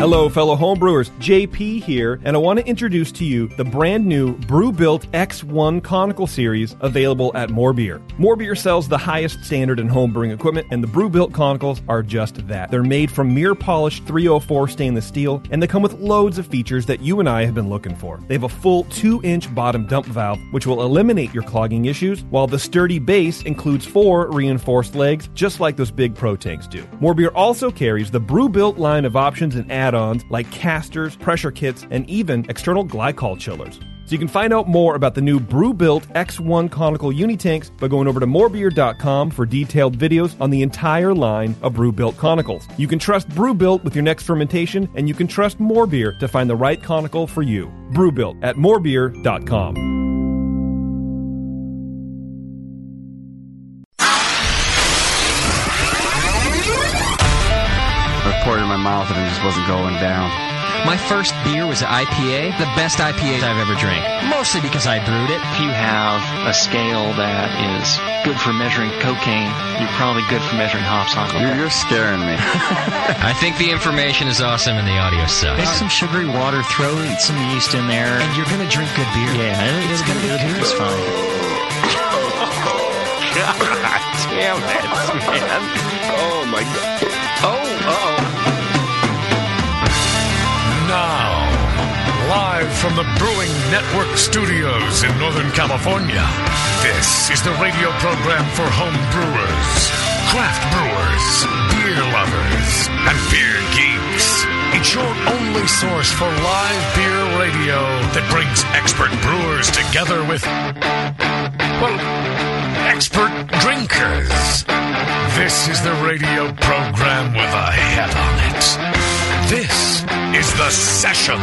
Hello, fellow homebrewers. JP here, and I want to introduce to you the brand new Brewbuilt X1 Conical Series available at More Beer. More Beer sells the highest standard in homebrewing equipment, and the Brewbuilt Conicals are just that. They're made from mirror-polished 304 stainless steel, and they come with loads of features that you and I have been looking for. They have a full 2-inch bottom dump valve, which will eliminate your clogging issues, while the sturdy base includes 4 reinforced legs, just like those big Pro tanks do. More Beer also carries the Brewbuilt line of options and add-ons like casters, pressure kits, and even external glycol chillers. So you can find out more about the new Brewbuilt X1 Conical Unitanks by going over to morebeer.com for detailed videos on the entire line of Brewbuilt Conicals. You can trust Brewbuilt with your next fermentation, and you can trust More Beer to find the right conical for you. Brewbuilt at morebeer.com. I poured it in my mouth and it just wasn't going down. My first beer was an IPA, the best IPA I've ever drank, mostly because I brewed it. If you have a scale that is good for measuring cocaine, you're probably good for measuring hops on cocaine. You're scaring me. I think the information is awesome and the audio sucks. Make some sugary water, throw some yeast in there. And you're going to drink good beer. Yeah, it's going to be good. It's fine. God damn it, man. Oh, my God. Oh. Now, live from the Brewing Network studios in Northern California, this is the radio program for home brewers, craft brewers, beer lovers, and beer geeks. It's your only source for live beer radio that brings expert brewers together with, well, expert drinkers. This is the radio program with a head on it. This is The Session.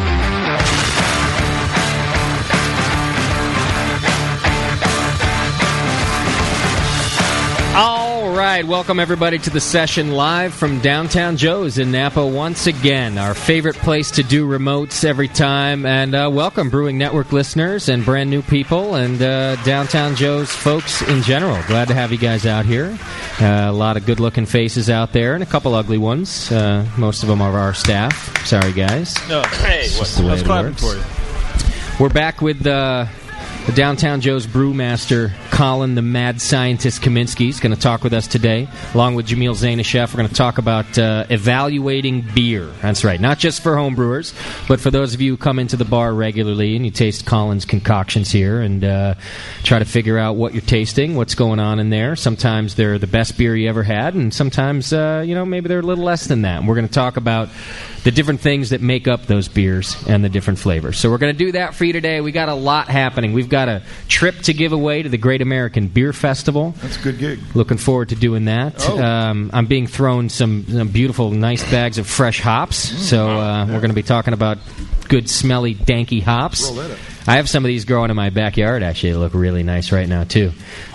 All right, welcome everybody to The Session live from Downtown Joe's in Napa once again, our favorite place to do remotes every time. And welcome Brewing Network listeners and brand new people and Downtown Joe's folks in general. Glad to have you guys out here. A lot of good-looking faces out there and a couple ugly ones. Most of them are our staff. Sorry, guys. No, hey, I was clapping for you. We're back with the Downtown Joe's brewmaster, Colin the Mad Scientist Kaminsky, is going to talk with us today, along with Jamil Zainasheff. We're going to talk about evaluating beer. That's right, not just for home brewers, but for those of you who come into the bar regularly and you taste Colin's concoctions here and try to figure out what you're tasting, what's going on in there. Sometimes they're the best beer you ever had, and sometimes, maybe they're a little less than that. And we're going to talk about the different things that make up those beers and the different flavors. So we're going to do that for you today. We got a lot happening. We've got a trip to give away to the Great American Beer Festival. That's a good gig. Looking forward to doing that. Oh. I'm being thrown some beautiful, nice bags of fresh hops. So we're going to be talking about good, smelly, danky hops. Roll that up. I have some of these growing in my backyard, actually. They look really nice right now, too.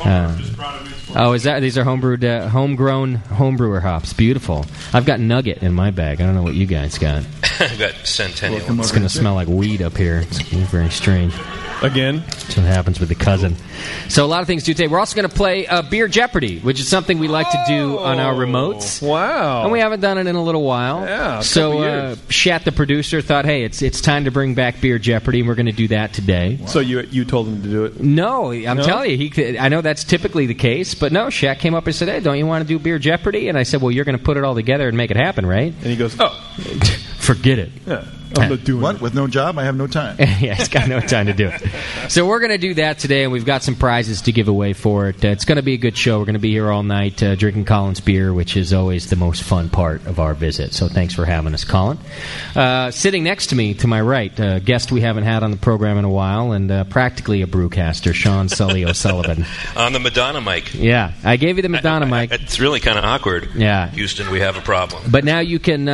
Is that? These are homegrown homebrewer hops. Beautiful. I've got Nugget in my bag. I don't know what you guys got. I've got Centennial. It's going to smell like weed up here. It's very strange. Again? That's what happens with the cousin. So a lot of things to do today. We're also going to play Beer Jeopardy, which is something we like to do on our remotes. Wow. And we haven't done it in a little while. Yeah, so Shat, the producer, thought, hey, it's time to bring back Beer Jeopardy, and we're going to do that today. Wow. So you told him to do it? No, I'm telling you. I know that's typically the case, but no, Shat came up and said, hey, don't you want to do Beer Jeopardy? And I said, well, you're going to put it all together and make it happen, right? And he goes, forget it. Yeah. I'm not doing what? With no job, I have no time. Yeah, he's got no time to do it. So we're going to do that today, and we've got some prizes to give away for it. It's going to be a good show. We're going to be here all night drinking Colin's beer, which is always the most fun part of our visit. So thanks for having us, Colin. Sitting next to me, to my right, a guest we haven't had on the program in a while, and practically a brewcaster, Sean Sully O'Sullivan. On the Madonna mic. Yeah, I gave you the Madonna mic. It's really kind of awkward. Yeah. Houston, we have a problem. But now you can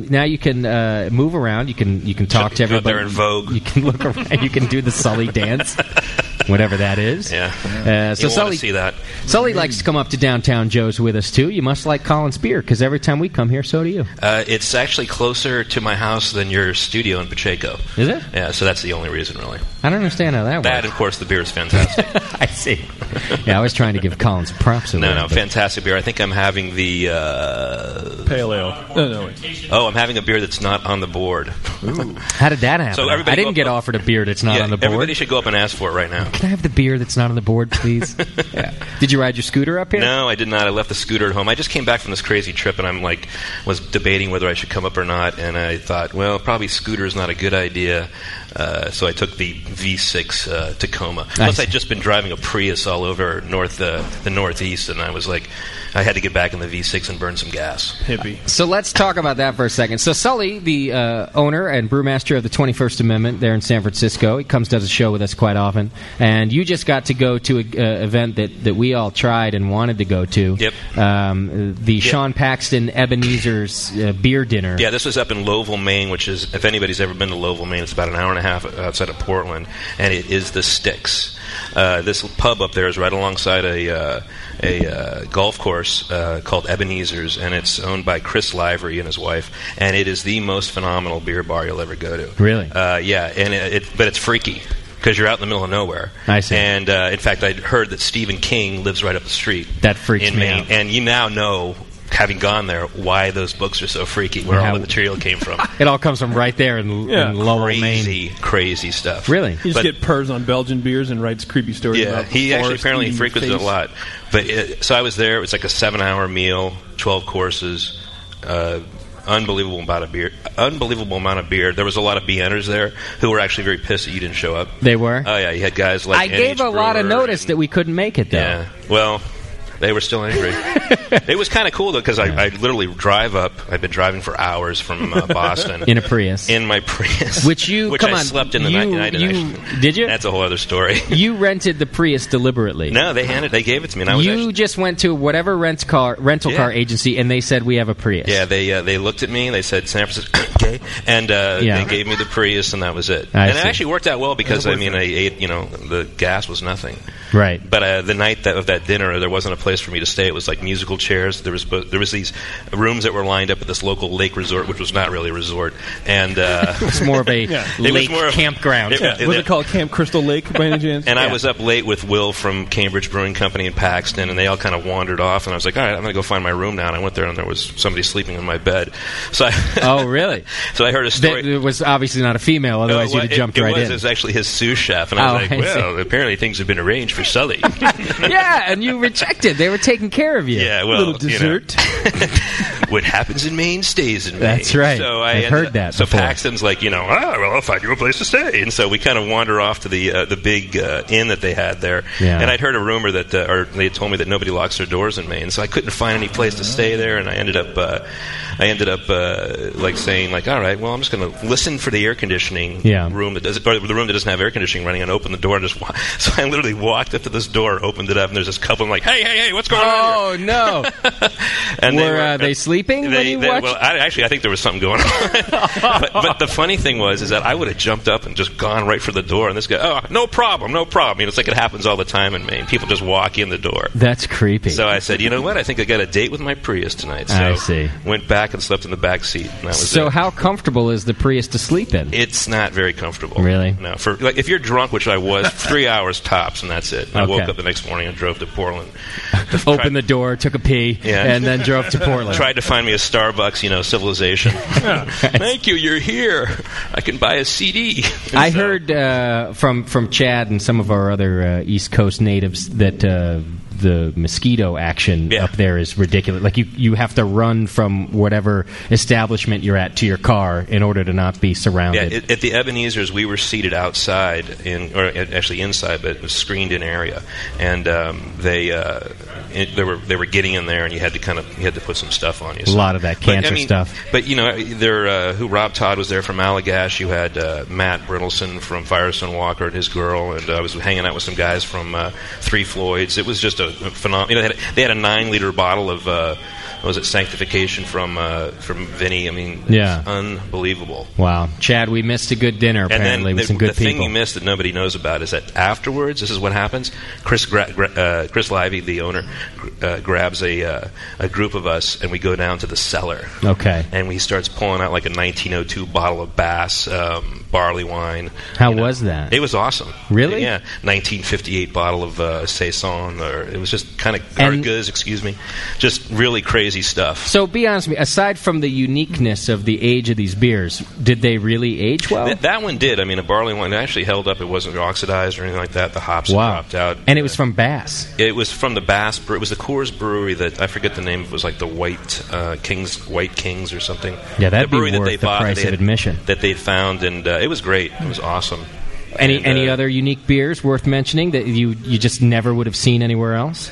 move around. You can talk to everybody. Out there in Vogue. You can look around. You can do the Sully dance. whatever that is. Yeah. So you want to see that. Sully likes to come up to Downtown Joe's with us, too. You must like Colin's beer, because every time we come here, so do you. It's actually closer to my house than your studio in Pacheco. Is it? Yeah, so that's the only reason, really. I don't understand how that works. That, of course, the beer is fantastic. I see. Yeah, I was trying to give Colin some props. No, fantastic beer. I think I'm having the... Pale ale. No, wait. Oh, I'm having a beer that's not on the board. Ooh. How did that happen? So I didn't get offered a beer that's not on the board. Everybody should go up and ask for it right now. Can I have the beer that's not on the board, please? Yeah. Did you ride your scooter up here? No, I did not. I left the scooter at home. I just came back from this crazy trip, and I'm was debating whether I should come up or not, and I thought, well, probably scooter is not a good idea. So I took the V6 Tacoma. Plus, I'd just been driving a Prius all over the Northeast, and I was like, I had to get back in the V6 and burn some gas. Hippie. So let's talk about that for a second. So Sully, the owner and brewmaster of the 21st Amendment there in San Francisco, he does a show with us quite often, and you just got to go to an event that we all tried and wanted to go to. Yep. The Sean Paxton Ebenezer's beer dinner. Yeah, this was up in Lowville, Maine, which is, if anybody's ever been to Lowville, Maine, it's about an hour and a half outside of Portland, and it is the Sticks. This pub up there is right alongside a golf course called Ebenezer's, and it's owned by Chris Livery and his wife, and it is the most phenomenal beer bar you'll ever go to. Really? Yeah, and but it's freaky because you're out in the middle of nowhere. I see. And in fact, I'd heard that Stephen King lives right up the street. That freaks in me Maine, out. and you now know, having gone there, why those books are so freaky, where all the material came from. It all comes from right there in Lowell, Maine. Crazy stuff. Really? He just get purs on Belgian beers and writes creepy stories about he actually apparently frequents it a face. lot. But so I was there. It was like a 7-hour meal, 12 courses, unbelievable amount of beer. There was a lot of BNers there who were actually very pissed that you didn't show up. They were? Oh, yeah. You had guys like I gave a lot of notice that we couldn't make it, though. Yeah. Well, they were still angry. It was kind of cool, though, because I literally drive up. I've been driving for hours from Boston. In a Prius. In my Prius. Which I slept in the night. Did you? That's a whole other story. You rented the Prius deliberately. No, they gave it to me. And I was just went to whatever rental car agency, and they said, we have a Prius. Yeah, they looked at me, and they said, San Francisco, okay, and they gave me the Prius, and that was it. And it actually worked out well, because, I ate, the gas was nothing. Right. But the night of that dinner, there wasn't a place for me to stay. It was like musical chairs. There was these rooms that were lined up at this local lake resort, which was not really a resort, and it was more of a lake campground. Was it called Camp Crystal Lake by any chance? And I was up late with Will from Cambridge Brewing Company in Paxton, and they all kind of wandered off, and I was like, all right, I'm going to go find my room now. And I went there, and there was somebody sleeping in my bed. So oh, really? So I heard a story. It was obviously not a female, otherwise you'd have jumped right in. It was actually his sous chef, and I was like, well, apparently things have been arranged for Sully. Yeah, and you rejected. They were taking care of you. Yeah, well, little dessert. What happens in Maine stays in Maine. That's right. So I've heard that So before. Paxton's like, well, I'll find you a place to stay. And so we kind of wander off to the big inn that they had there. Yeah. And I'd heard a rumor that, or they had told me that nobody locks their doors in Maine. So I couldn't find any place to stay there, and I ended up saying, all right, well, I'm just going to listen for the air conditioning room that doesn't, or the room that doesn't have air conditioning running, and open the door and just. So I literally walked up to this door, opened it up, and there's this couple. I'm like, hey, what's going on here? Oh no! And were they sleeping when you watched? Well, I think there was something going on. but the funny thing is that I would have jumped up and just gone right for the door, and this guy, oh, no problem. It's like it happens all the time in Maine. People just walk in the door. That's creepy. So I said, you know what? I think I got a date with my Prius tonight. So I see. Went back and slept in the back seat. And that was so it. How comfortable is the Prius to sleep in? It's not very comfortable. Really? No. For if you're drunk, which I was, 3 hours tops, and that's it. I woke up the next morning and drove to Portland. Opened the door, took a pee, and then drove to Portland. Tried to find me a Starbucks, civilization. Thank you, you're here. I can buy a CD. I heard from Chad and some of our other East Coast natives that the mosquito action up there is ridiculous. Like you have to run from whatever establishment you're at to your car in order to not be surrounded. Yeah, at the Ebenezer's, we were seated outside, or actually inside, but it was a screened-in area, and they were getting in there, and you had to put some stuff on you. So. A lot of that cancer stuff. But Rob Todd was there from Allagash. You had Matt Brittleson from Firestone Walker and his girl, and I was hanging out with some guys from Three Floyds. It was just a phenomenal. They had a 9-liter bottle of what was it, Sanctification from Vinny. I mean, yeah, it's unbelievable. Wow, Chad, we missed a good dinner apparently with some good people. The thing you missed that nobody knows about is that afterwards, this is what happens. Chris Lively, the owner, grabs a group of us, and we go down to the cellar. Okay. And he starts pulling out like a 1902 bottle of Bass barley wine. How was that? It was awesome. Really? Yeah. 1958 bottle of Saison, or it was just kind of Garguz, excuse me. Just really crazy stuff. So be honest with me, aside from the uniqueness of the age of these beers, did they really age well? That one did. I mean, a barley wine actually held up. It wasn't oxidized or anything like that. The hops had dropped out. And it was from Bass? It was from the Bass Brewery. It was the Coors Brewery that, I forget the name, it was like the White Kings or something. Yeah, that'd the brewery be worth that they the bought, price of admission. That they found, and it was great. It was awesome. Any other unique beers worth mentioning that you just never would have seen anywhere else?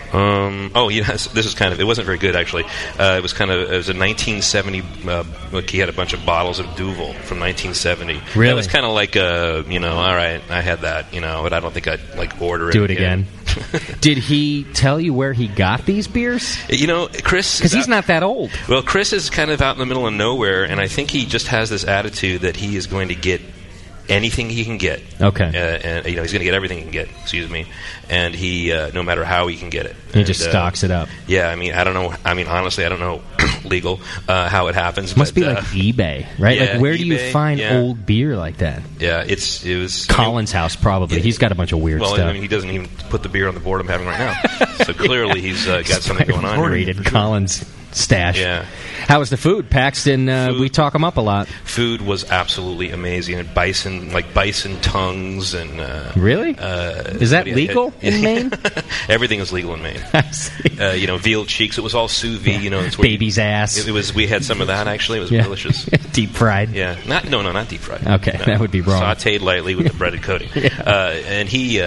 This is kind of, it wasn't very good actually. It was a 1970. He had a bunch of bottles of Duvel from 1970. Really? It was kind of like all right, I had that, but I don't think I'd like order it. Do it again. Did he tell you where he got these beers? Chris, because he's not that old. Well, Chris is kind of out in the middle of nowhere, and I think he just has this attitude that he is going to get anything he can get. Okay. And he's going to get everything he can get. Excuse me. And he, no matter how he can get it, he just stocks it up. Yeah. I mean, I don't know. I mean, honestly, I don't know legal how it happens. Must be like eBay, right? Yeah, like where eBay, do you find old beer like that? Yeah, it was Colin's house probably. He's got a bunch of weird stuff. I mean, he doesn't even put the beer on the board I'm having right now. So clearly, he's got something going on. Rated Colin's stash. Yeah. How was the food? Paxton, we talk him up a lot. Food was absolutely amazing. And bison tongues and really? Is that legal in Maine? Everything is legal in Maine. I see. Veal cheeks. It was all sous vide. It's baby's ass. It was. We had some of that actually. It was delicious. Deep fried. Yeah. Not deep fried. Okay, no. That would be wrong. Sautéed lightly with the breaded coating. And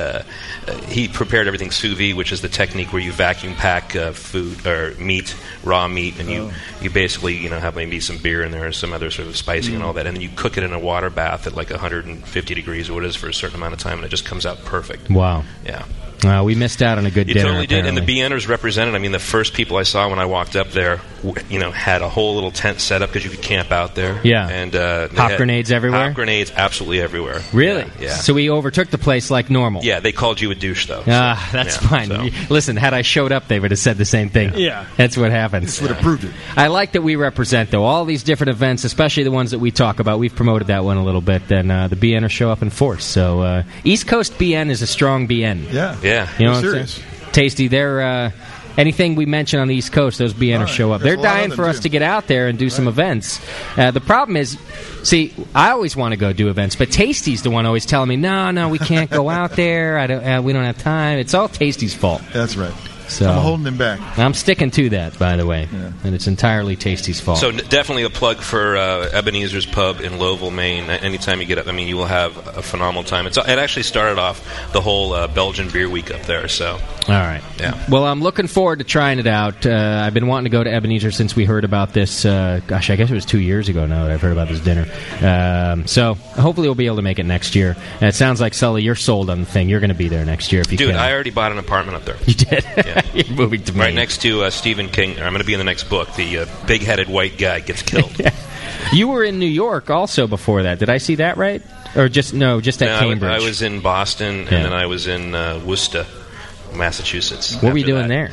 he prepared everything sous vide, which is the technique where you vacuum pack food or meat, raw meat, and you basically have maybe some beer in there or some other sort of spicing and all that, and then you cook it in a water bath at like 150 degrees or what it is for a certain amount of time, and it just comes out perfect. Wow. Yeah. We missed out on a good dinner. You totally did, and the apparently. BNers represented. I mean, the first people I saw when I walked up there, had a whole little tent set up because you could camp out there. Yeah, and hop grenades everywhere. Hop grenades absolutely everywhere. Really? Yeah. So we overtook the place like normal. Yeah, they called you a douche though. That's fine. So. Listen, had I showed up, they would have said the same thing. Yeah, that's what happens. This would have proved it. I like that we represent though all these different events, especially the ones that we talk about. We've promoted that one a little bit. Then the BNers show up in force. So East Coast BN is a strong BN. Yeah. You know what I'm serious. saying? Tasty. They're anything we mention on the East Coast, those BNers show up. They're dying for us to get out there and do some events. The problem is, see, I always want to go do events, but Tasty's the one always telling me, no, we can't go out there. We don't have time. It's all Tasty's fault. That's right. So I'm holding him back. I'm sticking to that, by the way, and it's entirely Tasty's fault. So definitely a plug for Ebenezer's Pub in Lowville, Maine. Anytime you get up, I mean, you will have a phenomenal time. It actually started off the whole Belgian Beer Week up there. So all right, yeah. Well, I'm looking forward to trying it out. I've been wanting to go to Ebenezer since we heard about this. I guess it was 2 years ago now that I've heard about this dinner. So hopefully we'll be able to make it next year. And it sounds like Sully, you're sold on the thing. You're going to be there next year if you can. Dude, I already bought an apartment up there. You did. Yeah. You're moving to Maine. Right next to Stephen King. I'm going to be in the next book. The big-headed white guy gets killed. You were in New York also before that. Did I see that right? Or just at Cambridge? I was in Boston, and then I was in Worcester, Massachusetts. What were you doing there?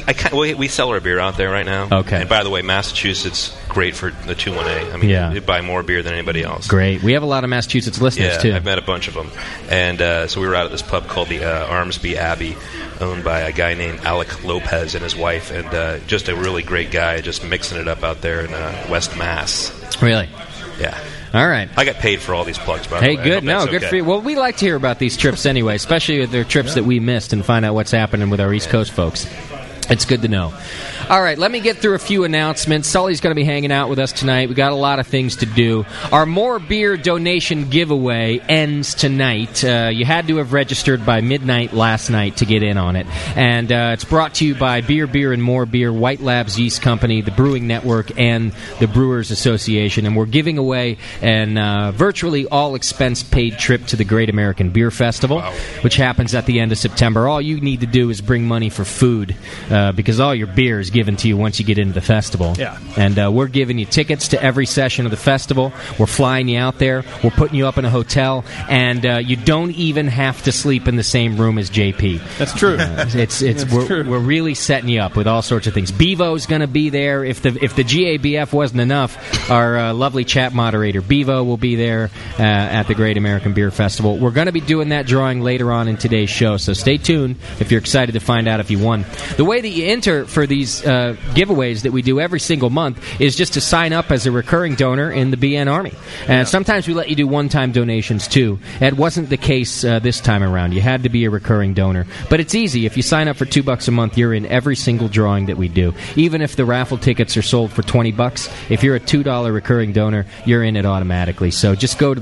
We sell our beer out there right now. Okay. And by the way, Massachusetts, great for the 21A. I mean, you buy more beer than anybody else. Great. We have a lot of Massachusetts listeners, too. I've met a bunch of them. And so we were out at this pub called the Armsby Abbey, owned by a guy named Alec Lopez and his wife, and just a really great guy, just mixing it up out there in West Mass. Really? Yeah. All right. I got paid for all these plugs, by the way. Hey, good. No, good for you. Well, we like to hear about these trips anyway, especially if they're trips that we missed, and find out what's happening with our East Coast folks. It's good to know. All right, let me get through a few announcements. Sully's going to be hanging out with us tonight. We got a lot of things to do. Our More Beer donation giveaway ends tonight. You had to have registered by midnight last night to get in on it. And it's brought to you by Beer, and More Beer, White Labs Yeast Company, the Brewing Network, and the Brewers Association. And we're giving away an virtually all-expense-paid trip to the Great American Beer Festival, which happens at the end of September. All you need to do is bring money for food, because all your beer is given to you once you get into the festival. Yeah. And we're giving you tickets to every session of the festival. We're flying you out there. We're putting you up in a hotel. And you don't even have to sleep in the same room as JP. That's true. We're really setting you up with all sorts of things. Bevo's going to be there. If the GABF wasn't enough, our lovely chat moderator Bevo will be there at the Great American Beer Festival. We're going to be doing that drawing later on in today's show, so stay tuned if you're excited to find out if you won. The way that you enter for these giveaways that we do every single month is just to sign up as a recurring donor in the BN Army. And sometimes we let you do one-time donations, too. It wasn't the case this time around. You had to be a recurring donor. But it's easy. If you sign up for $2 a month, you're in every single drawing that we do. Even if the raffle tickets are sold for $20, if you're a $2 recurring donor, you're in it automatically. So just go to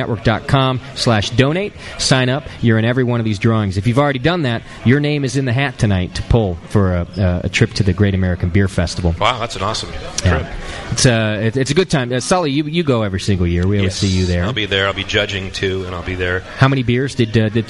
thebrewingnetwork.com/donate, sign up. You're in every one of these drawings. If you've already done that, your name is in the hat tonight to pull for a trip to the Great American Beer Festival. Wow, that's an awesome trip. Yeah. It's a good time. Sully, you go every single year. We always see you there. I'll be there. I'll be judging, too, and I'll be there. How many beers did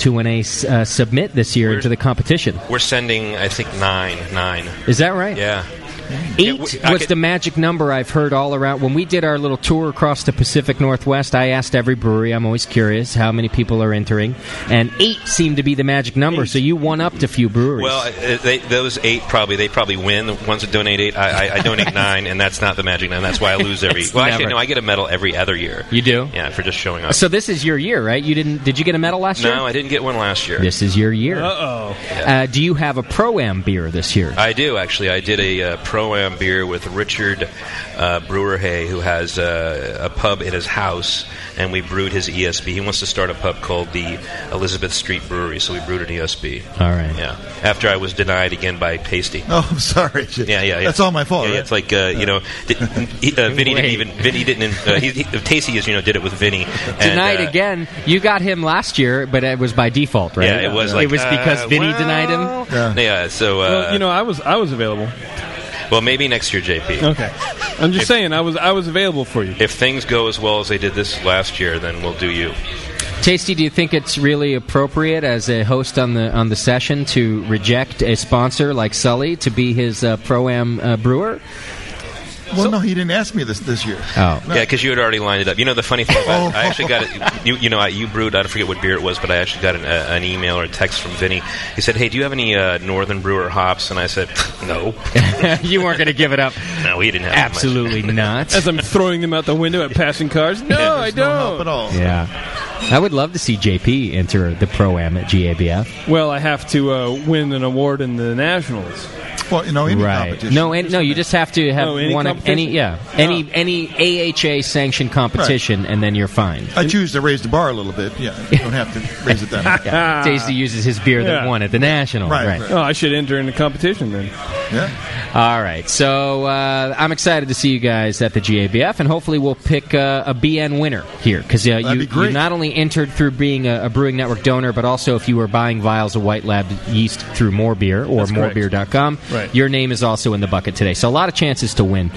2NA submit this year into the competition? We're sending, I think, nine. Is that right? Yeah. 8 was the magic number I've heard all around. When we did our little tour across the Pacific Northwest, I asked every brewery, I'm always curious, how many people are entering. And 8 seemed to be the magic number, so you one-upped a few breweries. Well, those 8 probably win. The ones that donate 8, I donate 9, and that's not the magic number. That's why I lose every... Well, actually, no, I get a medal every other year. You do? Yeah, for just showing up. So this is your year, right? Did you get a medal last year? No, I didn't get one last year. This is your year. Uh-oh. Yeah. Do you have a Pro-Am beer this year? I do, actually. I did a Pro-Am beer with Richard Brewerhay, who has a pub in his house, and we brewed his ESB. He wants to start a pub called the Elizabeth Street Brewery, so we brewed an ESB. All right. Yeah. After I was denied again by Pasty. Oh, I'm sorry. Yeah. That's all my fault. Yeah, right? It's like Vinny didn't even. Vinny didn't. Tasty, as you know, did it with Vinny. Denied again. You got him last year, but it was by default, right? Yeah, it was like it was because Vinny denied him. Yeah. So. I was available. Well, maybe next year, JP. Okay. I'm just saying, I was available for you. If things go as well as they did this last year, then we'll do you. Tasty, do you think it's really appropriate as a host on the session to reject a sponsor like Sully to be his Pro-Am brewer? Well, no, he didn't ask me this year. Oh. No. Yeah, because you had already lined it up. You know, the funny thing about it, I actually got it. You brewed, I forget what beer it was, but I actually got an email or a text from Vinny. He said, hey, do you have any Northern Brewer hops? And I said, no. You weren't going to give it up. No, he didn't have Absolutely not. As I'm throwing them out the window at passing cars. No, I don't. No help at all. Yeah. I would love to see JP enter the Pro-Am at GABF. Well, I have to win an award in the Nationals. Well, any competition. No, you just have to have one of any AHA sanctioned competition, and then you're fine. I choose to raise the bar a little bit. Yeah, you don't have to raise it that much. Yeah. Tasty uses his beer that won at the National. Right. Oh, I should enter in the competition then. Yeah. All right, so I'm excited to see you guys at the GABF, and hopefully we'll pick a BN winner here, because you not only entered through being a Brewing Network donor, but also if you were buying vials of White Lab yeast through More Beer or morebeer.com, your name is also in the bucket today. So a lot of chances to win.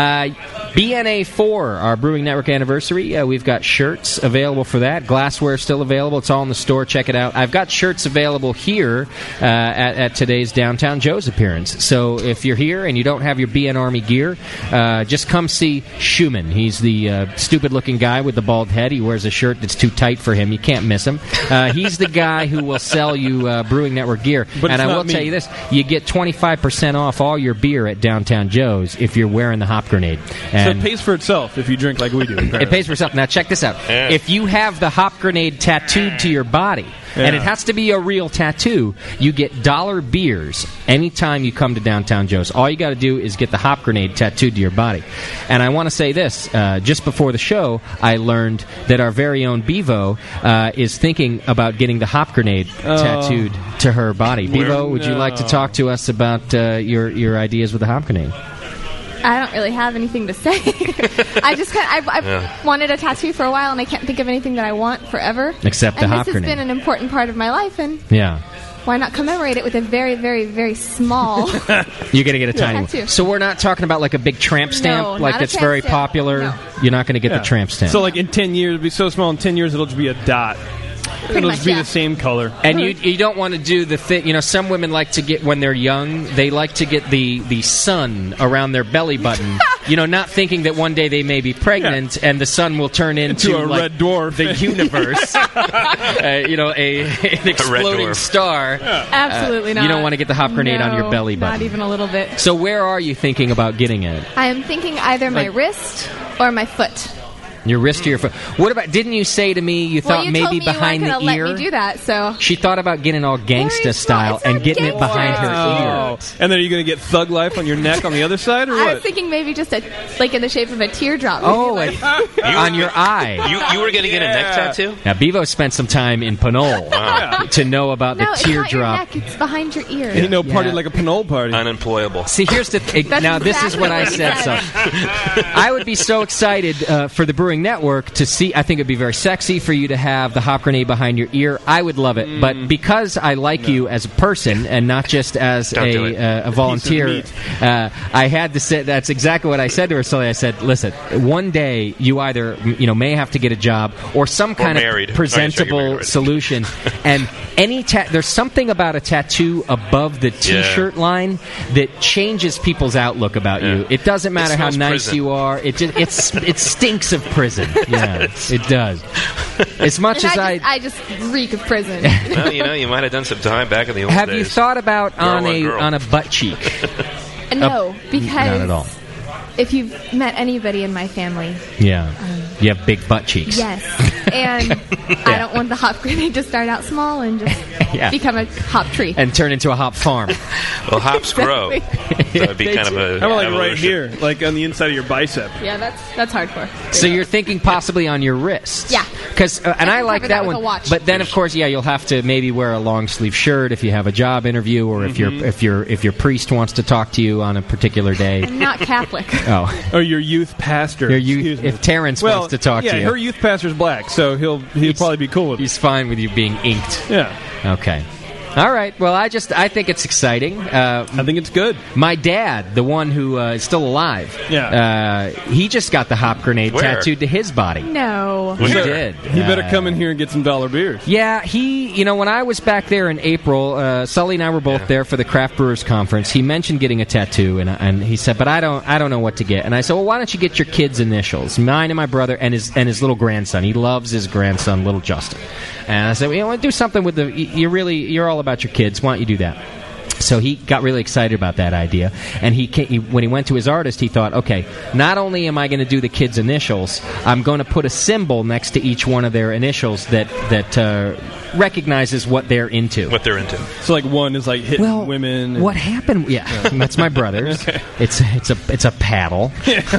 BNA4, our Brewing Network anniversary, we've got shirts available for that. Glassware still available. It's all in the store. Check it out. I've got shirts available here at today's Downtown Joe's appearance. So if you're here and you don't have your BN Army gear, just come see Schumann. He's the stupid-looking guy with the bald head. He wears a shirt that's too tight for him. You can't miss him. He's the guy who will sell you Brewing Network gear. But and I will tell you this, you get 25% off all your beer at Downtown Joe's if you're wearing the Hop Grenade. So it pays for itself if you drink like we do. It pays for itself. Now check this out. Yeah. If you have the Hop Grenade tattooed to your body, and it has to be a real tattoo, you get $1 beers anytime you come to Downtown Joe's. All you got to do is get the Hop Grenade tattooed to your body. And I want to say this. Just before the show, I learned that our very own Bevo is thinking about getting the Hop Grenade tattooed to her body. Bevo, would you like to talk to us about your ideas with the Hop Grenade? I don't really have anything to say. I've wanted a tattoo for a while, and I can't think of anything that I want forever. Except the Hop Grenade. This has been an important part of my life, and why not commemorate it with a very, very, very small You're going to get a tiny tattoo. one. So we're not talking about like a big tramp stamp, No, like not a that's tramp very stamp. popular. No. You're not going to get the tramp stamp. So, like in 10 years, it'll be so small. In 10 years, it'll just be a dot. It'll just be the same color. And you don't want to do the thing. You know, some women like to get, when they're young, they like to get the sun around their belly button. You know, not thinking that one day they may be pregnant and the sun will turn into a like, red dwarf, the universe. You know, an exploding star. Absolutely not. You don't want to get the Hop Grenade on your belly button. Not even a little bit. So where are you thinking about getting it? I am thinking either my wrist or my foot. Your wrist or your foot. What about? Didn't you say to me you thought you maybe told me behind you the weren't gonna ear? let me do that, so She thought about getting all gangsta style and getting it behind her ear. And then are you going to get Thug Life on your neck on the other side, or I was what? thinking maybe just like in the shape of a teardrop. Oh, Maybe on your eye. You were going to get a neck tattoo? Now, Bevo spent some time in Pinole to know about no, the it's not your teardrop. neck, it's behind your ear. Ain't no party like a Pinole party. Unemployable. See, here's the thing. That's Now, this is exactly what I what he said. said. So, I would be so excited for the Brewing Network to see. I think it'd be very sexy for you to have the Hop Grenade behind your ear. I would love it. But because I like you as a person and not just as a volunteer, I had to say that's exactly what I said to her. So I said, listen, one day you either may have to get a job or some kind of presentable solution. And there's something about a tattoo above the T-shirt line that changes people's outlook about you. It doesn't matter how nice prison. you are. It stinks of prison. Yeah, it does. As much as I just reek of prison. Well, you might have done some time back in the old days. Have you thought about on Girl. a butt cheek? No, because not at all. if you've met anybody in my family, Yeah, you have big butt cheeks. yes, and I don't want the Hop Grenade to start out small and just become a hop tree. And turn into a hop farm. Well, hops grow. So it'd be kind of a How about like right evolution. here, like on the inside of your bicep? Yeah, that's hardcore. So you're thinking possibly on your wrist. Yeah. Because and I like cover that that with one. a watch. But then of course, you'll have to maybe wear a long sleeve shirt if you have a job interview, or if your priest wants to talk to you on a particular day. I'm not Catholic. Oh, Or your youth pastor. if Terrence wants to talk to you, her youth pastor's black, so he'll probably be cool with it. he's fine with you being inked. Yeah. Okay. All right. Well, I think it's exciting. I think it's good. My dad, the one who is still alive, he just got the Hop Grenade Where? tattooed to his body. No. He did. He better come in here and get some dollar beers. Yeah, when I was back there in April, Sully and I were both there for the Craft Brewers Conference. He mentioned getting a tattoo, and he said, "But I don't know what to get." And I said, "Well, why don't you get your kids' initials, mine and my brother, and his little grandson. He loves his grandson, little Justin." And I said, "Well, you want to do something with you're all about your kids. Why don't you do that?" So he got really excited about that idea, and when he went to his artist, he thought, okay, not only am I going to do the kids' initials, I'm going to put a symbol next to each one of their initials that recognizes what they're into. What they're into. So like one is like hitting women. What happened? Yeah, that's my brother's. Okay. It's a paddle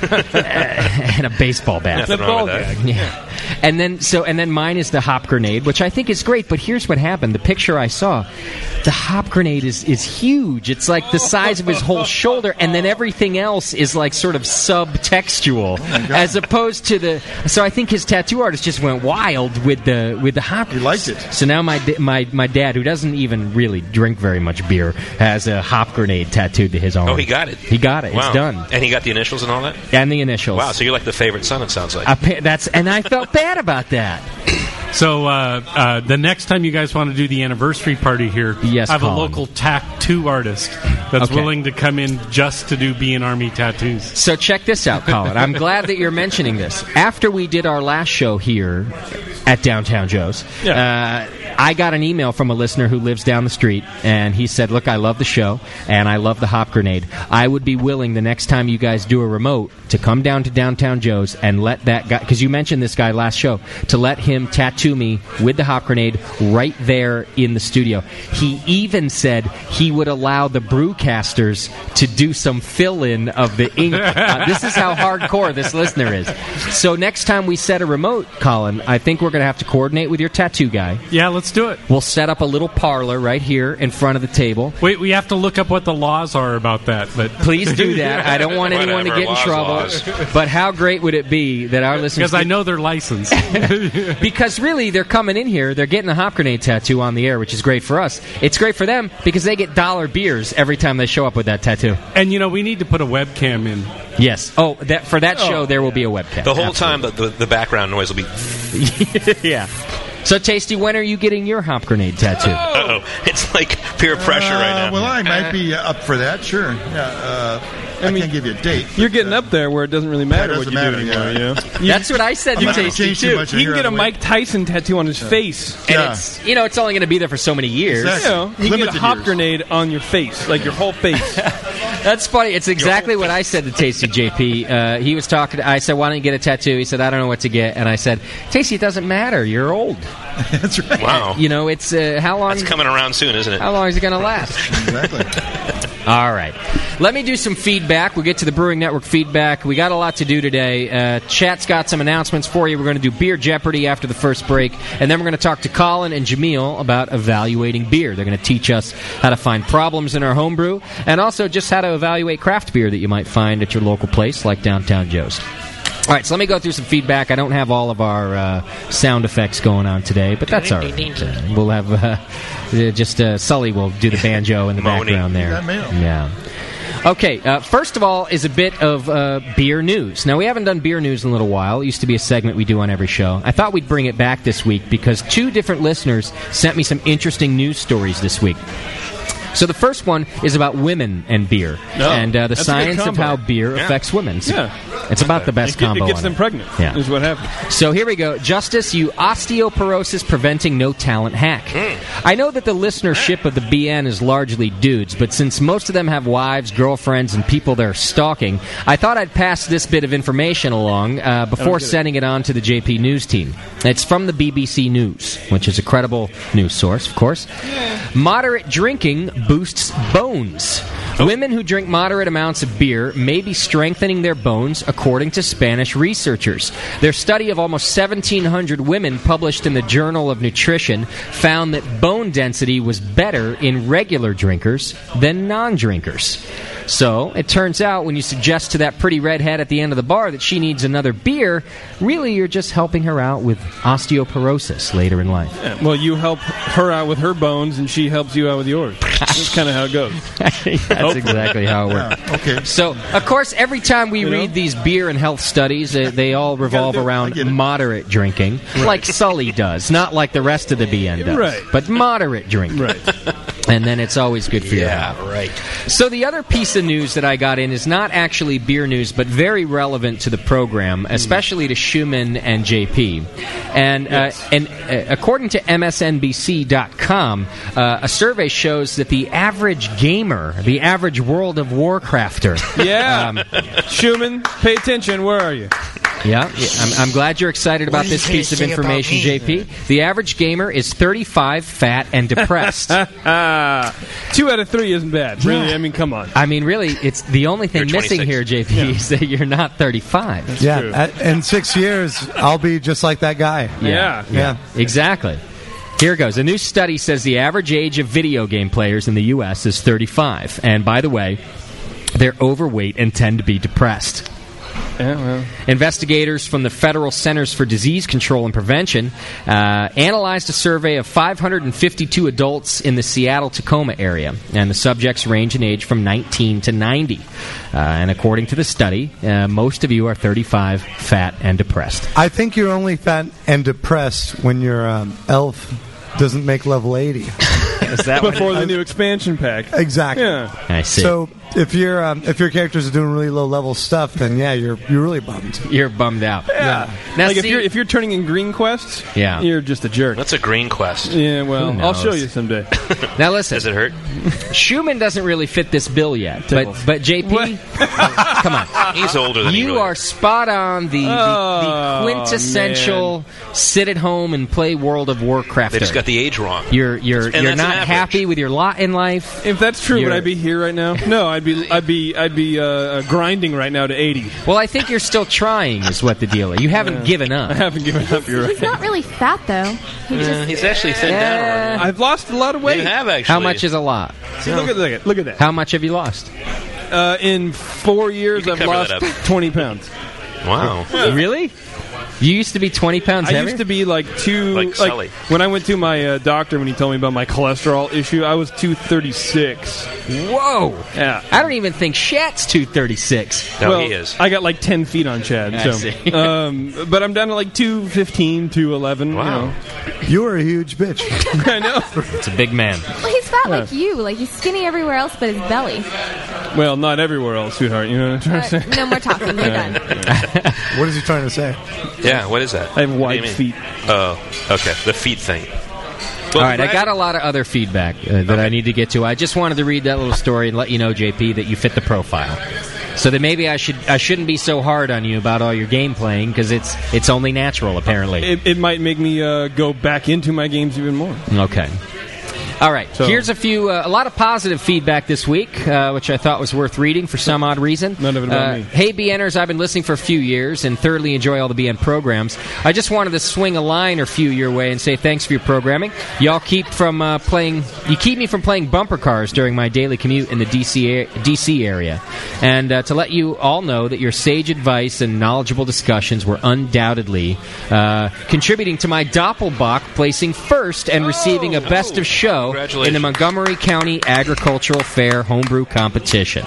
and a baseball bat. Nothing wrong with that. Yeah. And then mine is the Hop Grenade, which I think is great. But here's what happened: the picture I saw, the Hop Grenade is huge. It's like the size of his whole shoulder, and then everything else is like sort of subtextual, as opposed to the. So I think his tattoo artist just went wild with the Hop. He liked it. So now my dad, who doesn't even really drink very much beer, has a Hop Grenade tattooed to his arm. Oh, he got it. He got it. Wow. It's done. And he got the initials and all that? And the initials. Wow, so you're like the favorite son, it sounds like. And I felt bad about that. So the next time you guys want to do the anniversary party here, Yes, I have Colin. a local tattoo artist that's Okay. willing to come in just to do Being Army tattoos. So check this out, Colin. I'm glad that you're mentioning this. After we did our last show here at Downtown Joe's, I got an email from a listener who lives down the street, and he said, look, I love the show, and I love the Hop Grenade. I would be willing the next time you guys do a remote to come down to Downtown Joe's and let that guy, because you mentioned this guy last show, to let him tattoo me with the Hop Grenade right there in the studio. He even said he would allow the brewcasters to do some fill-in of the ink. This is how hardcore this listener is. So next time we set a remote, Colin, I think we're going to have to coordinate with your tattoo guy. Yeah, let's do it. We'll set up a little parlor right here in front of the table. Wait, we have to look up what the laws are about that. But please do that. I don't want anyone to get in trouble. But how great would it be that our listeners... Because I know they're licensed. Because really, they're coming in here, they're getting a Hop Grenade tattoo on the air, which is great for us. It's great for them because they get dollar beers every time they show up with that tattoo. And, we need to put a webcam in. Yes. Oh, for that show, there will be a webcam. The whole time, the background noise will be... Yeah. So, Tasty, when are you getting your Hop Grenade tattoo? Uh-oh. It's like peer pressure right now. Well, I might be up for that, sure. I can't give you a date. You're getting up there where it doesn't really matter what you do anymore. That's what I said to Tasty, too. He can get a Mike Tyson tattoo on his face. And it's only going to be there for so many years. Exactly. You can get a Hop Grenade on your face, like your whole face. That's funny. It's exactly what I said to Tasty JP. He was talking. I said, why don't you get a tattoo? He said, I don't know what to get. And I said, Tasty, it doesn't matter. You're old. That's right. Wow. It's how long... It's coming around soon, isn't it? How long is it going to last? Exactly. All right. Let me do some feedback. We'll get to the Brewing Network feedback. We got a lot to do today. Chat's got some announcements for you. We're going to do Beer Jeopardy after the first break, and then we're going to talk to Colin and Jameel about evaluating beer. They're going to teach us how to find problems in our homebrew, and also just how to evaluate craft beer that you might find at your local place like Downtown Joe's. All right, so let me go through some feedback. I don't have all of our sound effects going on today, but that's all right. We'll have Sully will do the banjo in the background there. Yeah. Okay, first of all is a bit of beer news. Now, we haven't done beer news in a little while. It used to be a segment we do on every show. I thought we'd bring it back this week because 2 different listeners sent me some interesting news stories this week. So the first one is about women and beer, and the science of how beer affects women. It's about the best combo. It gets them pregnant, is what happens. So here we go. Justice, you osteoporosis preventing no talent hack. I know that the listenership of the BN is largely dudes, but since most of them have wives, girlfriends, and people they're stalking, I thought I'd pass this bit of information along before sending it on to the JP News team. It's from the BBC News, which is a credible news source, of course. Moderate drinking boosts bones. Women who drink moderate amounts of beer may be strengthening their bones, according to Spanish researchers. Their study of almost 1,700 women published in the Journal of Nutrition found that bone density was better in regular drinkers than non-drinkers. So, it turns out when you suggest to that pretty redhead at the end of the bar that she needs another beer, really you're just helping her out with osteoporosis later in life. Yeah, well, you help her out with her bones, and she helps you out with yours. That's kind of how it goes. That's exactly how it works. Yeah, okay. So, of course, every time we read these beer and health studies, they all revolve around moderate drinking, like Sully does, not like the rest of the BN does, right. But moderate drinking. Right. And then it's always good for you. Yeah, right. So the other piece of news that I got in is not actually beer news, but very relevant to the program, especially to Schumann and JP. And according to MSNBC.com, a survey shows that the average gamer, the average World of Warcrafter... Schumann, pay attention. Where are you? Yeah, I'm glad you're excited about this piece of information, JP. The average gamer is 35, fat, and depressed. 2 out of 3 isn't bad. Really, I mean, come on. I mean, really, it's the only thing missing here, JP, is that you're not 35. That's true. In 6 years, I'll be just like that guy. Yeah. Exactly. Here goes. A new study says the average age of video game players in the U.S. is 35. And by the way, they're overweight and tend to be depressed. Yeah, well. Investigators from the Federal Centers for Disease Control and Prevention analyzed a survey of 552 adults in the Seattle-Tacoma area, and the subjects range in age from 19 to 90. And according to the study, most of you are 35, fat, and depressed. I think you're only fat and depressed when your elf doesn't make level 80. Is that before the new expansion pack? Exactly. Yeah. I see. So if your characters are doing really low level stuff, then yeah, you're really bummed. You're bummed out. Yeah. Now, Like see- if you're turning in green quests, Yeah. you're just a jerk. That's a green quest. Yeah, well, Who I'll knows? show you someday. Now listen, Does it hurt? Schumann doesn't really fit this bill yet, but JP, come on, He's older than he you really are spot on the Oh, quintessential sit at home and play World of Warcraft. They just got the age wrong. You're And that's not an average. happy with your lot in life. If that's true, would You're- I be here right now? No, I'd be grinding right now to 80. Well, I think you're still trying, is what the deal is. You haven't given up. I haven't given up. You're He's right. not really fat though. He just He's actually thinned down. I've lost a lot of weight. You have actually. How much is a lot? See, look at that. How much have you lost? In 4 years, You I've can cover lost that up. 20 pounds. Wow. Really? You used to be 20 pounds I heavier? used to be like Sully. when I went to my doctor when he told me about my cholesterol issue, I was 236. Whoa! Yeah. I don't even think Shat's 236. No, well, he is. I got like 10 feet on Chad. I So, see. but I'm down to like 215, 211. Wow. You know. You were a huge bitch. I know. It's a big man. well, he's fat like you. Like he's skinny everywhere else, but his belly. Well, not everywhere else, sweetheart. You know what I'm trying to say? No more talking. You're done. What is he trying to say? Yeah, what is that? I have What do wide you mean? feet. Oh, okay. The feet thing. All right, I got a lot of other feedback that I need to get to. I just wanted to read that little story and let you know, JP, that you fit the profile. So that maybe I shouldn't be so hard on you about all your game playing because it's only natural apparently. It might make me go back into my games even more. Okay. All right. So- Here's a lot of positive feedback this week, which I thought was worth reading for some odd reason. None of it about me. Hey, BNers, I've been listening for a few years and thoroughly enjoy all the BN programs. I just wanted to swing a line or few your way and say thanks for your programming. Y'all keep me from playing bumper cars during my daily commute in the DC area, and to let you all know that your sage advice and knowledgeable discussions were undoubtedly contributing to my Doppelbach placing first and receiving a best of show in the Montgomery County Agricultural Fair homebrew competition.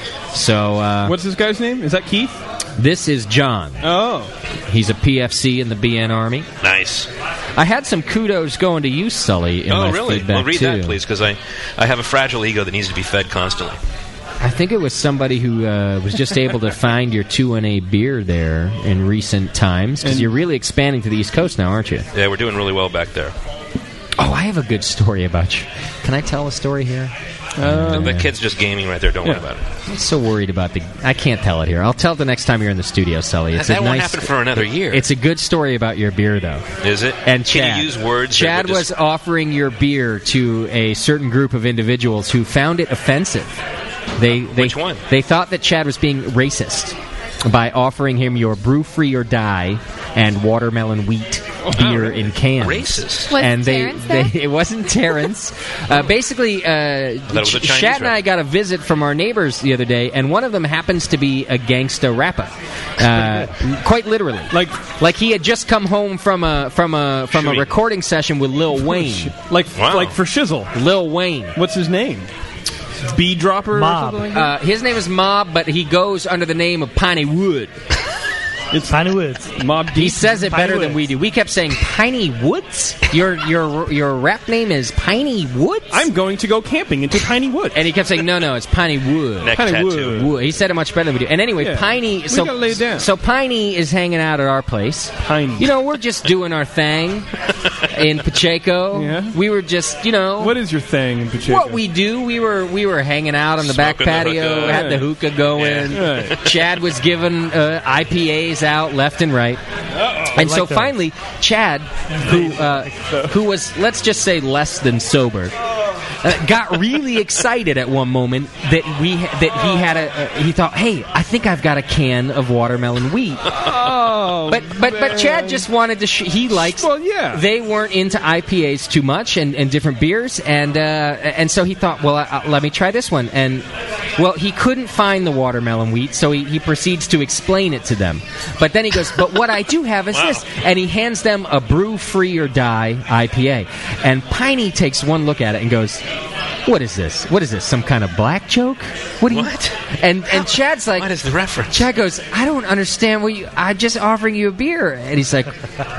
So, what's this guy's name? Is that Keith? This is John. Oh, He's a PFC in the BN Army. Nice. I had some kudos going to you, Sully, in Oh, my really? feedback, Well, read too. that, please, because I have a fragile ego that needs to be fed constantly. I think it was somebody who was just able to find your 2NA beer there in recent times, because And- you're really expanding to the East Coast now, aren't you? Yeah, we're doing really well back there. Oh, I have a good story about you. Can I tell a story here? The kid's just gaming right there. Don't worry about it. I'm so worried about I can't tell it here. I'll tell it the next time you're in the studio, Sully. It's That a won't nice, happen for another year. It's a good story about your beer, though. Is it? And Can Chad, you use words? that Chad would just- was offering your beer to a certain group of individuals who found it offensive. Which one? They thought that Chad was being racist by offering him your Brew Free or Die and watermelon wheat beer in cans. Racist. Was And Terrence there? it wasn't Terrence. Basically, it was a Chinese Chad and I rep. got a visit from our neighbors the other day, and one of them happens to be a gangsta rapper, quite literally. Like he had just come home from a recording session with Lil Wayne. like for shizzle. Lil Wayne. What's his name? B Dropper. Mob. Or something like that? His name is Mob, but he goes under the name of Piney Wood. It's Piney Woods. Mob He Deep. says it better Piney than we do. We kept saying Piney Woods. Your rap name is Piney Woods. I'm going to go camping into Piney Wood. And he kept saying no, it's Piney Wood. Neck Piney tattoo. Wood. He said it much better than we do. And anyway, Yeah. Piney. We So gotta lay it down. So Piney is hanging out at our place. Piney. You know, we're just doing our thing in Pacheco. Yeah. We were just, you know, What is your thing in Pacheco? what we do. We were hanging out on the back Smoking the patio, hookah. had the hookah going. Yeah. Right. Chad was giving IPAs out left and right. And so finally, Chad, who was, let's just say, less than sober, got really excited at one moment that he thought, hey, I think I've got a can of watermelon wheat. Oh, But Chad just wanted to. He likes. Well, yeah. They weren't into IPAs too much and different beers, and so he thought, well, let me try this one. And well, he couldn't find the watermelon wheat, so he proceeds to explain it to them. But then he goes, but what I do have is this, and he hands them a Brew Free or Die IPA, and Piney takes one look at it and goes, what is this? What is this? Some kind of black joke? What? And Chad's like, what is the reference? Chad goes, I don't understand I'm just offering you a beer. And he's like,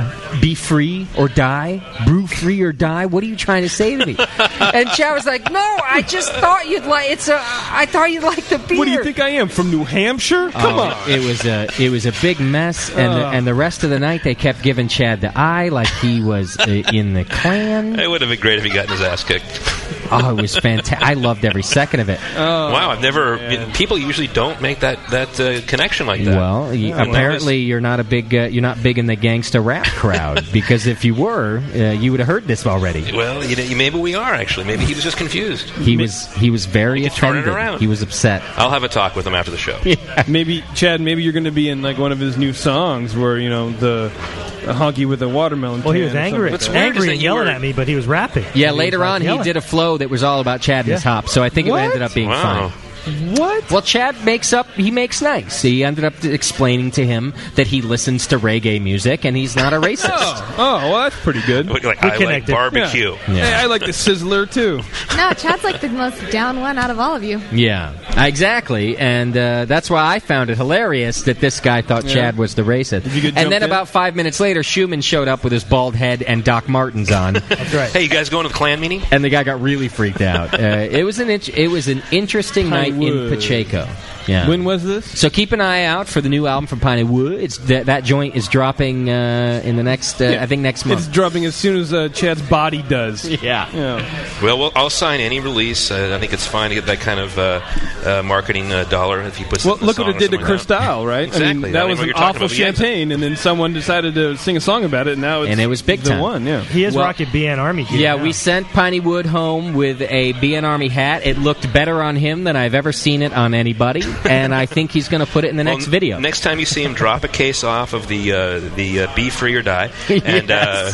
be free or die? Brew free or die? What are you trying to say to me? And Chad was like, no, I just thought you'd like I thought you'd like the beer. What do you think I am, from New Hampshire? Come on. It was a big mess, and the rest of the night they kept giving Chad the eye like he was in the Klan. It would have been great if he got his ass kicked. Oh, it was fantastic. I loved every second of it. Wow, I've never... People usually don't make that connection like that. Well, apparently you're not big in the gangsta rap crowd, because if you were, you would have heard this already. Well, maybe we are, actually. Maybe he was just confused. He was very offended. He was upset. I'll have a talk with him after the show. Yeah. Maybe, Chad, you're going to be in like one of his new songs where, the honky with a watermelon. Well, he was angry and yelling at me, but he was rapping. Yeah, later on he did a flow that was all about Chad and his hops, so I think it ended up being fine. What? Well, Chad makes nice. He ended up explaining to him that he listens to reggae music and he's not a racist. well, that's pretty good. I like barbecue. Yeah. Hey, I like the Sizzler, too. No, Chad's like the most down one out of all of you. Yeah, exactly. And that's why I found it hilarious that this guy thought Chad was the racist. And then about 5 minutes later, Schumann showed up with his bald head and Doc Martens on. That's right. Hey, you guys going to the Klan meeting? And the guy got really freaked out. It was an interesting night in Pacheco. Yeah. When was this? So keep an eye out for the new album from Piney Wood. It's that joint is dropping in the next, I think next month. It's dropping as soon as Chad's body does. Yeah. Well, I'll sign any release. I think it's fine to get that kind of marketing dollar if you put. Well, look what it did to Cristal, right? Exactly. I mean, that was an awful champagne, and then someone decided to sing a song about it, and now it was big time. One, yeah. He is rocking BN Army gear. Yeah, we sent Piney Wood home with a BN Army hat. It looked better on him than I've ever seen it on anybody, and I think he's going to put it in the next video. Next time you see him, drop a case off of the Be Free or Die, and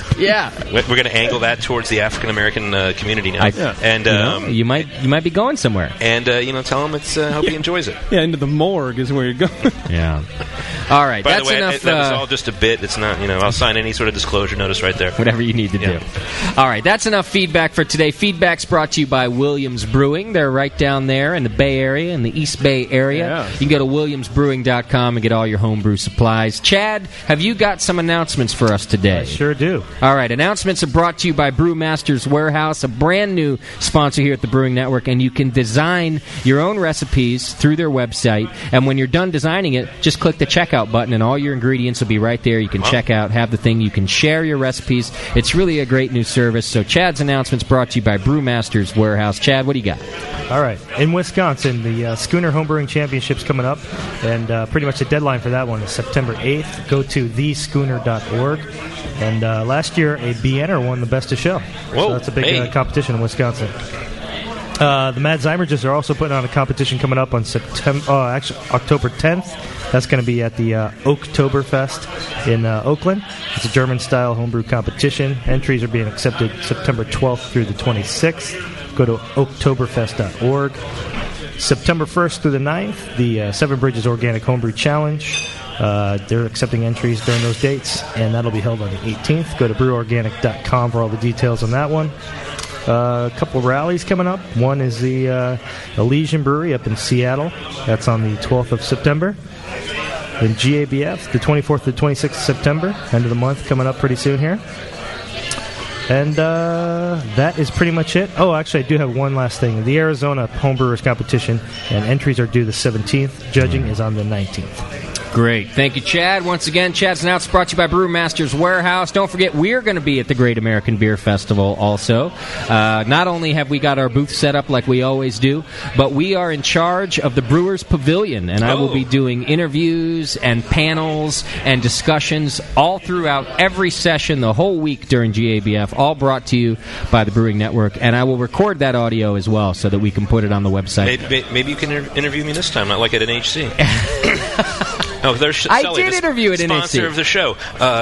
we're going to angle that towards the African American community now. And you might be going somewhere. And tell him it's hope he enjoys it. Yeah, into the morgue is where you're going. Yeah. All right. By that's the way, enough. That was all just a bit. It's not. I'll sign any sort of disclosure notice right there. Whatever you need to do. All right. That's enough feedback for today. Feedback's brought to you by Williams Brewing. They're right down there in the Bay Area, in the East Bay area. Yeah. You can go to williamsbrewing.com and get all your homebrew supplies. Chad, have you got some announcements for us today? I sure do. All right. Announcements are brought to you by Brewmaster's Warehouse, a brand new sponsor here at the Brewing Network, and you can design your own recipes through their website. And when you're done designing it, just click the checkout button, and all your ingredients will be right there. You can check out, have the thing. You can share your recipes. It's really a great new service. So Chad's announcements brought to you by Brewmaster's Warehouse. Chad, what do you got? All right. In Wisconsin, the Schooner Homebrewing Championship's coming up, and pretty much the deadline for that one is September 8th. Go to theschooner.org. And last year, a BNer won the Best of Show. Whoa, so that's a big competition in Wisconsin. The Mad Zymurges are also putting on a competition coming up on October 10th. That's going to be at the Oktoberfest in Oakland. It's a German-style homebrew competition. Entries are being accepted September 12th through the 26th. Go to oktoberfest.org. September 1st through the 9th, the Seven Bridges Organic Homebrew Challenge. They're accepting entries during those dates, and that'll be held on the 18th. Go to breworganic.com for all the details on that one. A couple rallies coming up. One is the Elysian Brewery up in Seattle. That's on the 12th of September. Then GABF, the 24th to 26th of September. End of the month coming up pretty soon here. And that is pretty much it. Oh, actually, I do have one last thing. The Arizona Homebrewers Competition, and entries are due the 17th. Judging is on the 19th. Great. Thank you, Chad. Once again, Chad's announcement brought to you by Brewmaster's Warehouse. Don't forget, we're going to be at the Great American Beer Festival also. Not only have we got our booth set up like we always do, but we are in charge of the Brewers Pavilion, and I will be doing interviews and panels and discussions all throughout every session the whole week during GABF, all brought to you by the Brewing Network. And I will record that audio as well so that we can put it on the website. Maybe you can interview me this time, not like at NHC. Oh, I did interview at NHC. Sponsor of the show.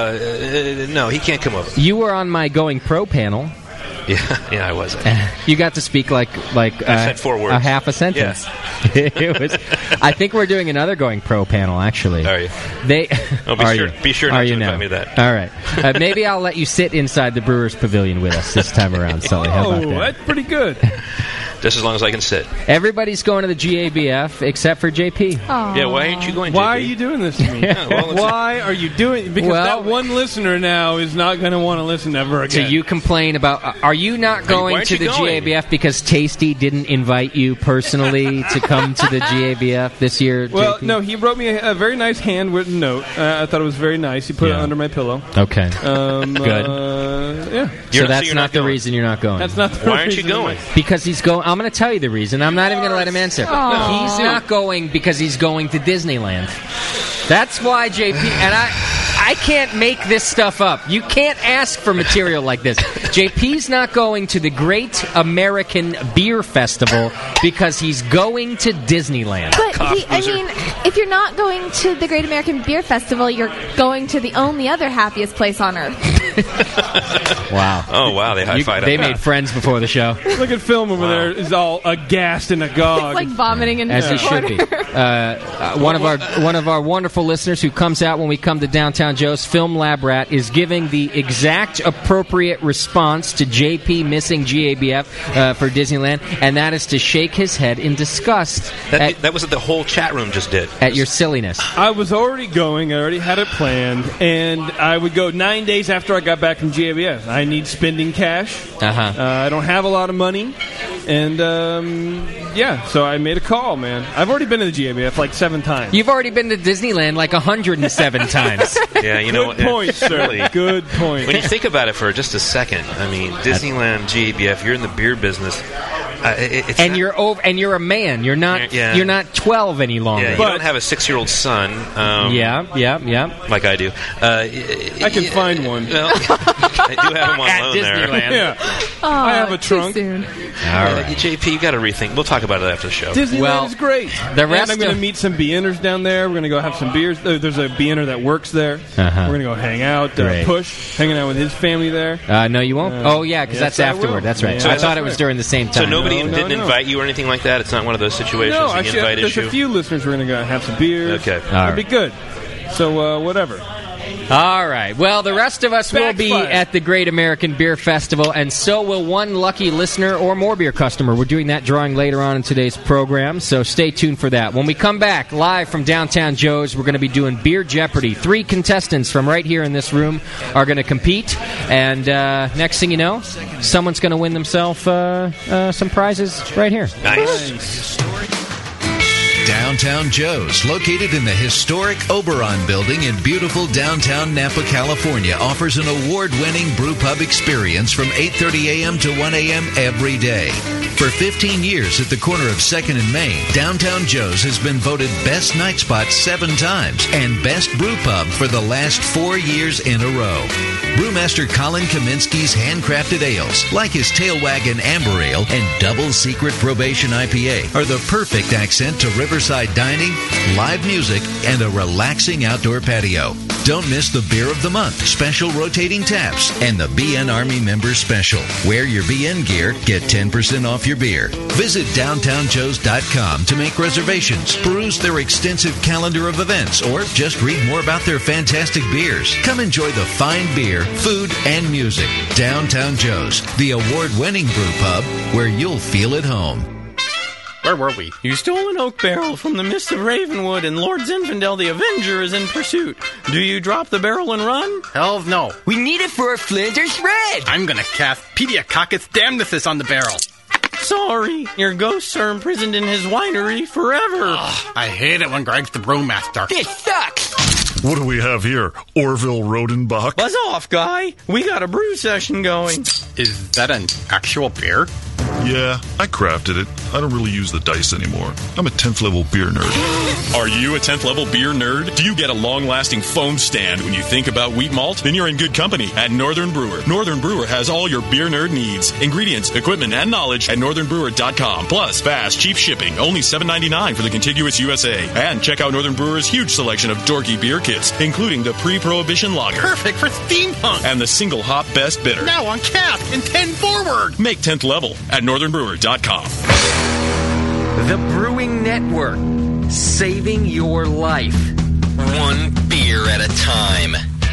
No, he can't come over. You were on my Going Pro panel. Yeah, I was. You got to speak like I said 4 words. A half a sentence. Yeah. I think we're doing another Going Pro panel, actually. Are you? Oh, be sure not to invite me to that. All right. Maybe I'll let you sit inside the Brewers Pavilion with us this time around, Sully. How about that? That's pretty good. Just as long as I can sit. Everybody's going to the GABF except for JP. Aww. Yeah, why aren't you going, JP? Why are you doing this to me? Why are you doing... Because that one listener now is not going to want to listen ever again. So you complain about... Are you not going to the GABF because Tasty didn't invite you personally to come to the GABF this year, Well, JP? no, he wrote me a very nice handwritten note. I thought it was very nice. He put it under my pillow. Okay. Good. Yeah. So that's not the reason you're not going. That's not the reason. Why aren't you going? Because he's going... I'm going to tell you the reason. I'm not even going to let him answer. Aww. He's not going because he's going to Disneyland. That's why, JP... And I can't make this stuff up. You can't ask for material like this. JP's not going to the Great American Beer Festival because he's going to Disneyland. But, if you're not going to the Great American Beer Festival, you're going to the only other happiest place on earth. Wow. Oh, wow. They high-fived. They made friends before the show. Look at Film over there. Is all aghast and agog. It's like vomiting in As the he should be. One of our wonderful listeners who comes out when we come to Downtown Joe's, Film Lab Rat, is giving the exact appropriate response to JP missing GABF for Disneyland, and that is to shake his head in disgust. That was what the whole chat room just did. At your silliness. I was already going. I already had it planned, and I would go 9 days after I got back from GABF. I need spending cash. I don't have a lot of money, and so I made a call, man. I've already been to the GABF like 7 times. You've already been to Disneyland like 107 times. Yeah, you know. Good point, sir. Really, good point. When you think about it for just a second, I mean, Disneyland, GABF, you're in the beer business. You're a man. You're not 12 any longer. Yeah, you don't have a 6-year-old son. Yeah. Like I do. I can find one. Well, I do have him on at loan Disneyland. Yeah. I have a trunk. Soon. All right. JP, you got to rethink. We'll talk about it after the show. Disneyland is great. The rest and I'm going to meet some BNers down there. We're going to go have some beers. There's a BNer that works there. We're going to go hang out. Push, hanging out with his family there. No, you won't. Because that's afterward. That's right. Yeah, so I thought it was during the same time. So nobody didn't invite you or anything like that? It's not one of those situations? No, the invite there's issue? a few listeners we're going to go have some beers. Okay. It'll be good. So, whatever. All right. Well, the rest of us will be at the Great American Beer Festival, and so will one lucky listener or more beer customer. We're doing that drawing later on in today's program, so stay tuned for that. When we come back live from Downtown Joe's, we're going to be doing Beer Jeopardy. 3 contestants from right here in this room are going to compete, and next thing you know, someone's going to win themselves some prizes right here. Nice. Downtown Joe's, located in the historic Oberon building in beautiful downtown Napa, California, offers an award-winning brew pub experience from 8:30 a.m. to 1 a.m. every day. For 15 years at the corner of 2nd and Main, Downtown Joe's has been voted Best Night Spot 7 times and Best Brew Pub for the last 4 years in a row. Brewmaster Colin Kaminsky's handcrafted ales, like his Tail Wagon Amber Ale and Double Secret Probation IPA, are the perfect accent to riverside dining, live music, and a relaxing outdoor patio. Don't miss the Beer of the Month, special rotating taps, and the BN Army Member Special. Wear your BN gear, get 10% off your beer. Visit downtownjoes.com to make reservations, peruse their extensive calendar of events, or just read more about their fantastic beers. Come enjoy the fine beer, food, and music. Downtown Joe's, the award-winning brew pub where you'll feel at home. Where were we? You stole an oak barrel from the Mist of Ravenwood, and Lord Zinfandel the Avenger is in pursuit. Do you drop the barrel and run? Hell no. We need it for a Flanders Red. I'm gonna cast Pediococcus damnithus on the barrel. Sorry, your ghosts are imprisoned in his winery forever. Ugh, I hate it when Greg's the brewmaster. This sucks. What do we have here? Orville Rodenbach? Buzz off, guy. We got a brew session going. Is that an actual beer? Yeah, I crafted it. I don't really use the dice anymore. I'm a 10th level beer nerd. Are you a 10th level beer nerd? Do you get a long-lasting foam stand when you think about wheat malt? Then you're in good company at Northern Brewer. Northern Brewer has all your beer nerd needs, ingredients, equipment, and knowledge at northernbrewer.com. Plus, fast, cheap shipping, only $7.99 for the contiguous USA. And check out Northern Brewer's huge selection of dorky beer kits, including the pre-prohibition lager. Perfect for steampunk. And the single hop best bitter. Now on cap and 10 forward. Make 10th level at northernbrewer.com. The Brewing Network, saving your life. One beer beer at a time.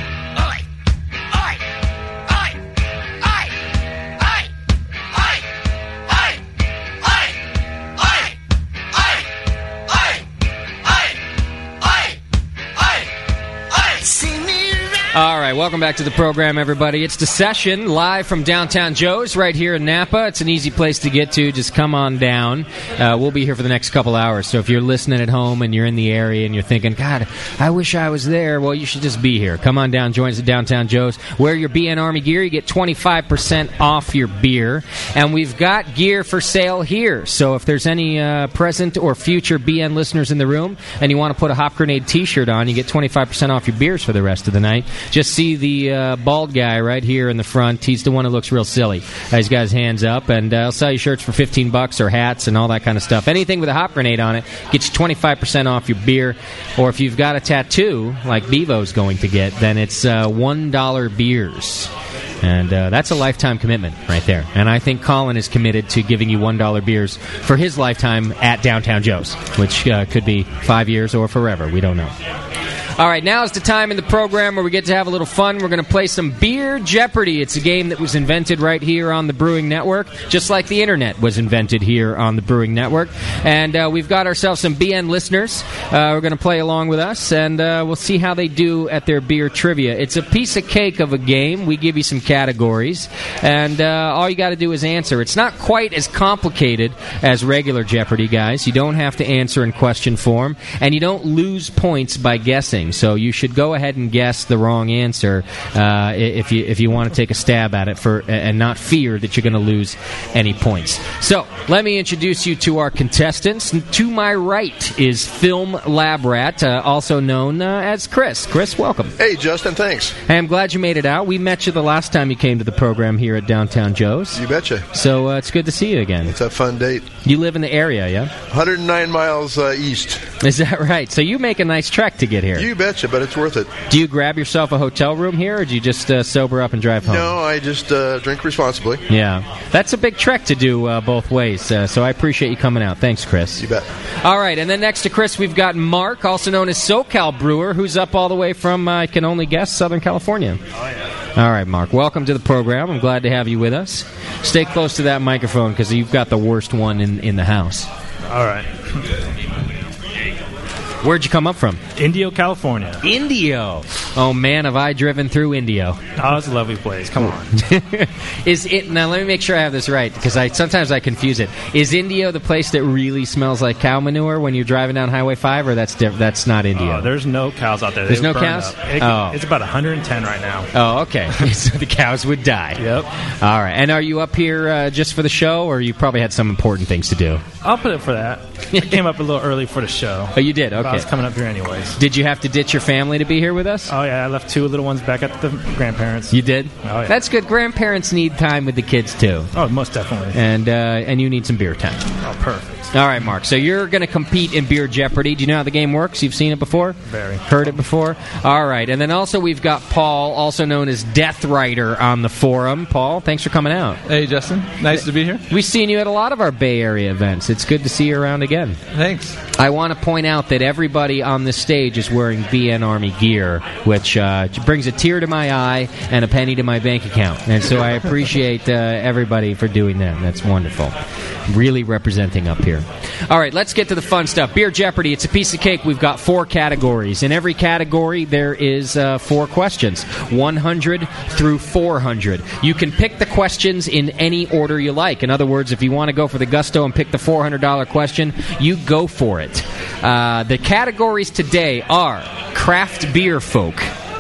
All right, welcome back to the program, everybody. It's The Session, live from Downtown Joe's right here in Napa. It's an easy place to get to. Just come on down. We'll be here for the next couple hours. So if you're listening at home and you're in the area and you're thinking, God, I wish I was there, well, you should just be here. Come on down, join us at Downtown Joe's. Wear your BN Army gear. You get 25% off your beer. And we've got gear for sale here. So if there's any present or future BN listeners in the room and you want to put a Hop Grenade t-shirt on, you get 25% off your beers for the rest of the night. Just see the bald guy right here in the front. He's the one who looks real silly. He's got his hands up, and I'll sell you shirts for $15 or hats and all that kind of stuff. Anything with a Hop Grenade on it gets you 25% off your beer. Or if you've got a tattoo, like Bevo's going to get, then it's $1 beers. And that's a lifetime commitment right there. And I think Colin is committed to giving you $1 beers for his lifetime at Downtown Joe's, which could be 5 years or forever. We don't know. All right, now is the time in the program where we get to have a little fun. We're going to play some Beer Jeopardy. It's a game that was invented right here on the Brewing Network, just like the Internet was invented here on the Brewing Network. And we've got ourselves some BN listeners. We're going to play along with us, and we'll see how they do at their beer trivia. It's a piece of cake of a game. We give you some categories, and all you got to do is answer. It's not quite as complicated as regular Jeopardy, guys. You don't have to answer in question form, and you don't lose points by guessing. So you should go ahead and guess the wrong answer if you want to take a stab at it and not fear that you're going to lose any points. So let me introduce you to our contestants. To my right is Film Lab Rat, also known as Chris. Chris, welcome. Hey, Justin, thanks. Hey, I'm glad you made it out. We met you the last time you came to the program here at Downtown Joe's. You betcha. So it's good to see you again. It's a fun date. You live in the area, yeah? 109 miles east. Is that right? So you make a nice trek to get here. You betcha, but it's worth it. Do you grab yourself a hotel room here, or do you just sober up and drive home? No, I just drink responsibly. Yeah. That's a big trek to do both ways, so I appreciate you coming out. Thanks, Chris. You bet. All right, and then next to Chris, we've got Mark, also known as SoCal Brewer, who's up all the way from, I can only guess, Southern California. Oh, yeah. All right, Mark, welcome to the program. I'm glad to have you with us. Stay close to that microphone, because you've got the worst one in the house. All right. Where'd you come up from? Indio, California. Indio. Oh, man, have I driven through Indio. Oh, it's a lovely place. Come on. Is it now? Let me make sure I have this right, because sometimes I confuse it. Is Indio the place that really smells like cow manure when you're driving down Highway 5, or that's not Indio? Oh, there's no cows out there. There's no cows? It's about 110 right now. Oh, okay. So the cows would die. Yep. All right. And are you up here just for the show, or you probably had some important things to do? I'll put it for that. I came up a little early for the show. Oh, you did? Okay. I was coming up here anyways. Did you have to ditch your family to be here with us? Oh, yeah. I left two little ones back at the grandparents. You did? Oh, yeah. That's good. Grandparents need time with the kids, too. Oh, most definitely. And you need some beer time. Oh, perfect. All right, Mark. So you're going to compete in Beer Jeopardy. Do you know how the game works? You've seen it before? Very. Heard it before? All right. And then also we've got Paul, also known as Death Rider, on the forum. Paul, thanks for coming out. Hey, Justin. Nice to be here. We've seen you at a lot of our Bay Area events. It's good to see you around again. Thanks. I want to point out that everybody on this stage is wearing BN Army gear, which brings a tear to my eye and a penny to my bank account. And so I appreciate everybody for doing that. That's wonderful. Really representing up here. All right, let's get to the fun stuff. Beer Jeopardy, it's a piece of cake. We've got 4 categories. In every category, there is 4 questions, 100 through 400. You can pick the questions in any order you like. In other words, if you want to go for the gusto and pick the $400 question, you go for it. The categories today are craft beer folk,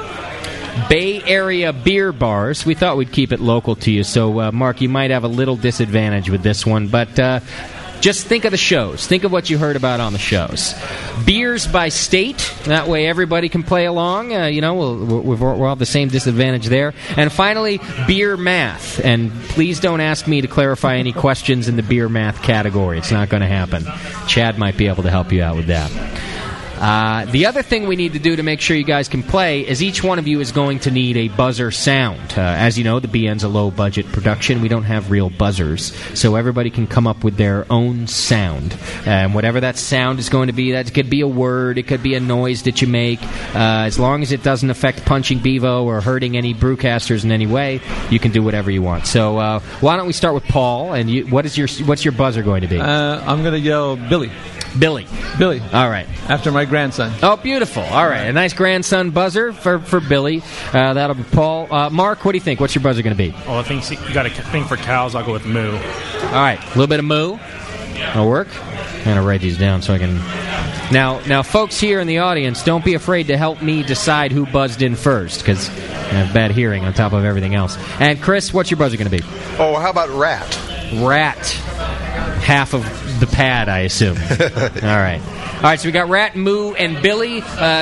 Bay Area beer bars. We thought we'd keep it local to you, so Mark, you might have a little disadvantage with this one, but just think of the shows. Think of what you heard about on the shows. Beers by state. That way everybody can play along. We're all the same disadvantage there. And finally, beer math. And please don't ask me to clarify any questions in the beer math category. It's not going to happen. Chad might be able to help you out with that. The other thing we need to do to make sure you guys can play is each one of you is going to need a buzzer sound. As you know, the BN's a low-budget production. We don't have real buzzers, so everybody can come up with their own sound. And whatever that sound is going to be, that could be a word, it could be a noise that you make. As long as it doesn't affect Punching Bevo or hurting any brewcasters in any way, you can do whatever you want. So why don't we start with Paul? And what's your buzzer going to be? I'm going to yell Billy. Billy. All right. After my grandson. Oh, beautiful. All right. A nice grandson buzzer for Billy. That'll be Paul. Mark, what do you think? What's your buzzer going to be? Well, I think you got a thing for cows. I'll go with moo. All right. A little bit of moo. That'll work. I'm going to write these down so I can... Now, folks here in the audience, don't be afraid to help me decide who buzzed in first, because I have bad hearing on top of everything else. And, Chris, what's your buzzer going to be? Oh, how about rat? Rat. Half of the pad, I assume. All right. All right, so we got Rat, Moo, and Billy.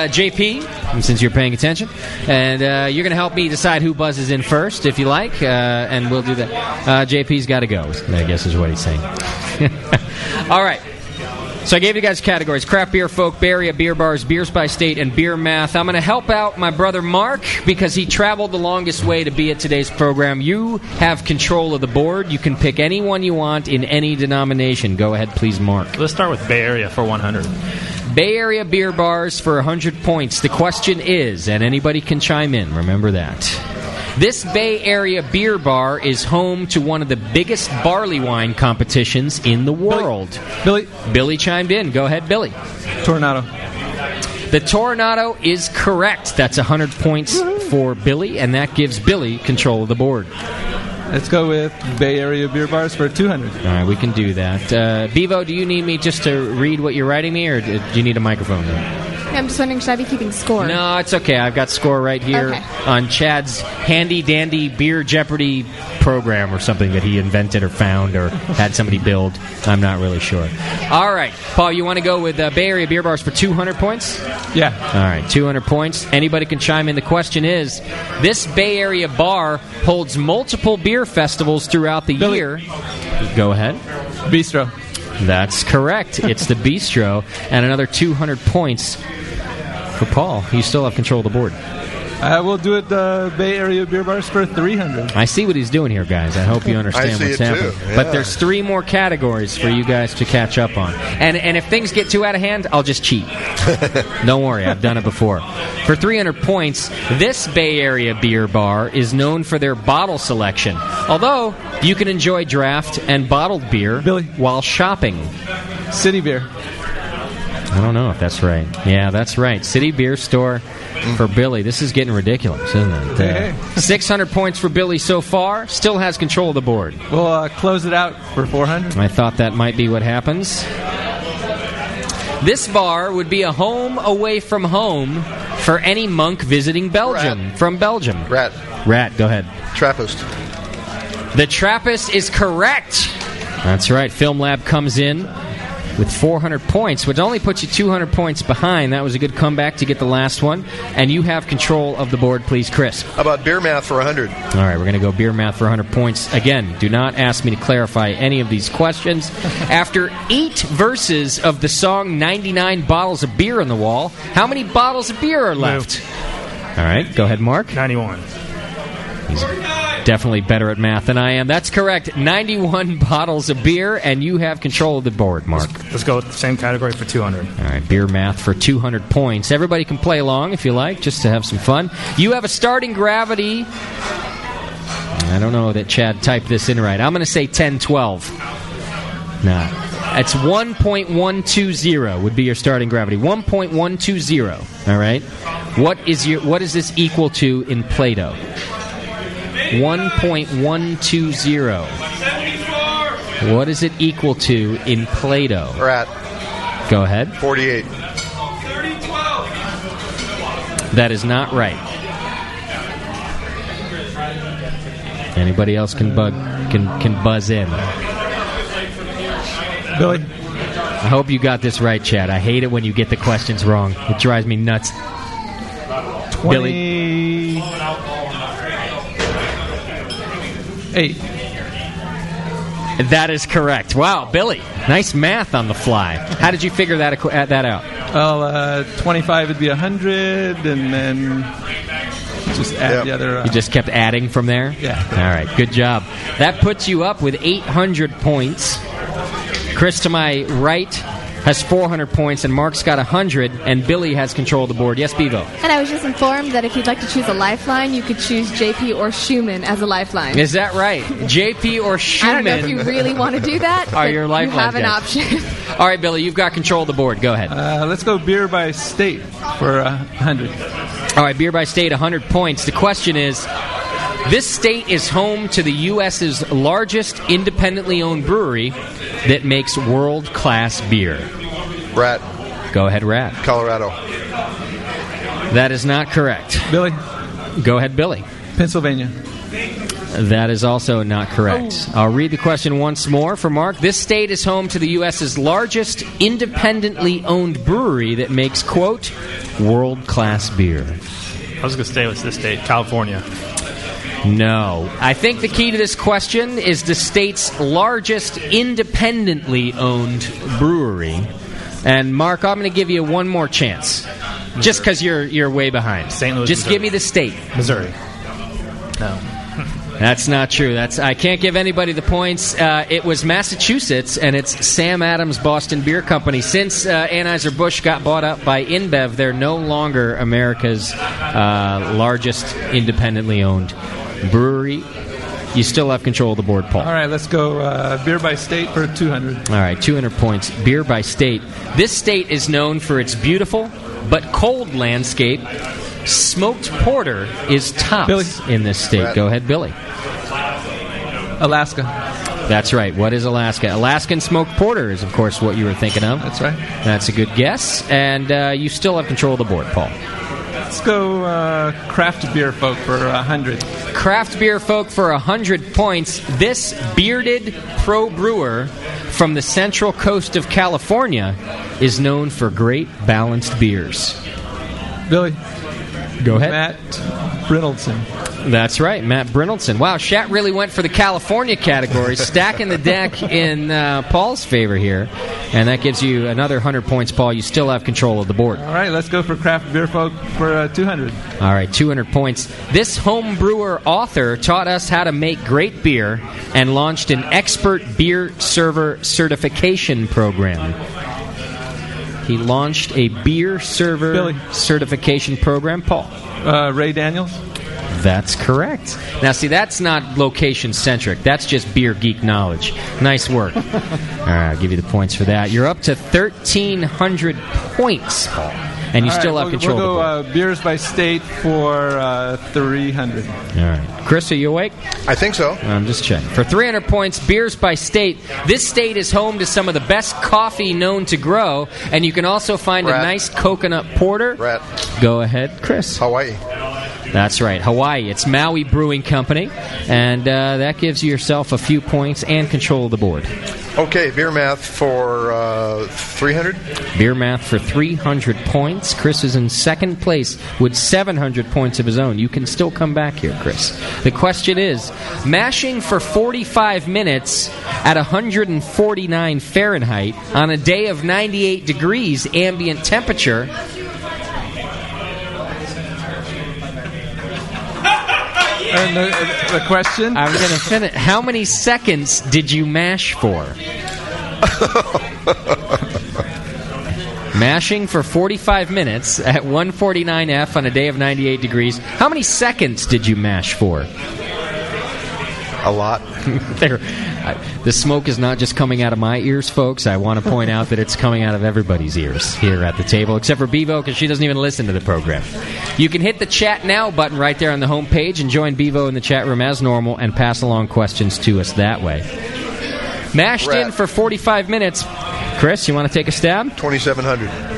JP, since you're paying attention. And you're going to help me decide who buzzes in first, if you like, and we'll do that. JP's got to go, I guess is what he's saying. All right. So I gave you guys categories: craft beer, folk, Bay Area beer bars, beers by state, and beer math. I'm going to help out my brother Mark because he traveled the longest way to be at today's program. You have control of the board. You can pick anyone you want in any denomination. Go ahead, please, Mark. Let's start with Bay Area for 100. Bay Area beer bars for 100 points. The question is, and anybody can chime in, remember that. This Bay Area beer bar is home to one of the biggest barley wine competitions in the world. Billy chimed in. Go ahead, Billy. Tornado. The Tornado is correct. That's 100 points for Billy, and that gives Billy control of the board. Let's go with Bay Area beer bars for 200. All right, we can do that. Bevo, do you need me just to read what you're writing me, or do you need a microphone? I'm just wondering, should I be keeping score? No, it's okay. I've got score right here on Chad's handy-dandy Beer Jeopardy program or something that he invented or found or had somebody build. I'm not really sure. All right. Paul, you want to go with Bay Area beer bars for 200 points? Yeah. All right, 200 points. Anybody can chime in. The question is, this Bay Area bar holds multiple beer festivals throughout the year. Go ahead. Bistro. That's correct. It's the Bistro. And another 200 points for Paul. You still have control of the board. We'll do it Bay Area beer bars for 300. I see what he's doing here, guys. I hope you understand what's happening. Yeah. But there's 3 more categories for you guys to catch up on. And if things get too out of hand, I'll just cheat. Don't worry, I've done it before. For 300 points, this Bay Area beer bar is known for their bottle selection. Although, you can enjoy draft and bottled beer while shopping. City Beer. I don't know if that's right. Yeah, that's right. City Beer Store for Billy. This is getting ridiculous, isn't it? 600 points for Billy so far. Still has control of the board. We'll close it out for 400. I thought that might be what happens. This bar would be a home away from home for any monk visiting Belgium. From Belgium. Rat, go ahead. Trappist. The Trappist is correct. That's right. Film Lab comes in with 400 points, which only puts you 200 points behind. That was a good comeback to get the last one. And you have control of the board, please, Chris. How about beer math for 100? All right, we're going to go beer math for 100 points. Again, do not ask me to clarify any of these questions. After 8 verses of the song 99 Bottles of Beer on the Wall, how many bottles of beer are left? All right, go ahead, Mark. 91. He's definitely better at math than I am. That's correct. 91 bottles of beer, and you have control of the board, Mark. Let's go with the same category for 200. All right, beer math for 200 points. Everybody can play along if you like, just to have some fun. You have a starting gravity. I don't know that Chad typed this in right. I'm going to say 10-12. Nah. It's 1.120 would be your starting gravity. 1.120. All right? What is this equal to in Play-Doh? 1.120. What is it equal to in Play-Doh? Rat. Go ahead. 48. That is not right. Anybody else can buzz in. Billy. I hope you got this right, Chad. I hate it when you get the questions wrong. It drives me nuts. 20... Billy. 8. That is correct. Wow, Billy. Nice math on the fly. How did you figure that out? Well, 25 would be 100, and then just add the other. You just kept adding from there? Yeah. All right, good job. That puts you up with 800 points. Chris, to my right, has 400 points, and Mark's got 100, and Billy has control of the board. Yes, Bevo? And I was just informed that if you'd like to choose a lifeline, you could choose JP or Schumann as a lifeline. Is that right? JP or Schumann? I don't know if you really want to do that, Are but your you lifeline have an guys. option. All right, Billy, you've got control of the board. Go ahead. Let's go beer by state for 100. All right, beer by state, 100 points. The question is, this state is home to the U.S.'s largest independently owned brewery that makes world-class beer. Rat. Go ahead, Rat. Colorado. That is not correct. Billy. Go ahead, Billy. Pennsylvania. That is also not correct. I'll read the question once more for Mark. This state is home to the U.S.'s largest independently owned brewery that makes, quote, world-class beer. I was going to stay with this state, California. No. I think the key to this question is the state's largest independently owned brewery. And, Mark, I'm going to give you one more chance. Missouri. Just because you're way behind. St. Louis, Just Missouri. give me the state. Missouri. No. That's not true. I can't give anybody the points. It was Massachusetts, and it's Sam Adams Boston Beer Company. Since Anheuser-Busch got bought up by InBev, they're no longer America's largest independently owned brewery. You still have control of the board, Paul. All right, let's go beer by state for 200. All right, 200 points. Beer by state. This state is known for its beautiful but cold landscape. Smoked porter is tops in this state. Go ahead, Billy. Alaska. That's right. What is Alaska? Alaskan smoked porter is, of course, what you were thinking of. That's right. That's a good guess. And you still have control of the board, Paul. Let's go craft beer folk for 100. Craft beer folk for 100 points. This bearded pro brewer from the central coast of California is known for great balanced beers. Billy. Go ahead. Matt Brynildson. That's right, Matt Brynildson. Wow, Shat really went for the California category, stacking the deck in Paul's favor here. And that gives you another 100 points, Paul. You still have control of the board. All right, let's go for craft beer folk for 200. All right, 200 points. This home brewer author taught us how to make great beer and launched an expert beer server certification program. He launched a beer server certification program. Paul. Ray Daniels. That's correct. Now, see, that's not location-centric. That's just beer geek knowledge. Nice work. All right, I'll give you the points for that. You're up to 1,300 points, Paul. And you still have control We'll of the board. go beers by state for 300. All right. Chris, are you awake? I think so. I'm just checking. For 300 points, beers by state. This state is home to some of the best coffee known to grow, and you can also find a nice coconut porter. Go ahead, Chris. Hawaii. That's right, Hawaii. It's Maui Brewing Company, and that gives yourself a few points and control of the board. Okay, beer math for 300. Beer math for 300 points. Chris is in second place with 700 points of his own. You can still come back here, Chris. The question is, mashing for 45 minutes at 149 Fahrenheit on a day of 98 degrees ambient temperature... And the question? I'm going to finish. How many seconds did you mash for? Mashing for 45 minutes at 149 F on a day of 98 degrees. How many seconds did you mash for? A lot. The smoke is not just coming out of my ears, folks. I want to point out that it's coming out of everybody's ears here at the table, except for Bevo, because she doesn't even listen to the program. You can hit the Chat Now button right there on the home page and join Bevo in the chat room as normal and pass along questions to us that way. Mashed in for 45 minutes. Chris, you want to take a stab? 2,700.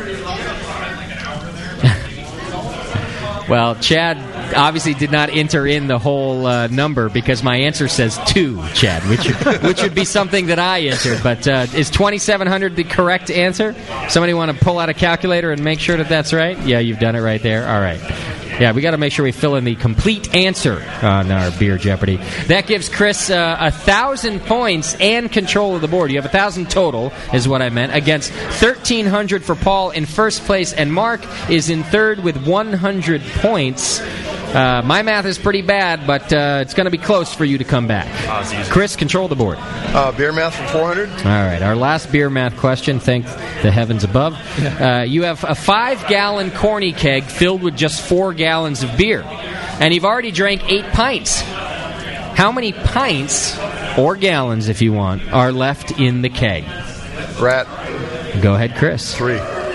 Well, Chad obviously did not enter in the whole number because my answer says 2, Chad, which would be something that I entered. But is 2,700 the correct answer? Somebody want to pull out a calculator and make sure that that's right? Yeah, you've done it right there. All right. Yeah, we got to make sure we fill in the complete answer on our Beer Jeopardy. That gives Chris 1,000 points and control of the board. You have 1,000 total, is what I meant, against 1,300 for Paul in first place, and Mark is in third with 100 points. My math is pretty bad, but it's going to be close for you to come back. Chris, control the board. Beer math for 400. All right, our last beer math question, thank the heavens above. You have a 5-gallon corny keg filled with just 4 gallons of beer, and you've already drank 8 pints. How many pints, or gallons if you want, are left in the keg? Rat. Go ahead, Chris. 3.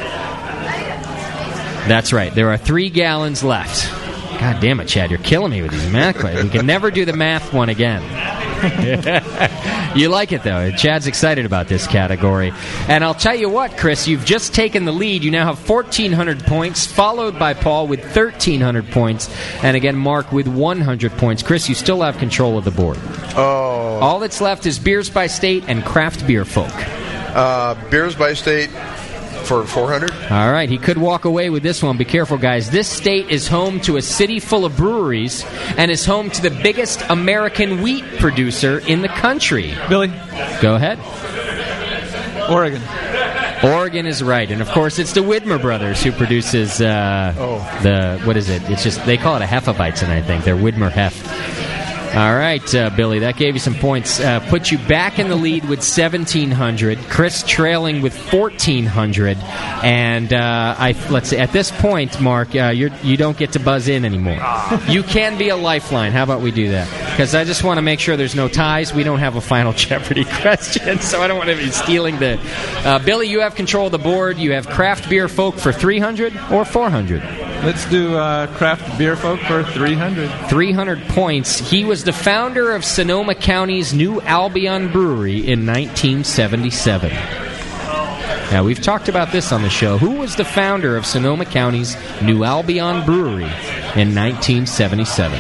That's right, there are 3 gallons left. God damn it, Chad, you're killing me with these math questions. We can never do the math one again. You like it, though. Chad's excited about this category. And I'll tell you what, Chris, you've just taken the lead. You now have 1,400 points, followed by Paul with 1,300 points, and again, Mark with 100 points. Chris, you still have control of the board. Oh. All that's left is Beers by State and Craft Beer Folk. Beers by State for 400. All right, he could walk away with this one. Be careful, guys. This state is home to a city full of breweries and is home to the biggest American wheat producer in the country. Billy? Go ahead. Oregon. Oregon is right. And, of course, it's the Widmer Brothers who produces what is it? It's just, they call it a Hefeweizen, I think. They're Widmer Hef. All right, Billy, that gave you some points. Put you back in the lead with 1,700. Chris trailing with 1,400. And let's see, at this point, Mark, you don't get to buzz in anymore. You can be a lifeline. How about we do that? Because I just want to make sure there's no ties. We don't have a final Jeopardy question, so I don't want to be stealing the... Billy, you have control of the board. You have Craft Beer Folk for 300 or 400? Let's do Craft Beer Folk for 300. 300 points. He was the founder of Sonoma County's New Albion Brewery in 1977. Now, we've talked about this on the show. Who was the founder of Sonoma County's New Albion Brewery in 1977?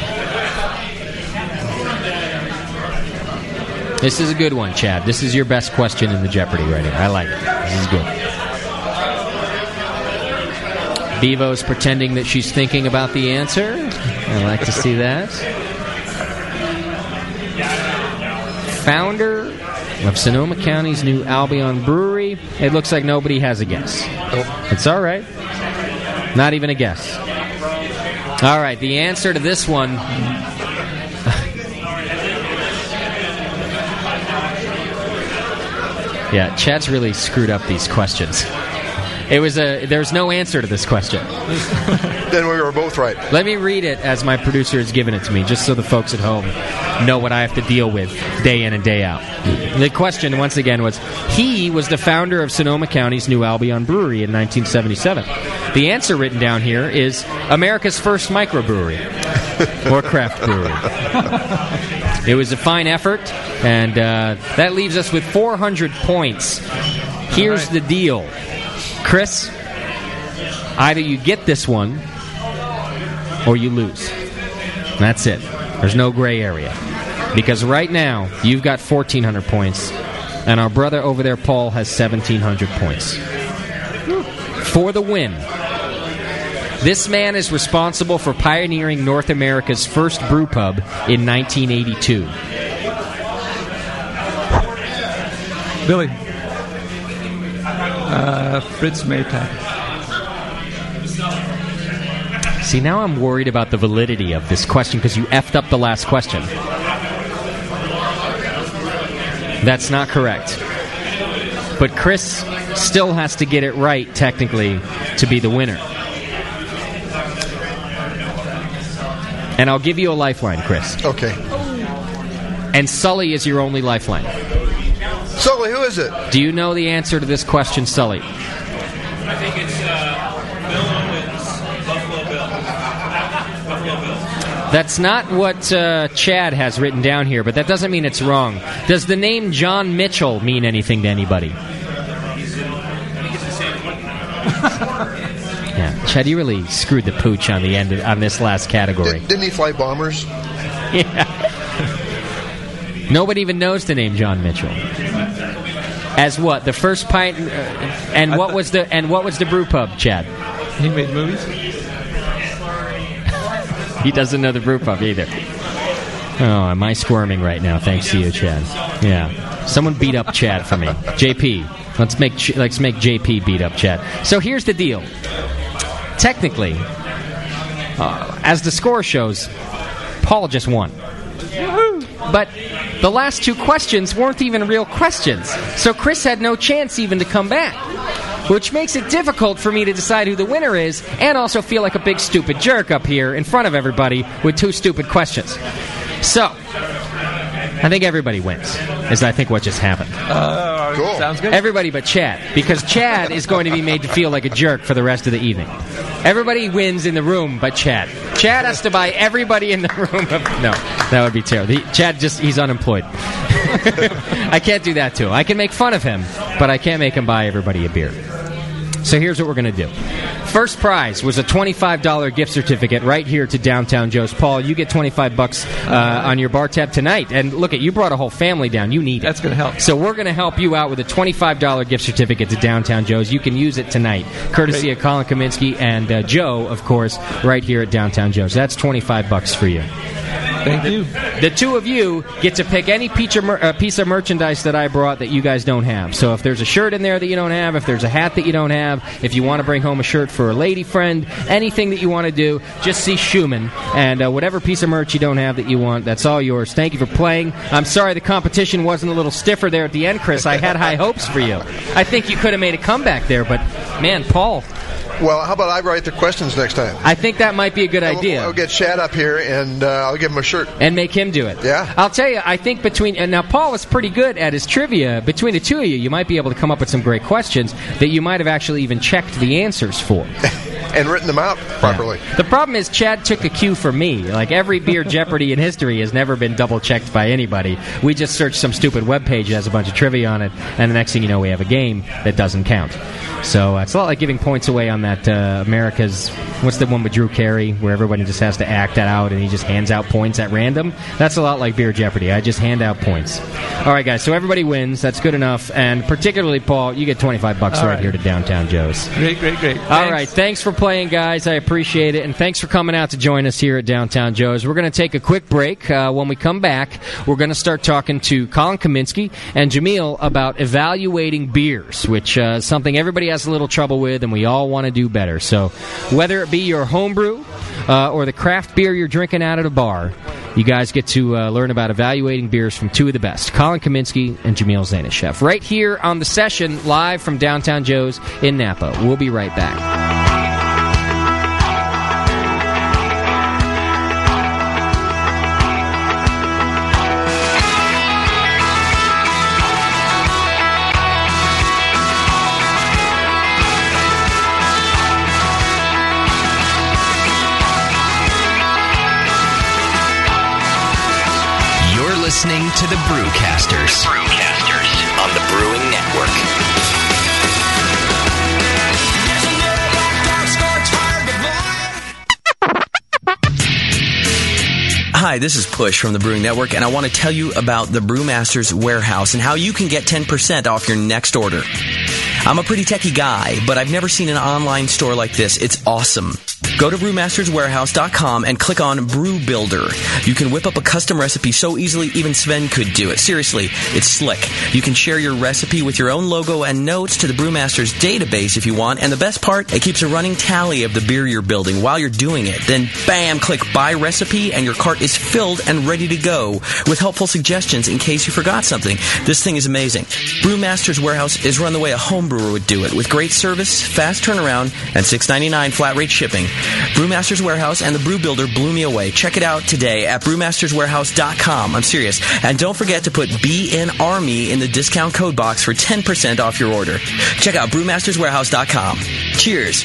This is a good one, Chad. This is your best question in the Jeopardy right here. I like it. This is good. Bevo's pretending that she's thinking about the answer. I like to see that. Founder of Sonoma County's New Albion Brewery. It looks like nobody has a guess. It's all right. Not even a guess. All right, the answer to this one... Yeah, Chad's really screwed up these questions. There's no answer to this question. Then we were both right. Let me read it as my producer has given it to me, just so the folks at home know what I have to deal with day in and day out. The question, once again, was, he was the founder of Sonoma County's New Albion Brewery in 1977. The answer written down here is America's first microbrewery, or craft brewery. It was a fine effort, and that leaves us with 400 points. Here's the deal. Chris, either you get this one or you lose. That's it. There's no gray area. Because right now, you've got 1,400 points, and our brother over there, Paul, has 1,700 points. For the win, this man is responsible for pioneering North America's first brew pub in 1982. Billy. Fritz Maytag. See, now I'm worried about the validity of this question because you effed up the last question. That's not correct. But Chris still has to get it right, technically, to be the winner. And I'll give you a lifeline, Chris. Okay. And Sully is your only lifeline. Sully, who is it? Do you know the answer to this question, Sully? I think it's Bill Owens, Buffalo Bill. That's not what Chad has written down here, but that doesn't mean it's wrong. Does the name John Mitchell mean anything to anybody? Yeah, Chad, you really screwed the pooch on the end on this last category. Didn't he fly bombers? Yeah. Nobody even knows the name John Mitchell. As what? The first pint and what was the brew pub, Chad? He made movies. He doesn't know the brew pub either. Oh, am I squirming right now? Thanks to you, Chad. Yeah. Someone beat up Chad for me. JP. Let's make JP beat up Chad. So here's the deal. Technically, as the score shows, Paul just won. But the last two questions weren't even real questions. So Chris had no chance even to come back, which makes it difficult for me to decide who the winner is and also feel like a big stupid jerk up here in front of everybody with two stupid questions. So, I think everybody wins, is I think what just happened. Cool. Sounds good. Everybody but Chad, because Chad is going to be made to feel like a jerk for the rest of the evening. Everybody wins in the room but Chad. Chad has to buy everybody in the room. No, that would be terrible. He's unemployed. I can't do that to him. I can make fun of him, but I can't make him buy everybody a beer. So here's what we're going to do. First prize was a $25 gift certificate right here to Downtown Joe's. Paul, you get $25 on your bar tab tonight. And look, you brought a whole family down. You need it. That's going to help. So we're going to help you out with a $25 gift certificate to Downtown Joe's. You can use it tonight, courtesy of Colin Kaminsky and Joe, of course, right here at Downtown Joe's. That's $25 for you. Thank you. The two of you get to pick any piece of merchandise that I brought that you guys don't have. So if there's a shirt in there that you don't have, if there's a hat that you don't have, if you want to bring home a shirt for a lady friend, anything that you want to do, just see Schumann. And whatever piece of merch you don't have that you want, that's all yours. Thank you for playing. I'm sorry the competition wasn't a little stiffer there at the end, Chris. I had high hopes for you. I think you could have made a comeback there, but, man, Paul... Well, how about I write the questions next time? I think that might be a good idea. I'll get Chad up here, and I'll give him a shirt. And make him do it. Yeah. I'll tell you, I think and now Paul is pretty good at his trivia. Between the two of you, you might be able to come up with some great questions that you might have actually even checked the answers for. And written them out properly. Yeah. The problem is Chad took a cue from me. Like, every Beer Jeopardy in history has never been double-checked by anybody. We just searched some stupid webpage that has a bunch of trivia on it, and the next thing you know, we have a game that doesn't count. So it's a lot like giving points away on that America's... What's the one with Drew Carey, where everybody just has to act that out and he just hands out points at random? That's a lot like Beer Jeopardy. I just hand out points. All right, guys, so everybody wins. That's good enough. And particularly, Paul, you get $25 right here to Downtown Joe's. Great. All right, thanks for playing, guys. I appreciate it. And thanks for coming out to join us here at Downtown Joe's. We're going to take a quick break. When we come back, we're going to start talking to Colin Kaminsky and Jameel about evaluating beers, which is something everybody has a little trouble with, and we all want to do better. So whether it be your homebrew or the craft beer you're drinking out at a bar, you guys get to learn about evaluating beers from two of the best, Colin Kaminsky and Jameel Zainasheff, right here on The Session, live from Downtown Joe's in Napa. We'll be right back. Listening to the Brewcasters. On the Brewing Network. Hi, this is Push from the Brewing Network, and I want to tell you about the Brewmaster's Warehouse and how you can get 10% off your next order. I'm a pretty techie guy, but I've never seen an online store like this. It's awesome. Go to brewmasterswarehouse.com and click on Brew Builder. You can whip up a custom recipe so easily even Sven could do it. Seriously, it's slick. You can share your recipe with your own logo and notes to the Brewmaster's database if you want. And the best part, it keeps a running tally of the beer you're building while you're doing it. Then, bam, click Buy Recipe, and your cart is filled and ready to go with helpful suggestions in case you forgot something. This thing is amazing. Brewmaster's Warehouse is run the way a home brewer would do it, with great service, fast turnaround, and $6.99 flat rate shipping. Brewmaster's Warehouse and the Brew Builder blew me away. Check it out today at brewmasterswarehouse.com. I'm serious. And don't forget to put BNARMY in the discount code box for 10% off your order. Check out brewmasterswarehouse.com. Cheers.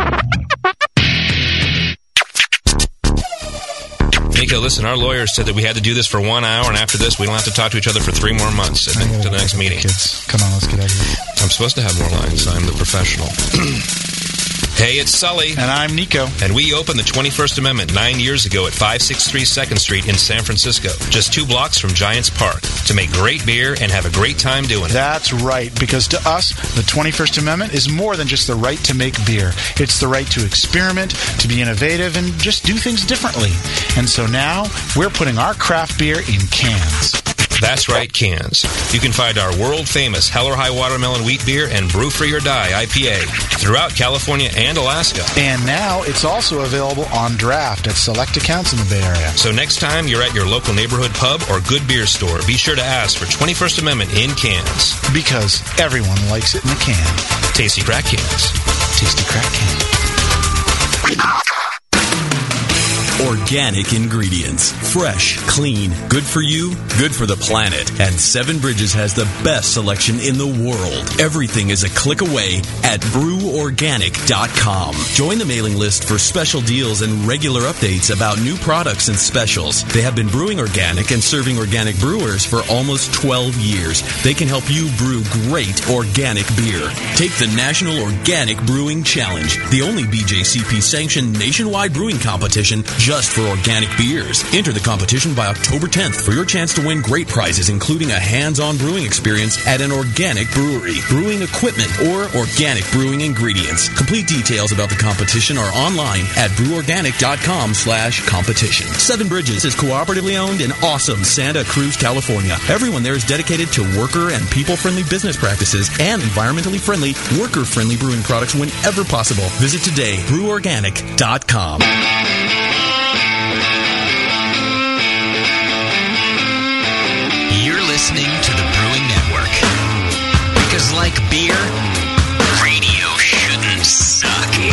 Nico, listen, our lawyers said that we had to do this for 1 hour, and after this, we don't have to talk to each other for 3 more months to the next meeting. Kids, come on, let's get out of here. I'm supposed to have more lines. I'm the professional. Hey, it's Sully. And I'm Nico. And we opened the 21st Amendment 9 years ago at 563 2nd Street in San Francisco, just 2 blocks from Giants Park, to make great beer and have a great time doing it. That's right, because to us, the 21st Amendment is more than just the right to make beer. It's the right to experiment, to be innovative, and just do things differently. And so now, we're putting our craft beer in cans. That's right, cans. You can find our world-famous Hell or High Watermelon Wheat Beer and Brew Free or Die IPA throughout California and Alaska. And now it's also available on draft at select accounts in the Bay Area. So next time you're at your local neighborhood pub or good beer store, be sure to ask for 21st Amendment in cans. Because everyone likes it in a can. Tasty crack cans. Tasty crack can. Organic ingredients. Fresh, clean, good for you, good for the planet. And Seven Bridges has the best selection in the world. Everything is a click away at breworganic.com. Join the mailing list for special deals and regular updates about new products and specials. They have been brewing organic and serving organic brewers for almost 12 years. They can help you brew great organic beer. Take the National Organic Brewing Challenge, the only BJCP-sanctioned nationwide brewing competition just for organic beers. Enter the competition by October 10th for your chance to win great prizes, including a hands-on brewing experience at an organic brewery, brewing equipment, or organic brewing ingredients. Complete details about the competition are online at breworganic.com/competition. Seven Bridges is cooperatively owned in awesome Santa Cruz, California. Everyone there is dedicated to worker and people-friendly business practices and environmentally friendly, worker-friendly brewing products whenever possible. Visit today, breworganic.com. You're listening to the Brewing Network. Because like beer, radio shouldn't suck.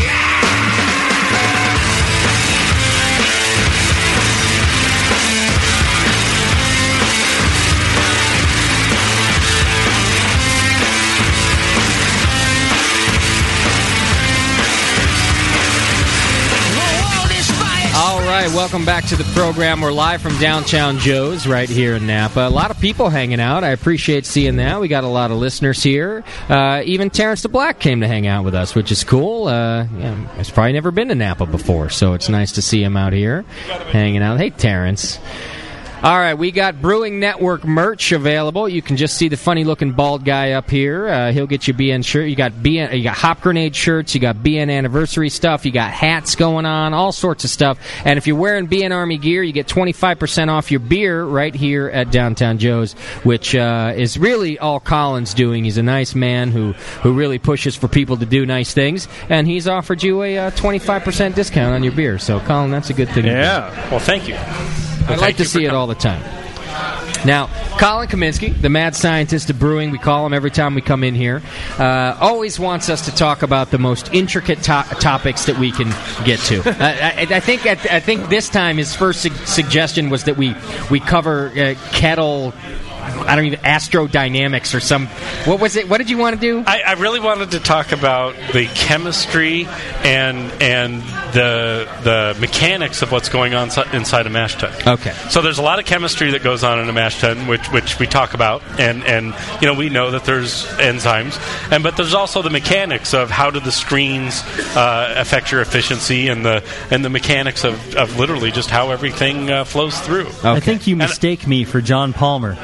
All right, welcome back to the program. We're live from Downtown Joe's right here in Napa. A lot of people hanging out. I appreciate seeing that. We got a lot of listeners here. Even Terrence the Black came to hang out with us, which is cool. He's probably never been to Napa before, so it's nice to see him out here hanging out. Hey, Terrence. All right, we got Brewing Network merch available. You can just see the funny-looking bald guy up here. He'll get you BN shirt. You got Hop Grenade shirts. You got BN anniversary stuff. You got hats going on, all sorts of stuff. And if you're wearing BN Army gear, you get 25% off your beer right here at Downtown Joe's, which is really all Colin's doing. He's a nice man who really pushes for people to do nice things, and he's offered you a 25% discount on your beer. So, Colin, that's a good thing. Yeah. Well, thank you. I'd like to see it all the time. Now, Colin Kaminsky, the mad scientist of brewing, we call him every time we come in here, always wants us to talk about the most intricate topics that we can get to. I think this time his first suggestion was that we cover kettle. Astrodynamics or some. What was it? What did you want to do? I really wanted to talk about the chemistry and the mechanics of what's going on inside a mash tun. Okay. So there's a lot of chemistry that goes on in a mash tun, which we talk about, and we know that there's enzymes, but there's also the mechanics of how do the screens affect your efficiency and the mechanics of literally just how everything flows through. Okay. I think you mistake me for John Palmer.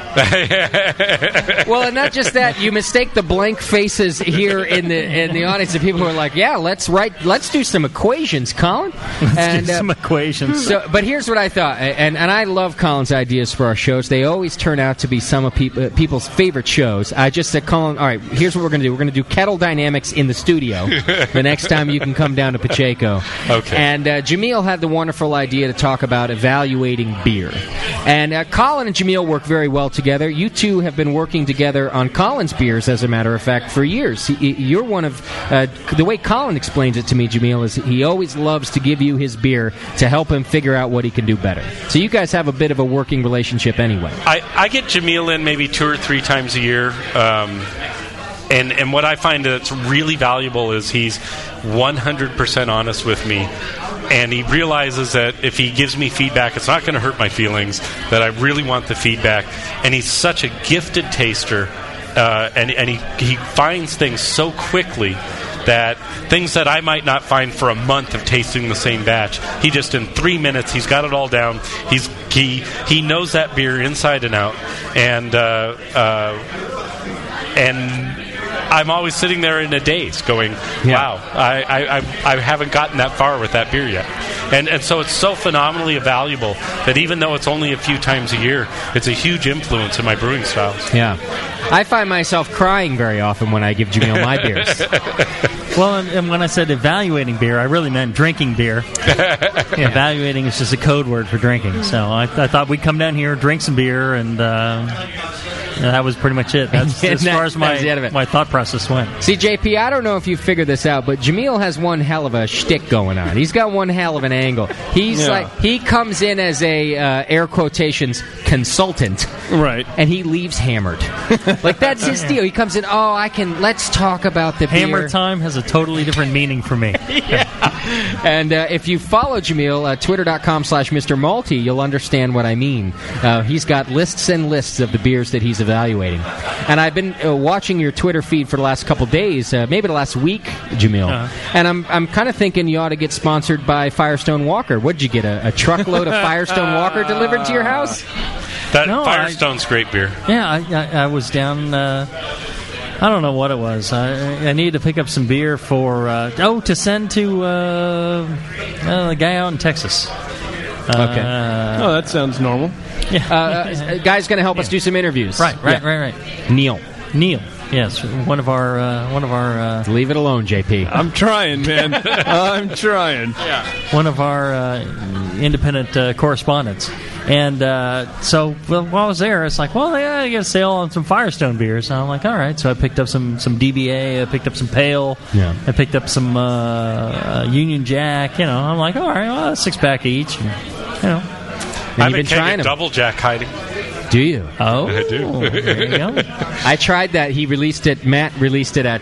Well, and not just that, you mistake the blank faces here in the audience of people who are like, yeah, let's do some equations, Colin. Let's do some equations. So, but here's what I thought, and I love Colin's ideas for our shows. They always turn out to be some of people's favorite shows. I just said, Colin, all right, here's what we're going to do. We're going to do kettle dynamics in the studio the next time you can come down to Pacheco. Okay. And Jameel had the wonderful idea to talk about evaluating beer. And Colin and Jameel work very well together. You two have been working together on Colin's beers, as a matter of fact, for years. You're one of the way Colin explains it to me, Jameel, is he always loves to give you his beer to help him figure out what he can do better. So you guys have a bit of a working relationship anyway. I get Jameel in maybe 2 or 3 times a year. And what I find that's really valuable is he's 100% honest with me. And he realizes that if he gives me feedback, it's not going to hurt my feelings, that I really want the feedback. And he's such a gifted taster, and he finds things so quickly that things that I might not find for a month of tasting the same batch, he just in 3 minutes he's got it all down. He knows that beer inside and out, and I'm always sitting there in a daze going, wow, I haven't gotten that far with that beer yet. And so it's so phenomenally valuable that even though it's only a few times a year, it's a huge influence in my brewing styles. Yeah. I find myself crying very often when I give Jamil my beers. Well, and when I said evaluating beer, I really meant drinking beer. Evaluating is just a code word for drinking. So I thought we'd come down here, drink some beer, and that was pretty much it. That's as far as my thought process went. See, JP, I don't know if you figured this out, but Jamil has one hell of a shtick going on. He's got one hell of an angle. He's he comes in as a air quotations consultant, right? And he leaves hammered. Like that's his deal. He comes in. Let's talk about the Hammer beer. time has a totally different meaning for me. And if you follow Jamil, twitter.com/Mr. Malty, you'll understand what I mean. He's got lists and lists of the beers that he's evaluating. And I've been watching your Twitter feed for the last couple days, maybe the last week, Jamil. And I'm kind of thinking you ought to get sponsored by Firestone Walker. What'd you get, a truckload of Firestone Walker delivered to your house? Firestone's great beer. Yeah, I was down... I don't know what it was. I needed to pick up some beer for to send to the guy out in Texas. Okay. That sounds normal. Yeah. Guy's going to help us do some interviews. Right. Neil. Yes, one of our. Leave it alone, JP. I'm trying, man. I'm trying. Yeah. One of our independent correspondents. And so while I was there, it's like, I get a sale on some Firestone beers. And I'm like, all right. So I picked up some DBA. I picked up some Pale. Yeah. I picked up some Union Jack. I'm like, all right, well, 6-pack each. And, I've been trying Double Jack hiding. Do you? Oh, I do. There you go. I tried that. Matt released it at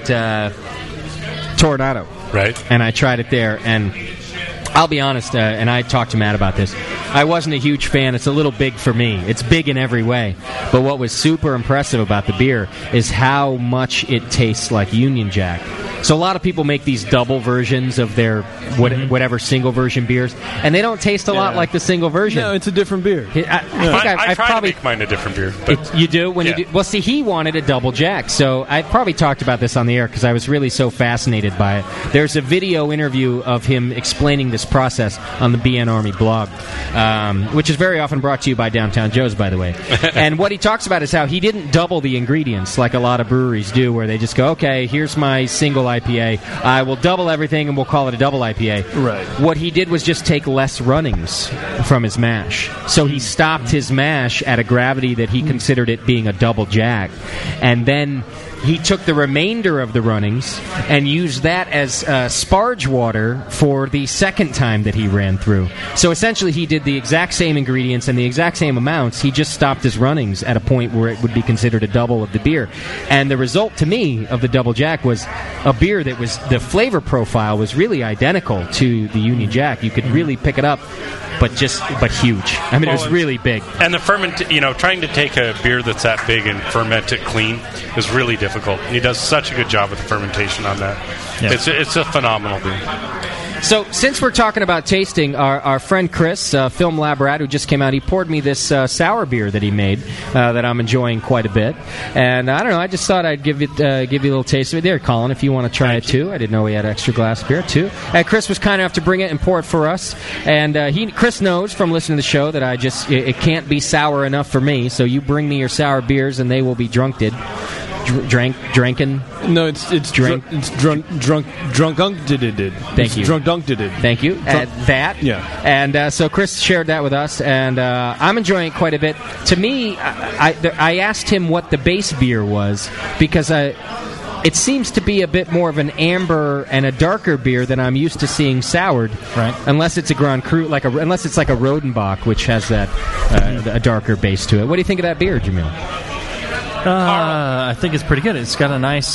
Toronado. Right. And I tried it there, and I'll be honest, and I talked to Matt about this. I wasn't a huge fan. It's a little big for me. It's big in every way. But what was super impressive about the beer is how much it tastes like Union Jack. So a lot of people make these double versions of their whatever single version beers, and they don't taste a lot like the single version. No, it's a different beer. I try to make mine a different beer. You do? When you do? Well, see, he wanted a double jack, so I probably talked about this on the air because I was really so fascinated by it. There's a video interview of him explaining this process on the BN Army blog, which is very often brought to you by Downtown Joe's, by the way. And what he talks about is how he didn't double the ingredients like a lot of breweries do, where they just go, okay, here's my single IPA. I will double everything and we'll call it a double IPA. Right. What he did was just take less runnings from his mash. So he stopped his mash at a gravity that he considered it being a double jack. And then he took the remainder of the runnings and used that as sparge water for the second time that he ran through. So essentially he did the exact same ingredients and the exact same amounts. He just stopped his runnings at a point where it would be considered a double of the beer. And the result to me of the Double Jack was a beer that was, the flavor profile was really identical to the Union Jack. You could really pick it up, but huge. I mean, it was really big. And the trying to take a beer that's that big and ferment it clean is really difficult. He does such a good job with the fermentation on that. Yeah. It's a phenomenal beer. So, since we're talking about tasting, our friend Chris, Film Lab Rat, who just came out, he poured me this sour beer that he made that I'm enjoying quite a bit. And I don't know, I just thought I'd give you a little taste of it. There, Colin, if you want to try it too. I didn't know we had extra glass of beer too. And Chris was kind enough to bring it and pour it for us. And Chris knows from listening to the show that it can't be sour enough for me. So you bring me your sour beers and they will be drinking. No, it's drink. Drunk uncted. Thank you. Drunk dunked. Thank you. That. Yeah. And so Chris shared that with us, and I'm enjoying it quite a bit. To me, I asked him what the base beer was because it seems to be a bit more of an amber and a darker beer than I'm used to seeing soured. Right. Unless it's a Grand Cru, unless it's like a Rodenbach, which has that a darker base to it. What do you think of that beer, Jamil? I think it's pretty good. It's got a nice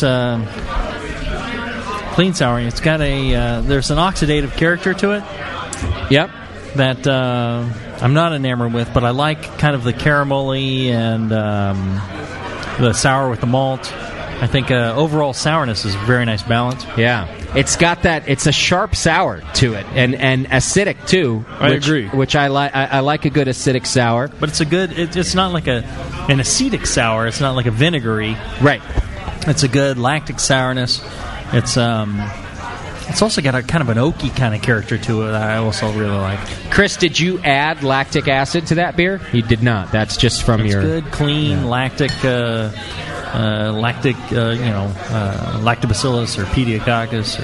clean souring. It's got there's an oxidative character to it. Yep. That I'm not enamored with, but I like kind of the caramelly and the sour with the malt. I think overall sourness is a very nice balance. Yeah. It's got that. It's a sharp sour to it, and acidic too. I agree. Which I like. I like a good acidic sour. But it's a good. It's not like an acetic sour. It's not like a vinegary. Right. It's a good lactic sourness. It's also got a kind of an oaky kind of character to it that I also really like. Chris, did you add lactic acid to that beer? You did not. That's just from it's your good, clean lactic. Lactobacillus or Pediococcus.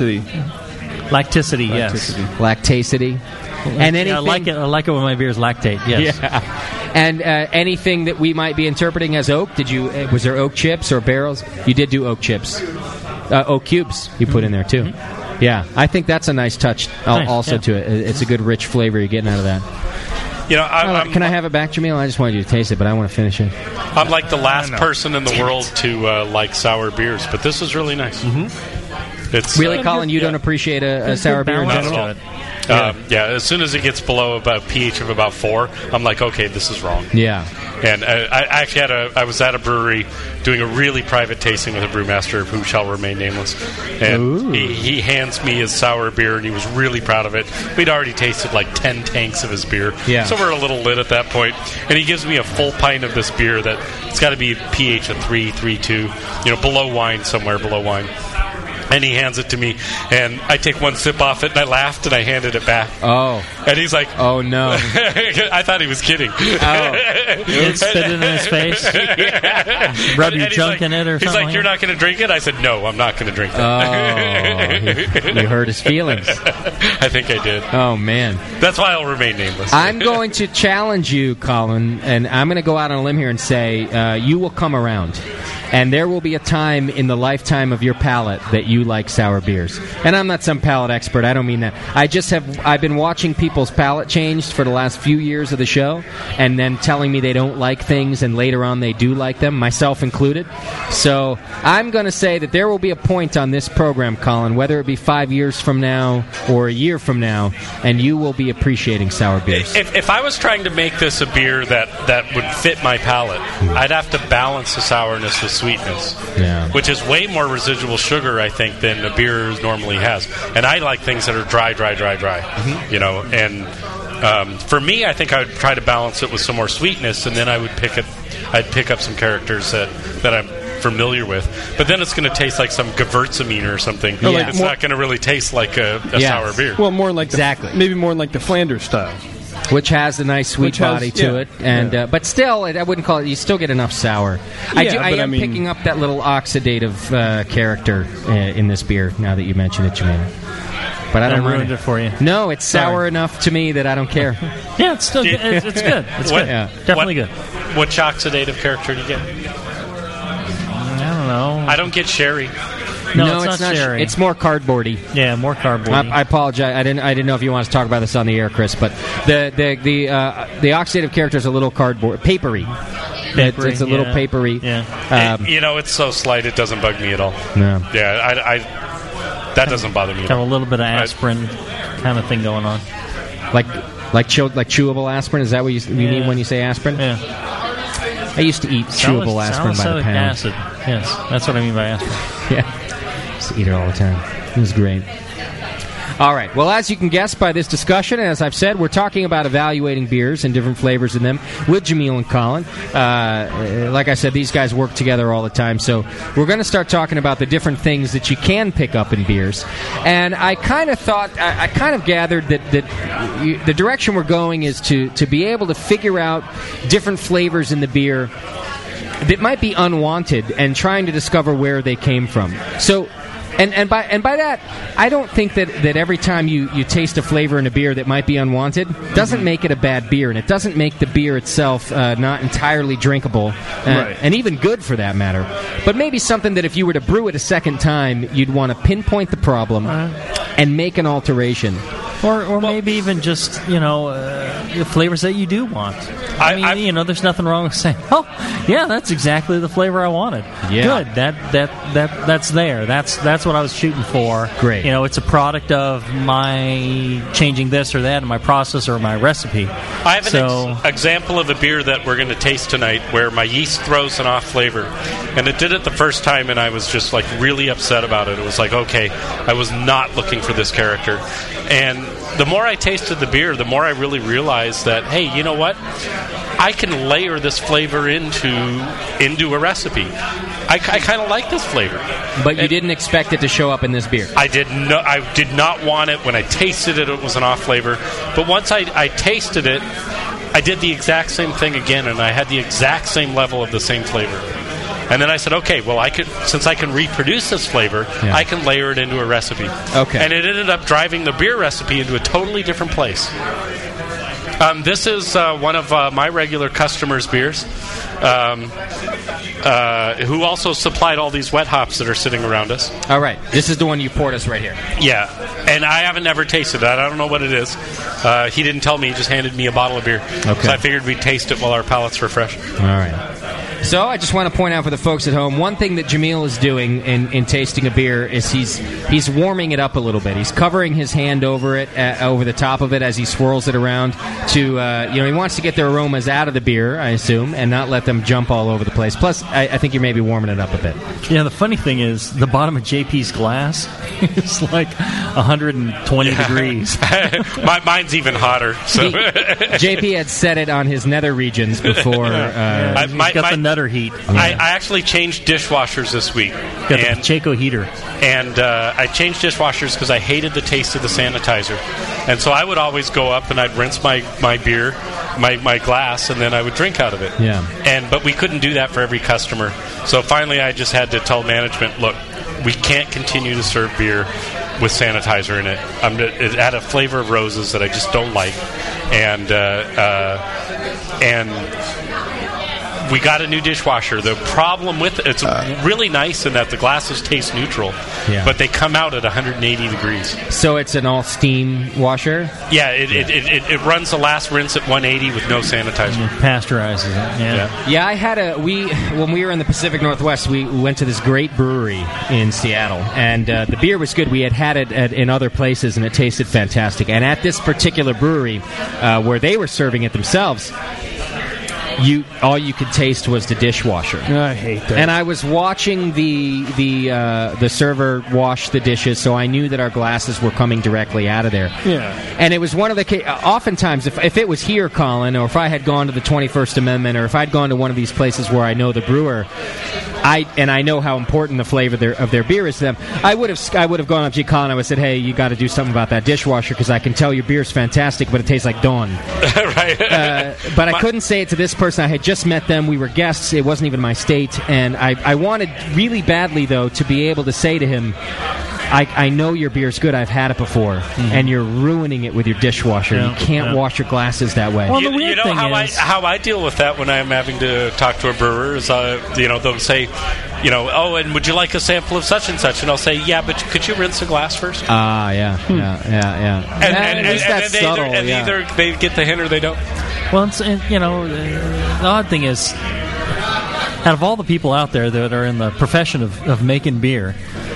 Lacticity, yes. Lactacity. And anything, I like it when my beers lactate, yes. Yeah. And anything that we might be interpreting as oak, was there oak chips or barrels? You did do oak chips. Oak cubes you put in there, too. Mm-hmm. Yeah, I think that's a nice touch to it. It's a good, rich flavor you're getting out of that. Can I have it back, Jamil? I just wanted you to taste it, but I want to finish it. I'm like the last person in the world to like sour beers, but this is really nice. Mm-hmm. It's really, Colin, you don't appreciate a sour beer in general? As soon as it gets below about pH of about 4, I'm like, okay, this is wrong. Yeah. And I actually I was at a brewery doing a really private tasting with a brewmaster who shall remain nameless. And he hands me his sour beer, and he was really proud of it. We'd already tasted like 10 tanks of his beer. Yeah. So we're a little lit at that point. And he gives me a full pint of this beer that it's got to be pH of 3.2, below wine, somewhere below wine. And he hands it to me, and I take one sip off it, and I laughed, and I handed it back. Oh. And he's like... Oh, no. I thought he was kidding. Oh. You spit it in his face? Yeah. Rub your junk in it or something? He's like, you're not going to drink it? I said, no, I'm not going to drink that. Oh. You hurt his feelings. I think I did. Oh, man. That's why I'll remain nameless. I'm going to challenge you, Colin, and I'm going to go out on a limb here and say you will come around. And there will be a time in the lifetime of your palate that you like sour beers. And I'm not some palate expert. I don't mean that. I've been watching people's palate change for the last few years of the show, and then telling me they don't like things, and later on they do like them, myself included. So I'm going to say that there will be a point on this program, Colin, whether it be 5 years from now or a year from now, and you will be appreciating sour beers. If I was trying to make this a beer that would fit my palate, I'd have to balance the sourness with sweetness, which is way more residual sugar, I think, than a beer normally has. And I like things that are dry. Mm-hmm. And for me, I think I would try to balance it with some more sweetness, and then I'd pick up some characters that I'm familiar with. But then it's going to taste like some Gewürztraminer or something. Yeah. It's not going to really taste like a sour beer. Well, more like maybe more like the Flanders style. Which has a nice sweet body to it, and but still, I woun't call it. You still get enough sour. I am picking up that little oxidative character in this beer. Now that you mention it, Jamil, but I don't ruined it for you. No, it's sour enough to me that I don't care. Yeah, it's still good. It's good. It's good. Yeah. Definitely good. Which oxidative character do you get? I don't know. I don't get sherry. No, it's not sherry. It's more cardboardy. Yeah, more cardboardy. I apologize. I didn't know if you want to talk about this on the air, Chris. But the oxidative character is a little cardboard, papery. It's a little papery. Yeah. It's so slight it doesn't bug me at all. No. Yeah, that doesn't bother me. Have a little bit of aspirin kind of thing going on. Like chewable aspirin. Is that what you mean when you say aspirin? Yeah. I used to eat chewable aspirin by the pound. Acid. Yes, that's what I mean by aspirin. Yeah. Used to eat it all the time. It was great. All right. Well, as you can guess by this discussion, as I've said, we're talking about evaluating beers and different flavors in them with Jamil and Colin. Like I said, these guys work together all the time, so we're going to start talking about the different things that you can pick up in beers. And I kind of thought, I kind of gathered that the direction we're going is to be able to figure out different flavors in the beer that might be unwanted and trying to discover where they came from. So, and by that, I don't think that every time you taste a flavor in a beer that might be unwanted doesn't make it a bad beer, and it doesn't make the beer itself not entirely drinkable, and even good for that matter. But maybe something that if you were to brew it a second time, you'd want to pinpoint the problem and make an alteration. Or maybe even just, the flavors that you do want. I mean, there's nothing wrong with saying, oh, yeah, that's exactly the flavor I wanted. Yeah. Good. That's there. That's what I was shooting for. Great. It's a product of my changing this or that in my process or my recipe. I have an example of a beer that we're going to taste tonight where my yeast throws an off flavor. And it did it the first time, and I was just really upset about it. It was okay, I was not looking for this character. And the more I tasted the beer, the more I really realized that, hey, you know what? I can layer this flavor into a recipe. I kind of like this flavor. But you didn't expect it to show up in this beer. I did not want it. When I tasted it, it was an off flavor. But once I tasted it, I did the exact same thing again, and I had the exact same level of the same flavor. And then I said, okay, well, since I can reproduce this flavor, I can layer it into a recipe. Okay. And it ended up driving the beer recipe into a totally different place. This is one of my regular customers' beers, who also supplied all these wet hops that are sitting around us. All right. This is the one you poured us right here. Yeah. And I haven't ever tasted that. I don't know what it is. He didn't tell me. He just handed me a bottle of beer. Okay. So I figured we'd taste it while our palates were fresh. All right. So I just want to point out for the folks at home, one thing that Jamil is doing in tasting a beer is he's warming it up a little bit. He's covering his hand over it, over the top of it as he swirls it around to, he wants to get the aromas out of the beer, I assume, and not let them jump all over the place. Plus, I think you're maybe warming it up a bit. Yeah, the funny thing is, the bottom of JP's glass is 120 degrees. Mine's even hotter. So. JP had set it on his nether regions before. He's got the nutter heat. I actually changed dishwashers this week. Got the Chaco heater. And I changed dishwashers because I hated the taste of the sanitizer. And so I would always go up and I'd rinse my beer, my glass, and then I would drink out of it. Yeah. But we couldn't do that for every customer. So finally I just had to tell management, look, we can't continue to serve beer with sanitizer in it. It had a flavor of roses that I just don't like. And we got a new dishwasher. The problem with it's really nice in that the glasses taste neutral, but they come out at 180 degrees. So it's an all-steam washer? Yeah, it runs the last rinse at 180 with no sanitizer. Pasteurizes it, Yeah, I had when we were in the Pacific Northwest, we went to this great brewery in Seattle, and the beer was good. We had it in other places, and it tasted fantastic. And at this particular brewery, where they were serving it themselves, all you could taste was the dishwasher. I hate that. And I was watching the server wash the dishes, so I knew that our glasses were coming directly out of there. Yeah. And it was one of the oftentimes, if it was here, Colin, or if I had gone to the 21st Amendment, or if I'd gone to one of these places where I know the brewer, I know how important the flavor of their beer is to them, I would have gone up to you, Colin, I would have said, hey, you got to do something about that dishwasher, because I can tell your beer's fantastic, but it tastes like Dawn. Right. But I couldn't say it to this person. I had just met them. We were guests. It wasn't even my state. And I wanted really badly, though, to be able to say to him, I know your beer's good. I've had it before, and you're ruining it with your dishwasher. Yeah. You can't wash your glasses that way. Well, You know how I deal with that when I'm having to talk to a brewer is, they'll say, oh, and would you like a sample of such and such? And I'll say, yeah, but could you rinse the glass first? Yeah. And at least that's subtle. Either they get the hint or they don't. Well, the odd thing is, out of all the people out there that are in the profession of making beer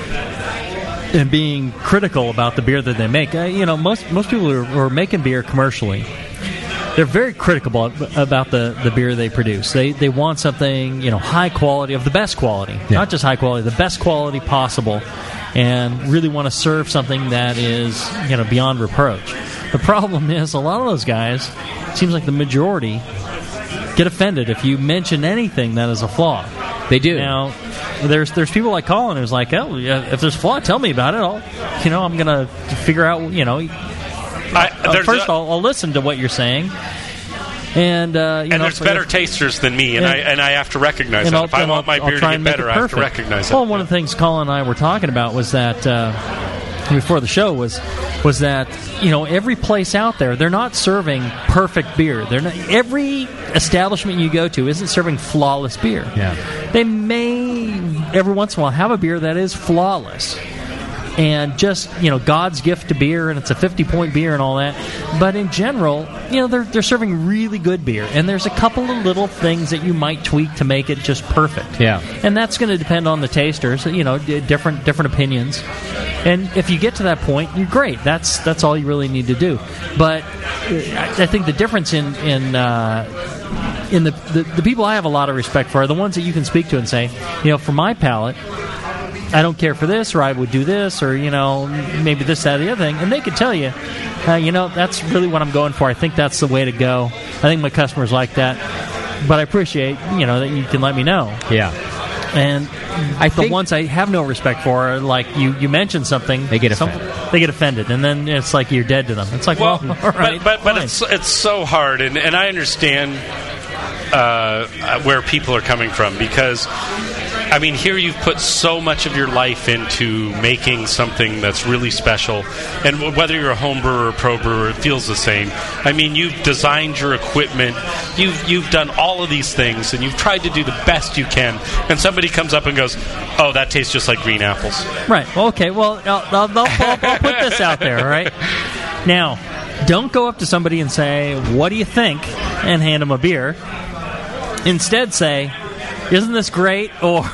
and being critical about the beer that they make, most people who are making beer commercially, they're very critical about the beer they produce. They want something, high quality, of the best quality. Yeah. Not just high quality, the best quality possible, and really want to serve something that is, beyond reproach. The problem is, a lot of those guys, it seems like the majority, get offended if you mention anything that is a flaw. They do. Now, there's people like Colin who's like, oh, yeah, if there's a flaw, tell me about it. I'm going to figure out, first I'll listen to what you're saying. And there's better tasters than me, and I have to recognize that. If I want my beer to get better, I have to recognize that. Well, one of the things Colin and I were talking about was that before the show was that every place out there, they're not serving perfect beer. Every establishment you go to isn't serving flawless beer. Yeah. They may every once in a while have a beer that is flawless. and just, God's gift to beer, and it's a 50-point beer and all that. But in general, they're serving really good beer, and there's a couple of little things that you might tweak to make it just perfect. Yeah. And that's going to depend on the tasters, different opinions. And if you get to that point, you're great. That's all you really need to do. But I think the difference in the people I have a lot of respect for are the ones that you can speak to and say, for my palate, I don't care for this, or I would do this, or, maybe this, that, or the other thing. And they could tell you, that's really what I'm going for. I think that's the way to go. I think my customers like that. But I appreciate, that you can let me know. Yeah. And the ones I have no respect for are like you mention something, they get offended. They get offended, and then it's like you're dead to them. It's like, all right, but it's so hard, and I understand where people are coming from, because here you've put so much of your life into making something that's really special, and whether you're a home brewer or a pro brewer, it feels the same. You've designed your equipment, you've done all of these things, and you've tried to do the best you can, and somebody comes up and goes, "Oh, that tastes just like green apples." Right. Okay. Well, I'll put this out there. All right. Now, don't go up to somebody and say, "What do you think?" and hand them a beer. Instead, say, "Isn't this great?" Or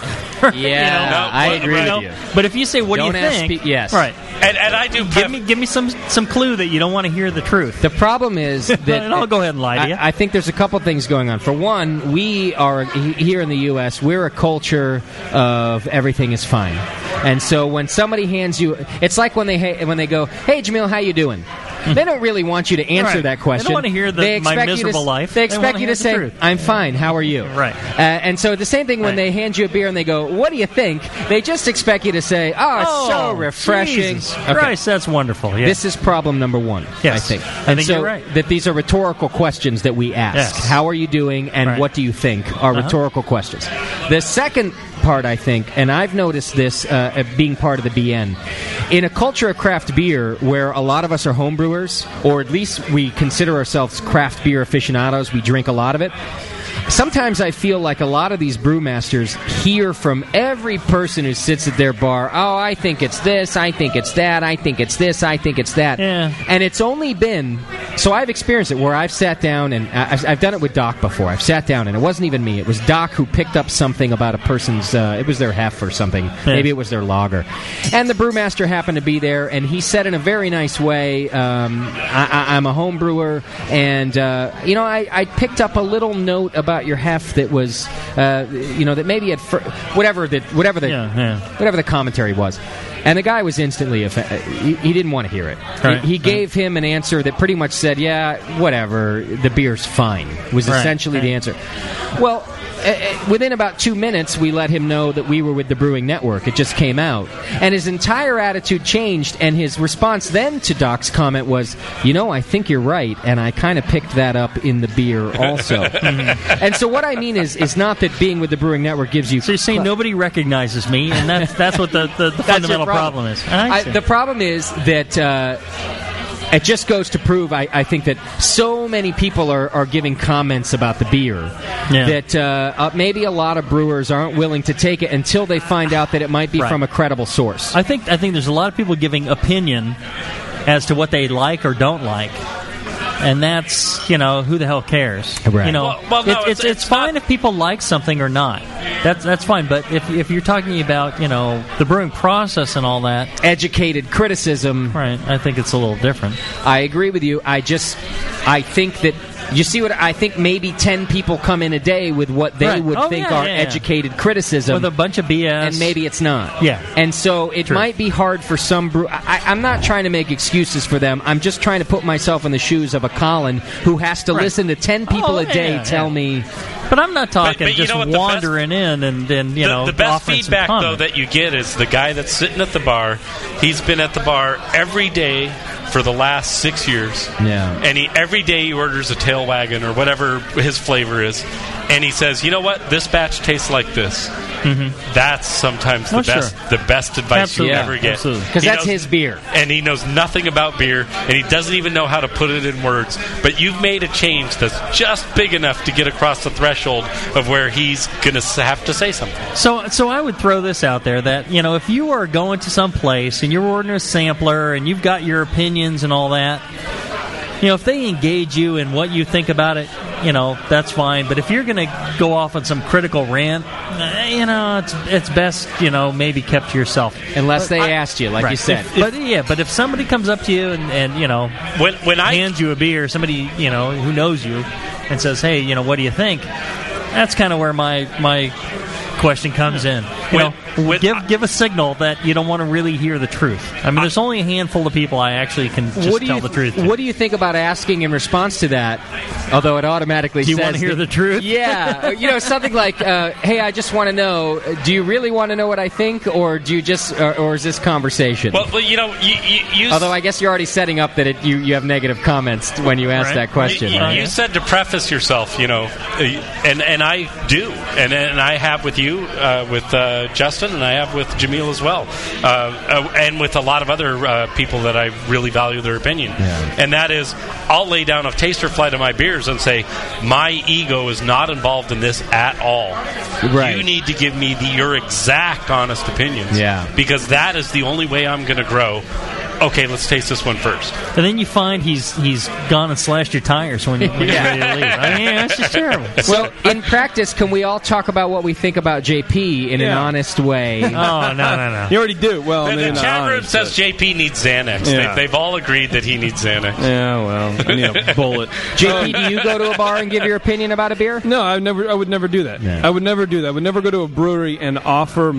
I agree with you. But if you say, "What don't do you think?" yes, right. And I do give me some clue that you don't want to hear the truth. The problem is that and I'll go ahead and lie to you. I think there's a couple things going on. For one, we are here in the U.S. We're a culture of everything is fine, and so when somebody hands you, it's like when they go, "Hey, Jamil, how you doing?" They don't really want you to answer that question. They don't want to hear my miserable life. They expect you to say, "I'm fine. How are you?" Right. And so the same thing when they hand you a beer and they go, "What do you think?" They just expect you to say, "Oh, it's so refreshing." Jesus Christ, that's wonderful. Yeah. This is problem number one, yes. I think. I think you're right. That these are rhetorical questions that we ask. Yes. How are you doing and what do you think are rhetorical questions. The second part, I think, and I've noticed this being part of the BN, in a culture of craft beer where a lot of us are home brewers, or at least we consider ourselves craft beer aficionados, we drink a lot of it, sometimes I feel like a lot of these brewmasters hear from every person who sits at their bar, "Oh, I think it's this, I think it's that, I think it's this, I think it's that." Yeah. And it's only been... So I've experienced it where I've sat down, and I've done it with Doc before. I've sat down, and it wasn't even me. It was Doc who picked up something about a person's... it was their hef or something. Yeah. Maybe it was their lager. And the brewmaster happened to be there, and he said in a very nice way, I'm a home brewer, and, I picked up a little note about your hef that was, that maybe at whatever the commentary was. And the guy was instantly offended. He didn't want to hear it. Right. He gave him an answer that pretty much said, "Yeah, whatever, the beer's fine," was essentially the answer. Well, within about 2 minutes, we let him know that we were with the Brewing Network. It just came out. And his entire attitude changed, and his response then to Doc's comment was, "I think you're right, and I kind of picked that up in the beer also." And so what I mean is not that being with the Brewing Network gives you... So you're saying nobody recognizes me, and that's what the fundamental problem is. The problem is that... it just goes to prove, I think, that so many people are giving comments about the beer that maybe a lot of brewers aren't willing to take it until they find out that it might be from a credible source. I think there's a lot of people giving opinion as to what they like or don't like. And that's, who the hell cares? Right. It's fine if people like something or not. That's fine. But if you're talking about, the brewing process and all that, educated criticism, right? I think it's a little different. I agree with you. I think that. You see what I think? Maybe 10 people come in a day with what they would think are educated criticism, with a bunch of BS, and maybe it's not. Yeah, and so it might be hard for some brew. I'm not trying to make excuses for them. I'm just trying to put myself in the shoes of a Colin who has to listen to 10 people a day tell me. But I'm not talking just wandering in and the best feedback though that you get is the guy that's sitting at the bar. He's been at the bar every day for the last 6 years. Yeah. And every day he orders a tail wagon or whatever his flavor is. and he says, you know what, this batch tastes like this. That's sometimes the best advice you ever get. Because that's his beer. And he knows nothing about beer, and he doesn't even know how to put it in words. But you've made a change that's just big enough to get across the threshold of where he's going to have to say something. So I would throw this out there that, you know, if you are going to some place and you're ordering a sampler and you've got your opinions and all that, you know, if they engage you in what you think about it, you know, that's fine. But if you're going to go off on some critical rant, you know, it's best, you know, maybe kept to yourself. Unless they asked you, like you said. But if somebody comes up to you and you know, when I hands you a beer, somebody, you know, who knows you, and says, hey, you know, what do you think? That's kind of where my question comes in. Give a signal that you don't want to really hear the truth. I mean, there's only a handful of people I actually can just tell the truth to. What do you think about asking in response to that? Although it automatically do you says... want to hear the truth? Yeah. You know, something like, hey, I just want to know, do you really want to know what I think, or do you just, or is this conversation? Well, you know, you although I guess you're already setting up that you have negative comments when you ask that question. You said to preface yourself, you know, and I do, and I have with you, with Justin, and I have with Jamil as well, and with a lot of other people that I really value their opinion. Yeah. And that is, I'll lay down a taster flight of my beers and say, my ego is not involved in this at all. Right. You need to give me your exact honest opinions. Yeah. Because that is the only way I'm going to grow. Okay, let's taste this one first. And then you find he's gone and slashed your tires when you're ready to leave. I mean, that's just terrible. Well, in practice, can we all talk about what we think about JP in an honest way? Oh, no. You already do. Well, the chat room says JP needs Xanax. Yeah. They've all agreed that he needs Xanax. Yeah, well, I need a bullet. JP, do you go to a bar and give your opinion about a beer? No, I would never do that. Yeah. I would never do that. I would never go to a brewery and offer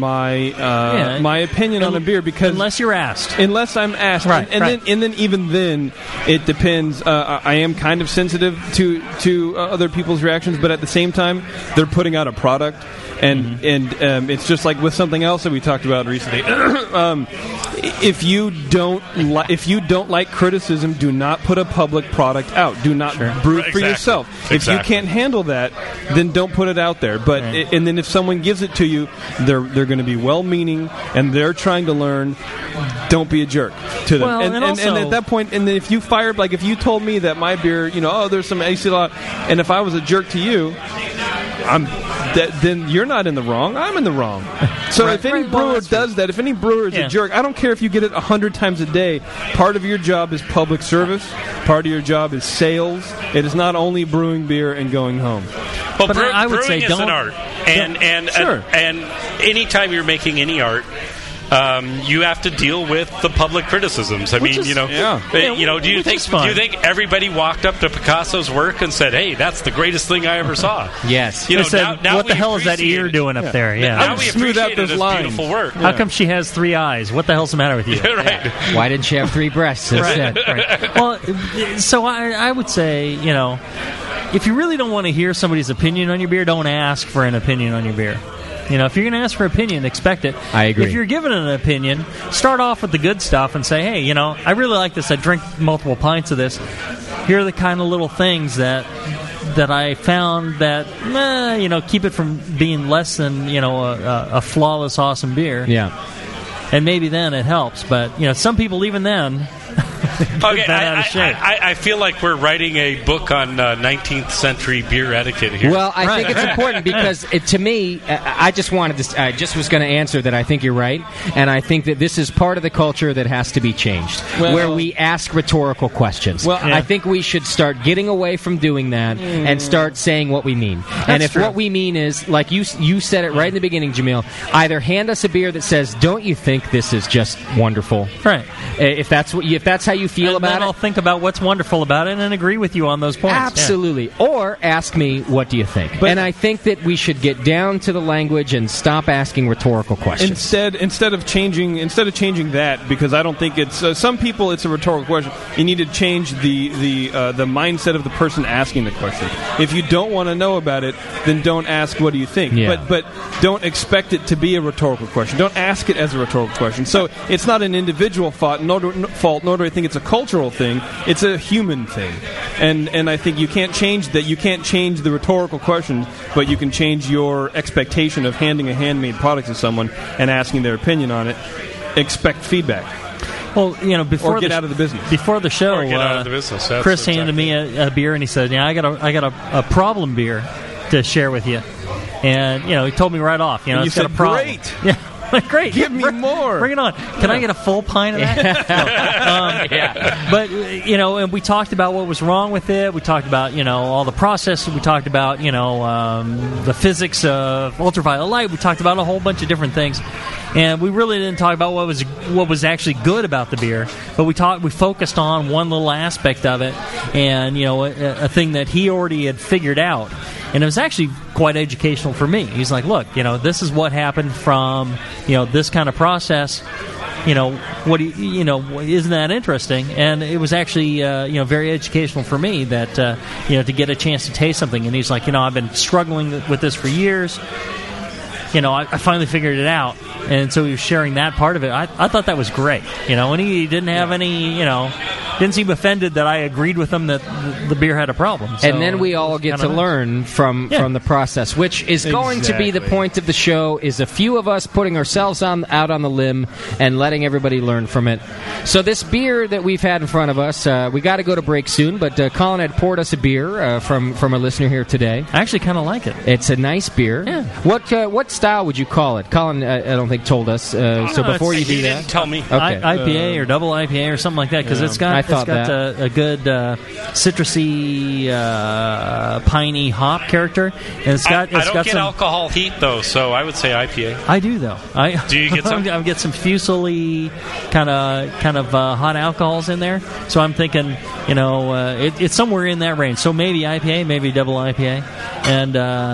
my my opinion on a beer, because unless you're asked. Unless I'm asked. Right, and then even then, it depends. I am kind of sensitive to other people's reactions, but at the same time, they're putting out a product, and it's just like with something else that we talked about recently. If you don't like criticism, do not put a public product out. Do not brew it for yourself. If you can't handle that, then don't put it out there. But and then if someone gives it to you, they're going to be well-meaning and they're trying to learn. Don't be a jerk to them. Well, and at that point, and then if you fired, like if you told me that my beer, you know, there's some acid, and if I was a jerk to you, then you're not in the wrong. I'm in the wrong. So if any brewer does that, if any brewer is a jerk, I don't care if you get it 100 times a day. Part of your job is public service. Part of your job is sales. It is not only brewing beer and going home. Well, but I would say brewing is an art, and anytime you're making any art, you have to deal with the public criticisms. I mean, you know, do you think everybody walked up to Picasso's work and said, "Hey, that's the greatest thing I ever saw"? Yes. You know, now what the hell is that ear doing up there? Yeah. Now we appreciate it as beautiful work. How come she has 3 eyes? What the hell's the matter with you? Right. Why didn't she have 3 breasts instead? Right. Well, so I would say, you know, if you really don't want to hear somebody's opinion on your beer, don't ask for an opinion on your beer. You know, if you're going to ask for an opinion, expect it. I agree. If you're given an opinion, start off with the good stuff and say, hey, you know, I really like this. I drink multiple pints of this. Here are the kind of little things that I found that, you know, keep it from being less than, you know, a flawless, awesome beer. Yeah. And maybe then it helps. But, you know, some people, even then... Okay, I feel like we're writing a book on 19th century beer etiquette here. Well, I think it's important because, to me, I just was going to answer that I think you're right, and I think that this is part of the culture that has to be changed, where we ask rhetorical questions. Well, I think we should start getting away from doing that and start saying what we mean. And if what we mean is, like you said it right in the beginning, Jamil, either hand us a beer that says, "Don't you think this is just wonderful?" Right. If that's how you feel about then I'll think about what's wonderful about it and agree with you on those points. Absolutely. Yeah. Or ask me, what do you think? And I think that we should get down to the language and stop asking rhetorical questions. Instead of changing that, because I don't think it's some people it's a rhetorical question. You need to change the mindset of the person asking the question. If you don't want to know about it, then don't ask what do you think. Yeah. But don't expect it to be a rhetorical question. Don't ask it as a rhetorical question. So it's not an individual fault, nor nor do I think it's a cultural thing. It's a human thing, and I think you can't change that. You can't change the rhetorical questions, but you can change your expectation of handing a handmade product to someone and asking their opinion on it. Expect feedback. Well, before or get out of the business. Before the show, Or get out of the business. That's Chris handed me a beer, and he said, "I got a problem beer to share with you." And he told me right off, and it's you got said, a problem. "Great, yeah." Great. Give me more. Bring it on. Can I get a full pint of that? Yeah. But, and we talked about what was wrong with it. We talked about, all the process. We talked about, the physics of ultraviolet light. We talked about a whole bunch of different things. And we really didn't talk about what was actually good about the beer. But we focused on one little aspect of it and, a thing that he already had figured out. And it was actually quite educational for me. He's like, look, this is what happened from, this kind of process. What do isn't that interesting? And it was actually, very educational for me that, to get a chance to taste something. And he's like, I've been struggling with this for years. I finally figured it out. And so he was sharing that part of it. I thought that was great. And he didn't have any, didn't seem offended that I agreed with him that the beer had a problem. So and then we all get to learn from the process, which is going to be the point of the show, is a few of us putting ourselves out on the limb and letting everybody learn from it. So this beer that we've had in front of us, we got to go to break soon, but Colin had poured us a beer from a listener here today. I actually kind of like it. It's a nice beer. Yeah. What style would you call it? Colin, I don't think told us. So before you do that, didn't tell me. Okay. IPA or double IPA or something like that, because it's got a good citrusy, piney hop character, and it's got. I don't get alcohol heat though, so I would say IPA. I do though. Do you get some? I get some Fuseli kind of hot alcohols in there, so I'm thinking, it's somewhere in that range. So maybe IPA, maybe double IPA, and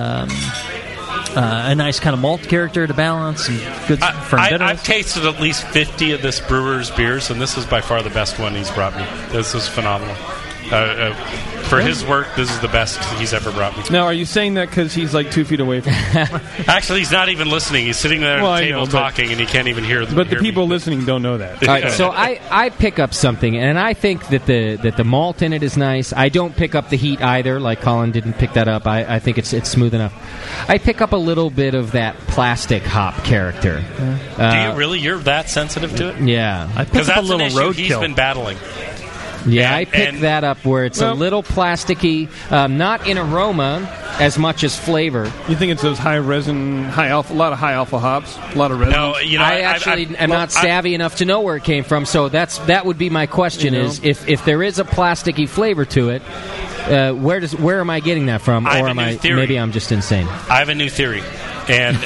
a nice kind of malt character to balance, and good firm bitterness. I've tasted at least 50 of this brewer's beers, and this is by far the best one he's brought me. This is phenomenal. For his work, this is the best he's ever brought me. Now, are you saying that because he's like 2 feet away from you? Actually, he's not even listening. He's sitting there at the table talking, and he can't even hear them. But the people listening don't know that. All right, so I pick up something, and I think that the malt in it is nice. I don't pick up the heat either, like Colin didn't pick that up. I think it's smooth enough. I pick up a little bit of that plastic hop character. Do you really? You're that sensitive to it? Yeah. I pick up a little roadkill. He's been battling. Yeah, I picked that up where it's a little plasticky, not in aroma as much as flavor. You think it's those high resin, high alpha, a lot of high alpha hops, a lot of resin? No, I actually am not savvy enough to know where it came from, so that would be my question: is if there is a plasticky flavor to it, where am I getting that from, or maybe I'm just insane? I have a new theory. And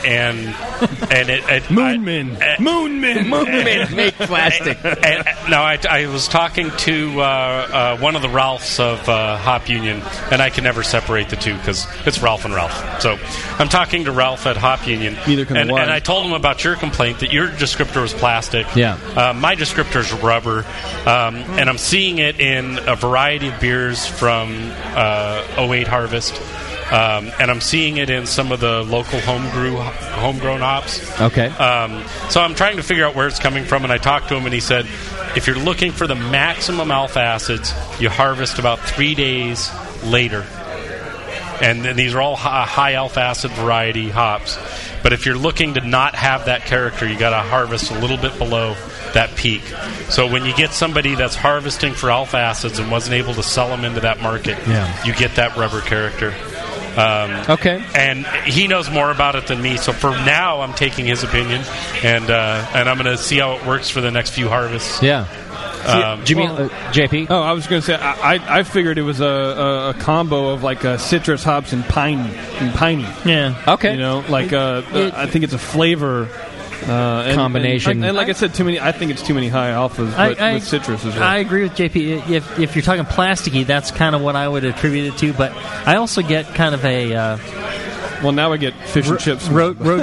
Moonmen make plastic. I was talking to one of the Ralphs of Hop Union, and I can never separate the two because it's Ralph and Ralph. So I'm talking to Ralph at Hop Union, and I told him about your complaint that your descriptor was plastic. Yeah, my descriptor is rubber, and I'm seeing it in a variety of beers from 08 Harvest. And I'm seeing it in some of the local homegrown hops. Okay. So I'm trying to figure out where it's coming from, and I talked to him, and he said, if you're looking for the maximum alpha acids, you harvest about 3 days later. And these are all high alpha acid variety hops. But if you're looking to not have that character, you got to harvest a little bit below that peak. So when you get somebody that's harvesting for alpha acids and wasn't able to sell them into that market, you get that rubber character. Okay. And he knows more about it than me, so for now I'm taking his opinion, and I'm going to see how it works for the next few harvests. Yeah. JP? Oh, I was going to say, I figured it was a combo of like citrus hops and piney. Yeah. Okay. I think it's a flavor combination. And like I said, I think it's too many high alphas with citrus as well. I agree with JP. If you're talking plasticky, that's kind of what I would attribute it to. But I also get kind of a well, now I get fish and chips. Roadkill,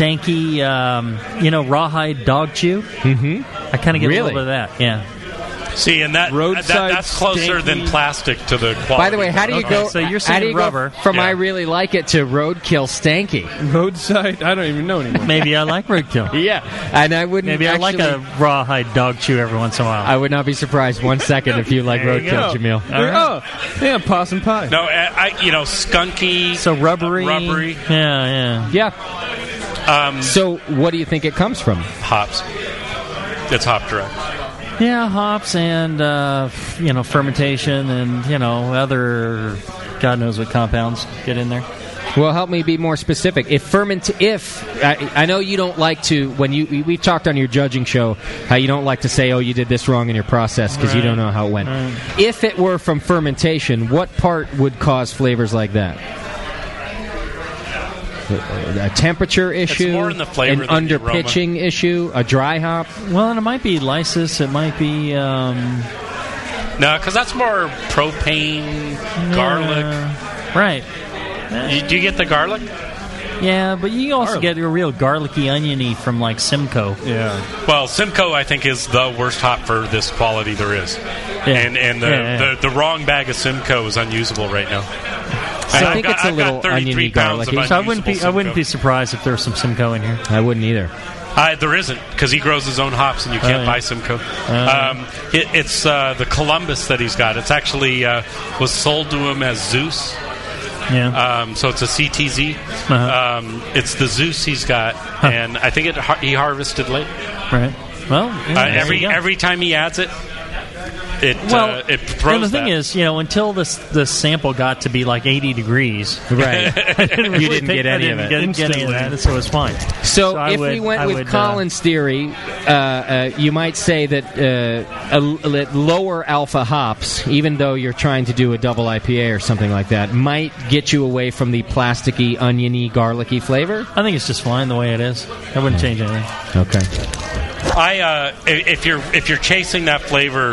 stanky, rawhide dog chew. Mm-hmm. I kind of get a little bit of that. Yeah. See, and that's closer than plastic to the quality. By the way, how do you go? So you're how do saying you rubber. go from I really like it to roadkill stanky? Roadside? I don't even know anymore. Maybe I like roadkill. Yeah, and I wouldn't. Maybe I like a rawhide dog chew every once in a while. I would not be surprised 1 second if you like There you roadkill, go. Jamil. All right. Oh, yeah, possum pie. No, skunky. So rubbery. Yeah. So, what do you think it comes from? Hops. It's hop direct. Yeah, hops and fermentation and other God knows what compounds get in there. Well, help me be more specific. If I know you don't like to, when we've talked on your judging show how you don't like to say, oh, you did this wrong in your process because you don't know how it went. Right. If it were from fermentation, what part would cause flavors like that? A temperature issue, It's more in the flavor an than the aroma. underpitching issue, a dry hop. Well, and it might be lysis. It might be. No, because that's more propane, garlic. Right. Do you get the garlic? Yeah, but you also get a real garlicky, oniony from like Simcoe. Yeah. Well, Simcoe, I think, is the worst hop for this quality there is. Yeah. And the wrong bag of Simcoe is unusable right now. I think it's a little oniony, garlicky. So I wouldn't be surprised if there was some Simcoe in here. I wouldn't either. There isn't, because he grows his own hops, and you can't buy Simcoe. It's the Columbus that he's got. It's actually was sold to him as Zeus. Yeah. So it's a CTZ. It's the Zeus he's got, and I think he harvested late. Right. Well, every time he adds it, it throws. And the thing is, until the sample got to be like 80 degrees, right? You didn't get any of it. Get any of that, so it was fine. So if we went with Colin's theory, you might say that lower alpha hops, even though you're trying to do a double IPA or something like that, might get you away from the plasticky, oniony, garlicky flavor. I think it's just fine the way it is. I wouldn't change anything. Okay. If you're chasing that flavor,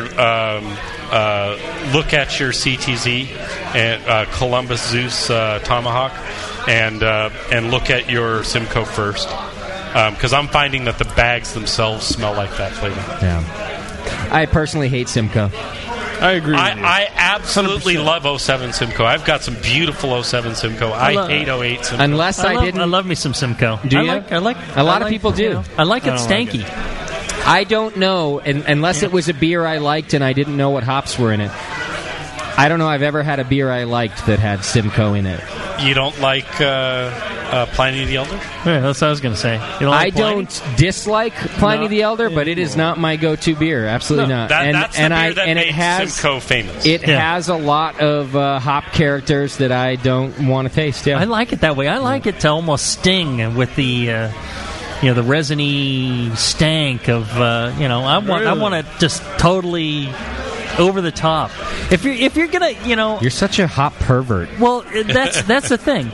look at your CTZ and Columbus Zeus Tomahawk, and look at your Simcoe first, because I'm finding that the bags themselves smell like that flavor. Yeah, I personally hate Simcoe. I agree. I absolutely 100%. Love 07 Simcoe. I've got some beautiful 07 Simcoe. I hate 08 Simcoe. Unless I love me some Simcoe. Do you? I like. A lot of people do. I like it stanky. I don't know, unless it was a beer I liked and I didn't know what hops were in it. I don't know I've ever had a beer I liked that had Simcoe in it. You don't like Pliny the Elder? Yeah, that's what I was going to say. I don't dislike Pliny the Elder, but it is not my go-to beer. Absolutely not. That's the beer that made Simcoe famous. It has a lot of hop characters that I don't want to taste. Yeah. I like it that way. I like it to almost sting with the the resiny stank of I want to just totally over the top. If you're gonna you're such a hop pervert. Well, that's the thing.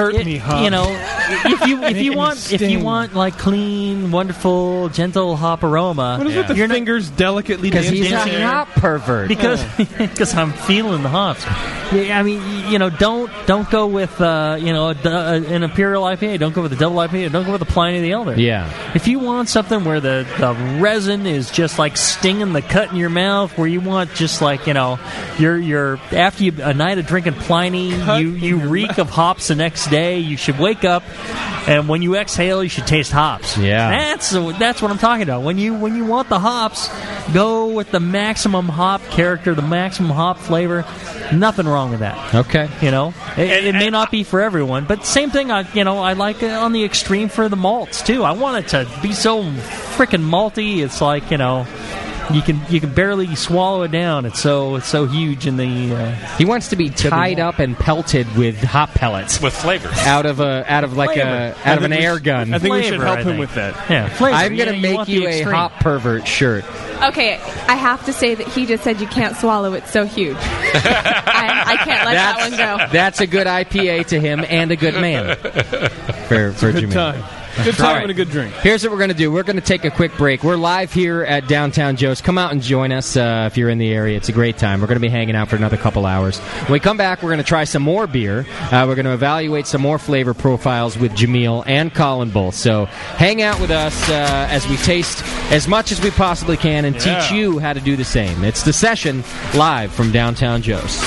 If you want like clean, wonderful, gentle hop aroma, what is with the fingers delicately dancing? Because he's a hop pervert. Because I'm feeling the hops. Yeah, I mean, don't go with an Imperial IPA. Don't go with a double IPA. Don't go with a Pliny the Elder. Yeah. If you want something where the resin is just like stinging the cut in your mouth, where you want just like you're after a night of drinking Pliny, you reek of hops the next day. You should wake up, and when you exhale, you should taste hops. Yeah. That's what I'm talking about. When you want the hops, go with the maximum hop character, the maximum hop flavor. Nothing wrong with that. Okay. It may not be for everyone, but same thing. I like it on the extreme for the malts too. I want it to be so freaking malty. It's like you can barely swallow it down. It's so huge in the. He wants to be tied up and pelted with hop pellets with flavor out of an air gun. I think we should help him with that. Yeah, flavor. I'm going to make you a hop pervert shirt. Okay, I have to say that he just said you can't swallow. It's so huge. I can't let that one go. That's a good IPA to him and a good man. For good Jimmy. time. Good time All right. and a good drink. Here's what we're going to do. We're going to take a quick break. We're live here at Downtown Joe's. Come out and join us if you're in the area. It's a great time. We're going to be hanging out for another couple hours. When we come back, we're going to try some more beer. We're going to evaluate some more flavor profiles with Jameel and Colin both. So hang out with us as we taste as much as we possibly can and teach you how to do the same. It's The Session, live from Downtown Joe's.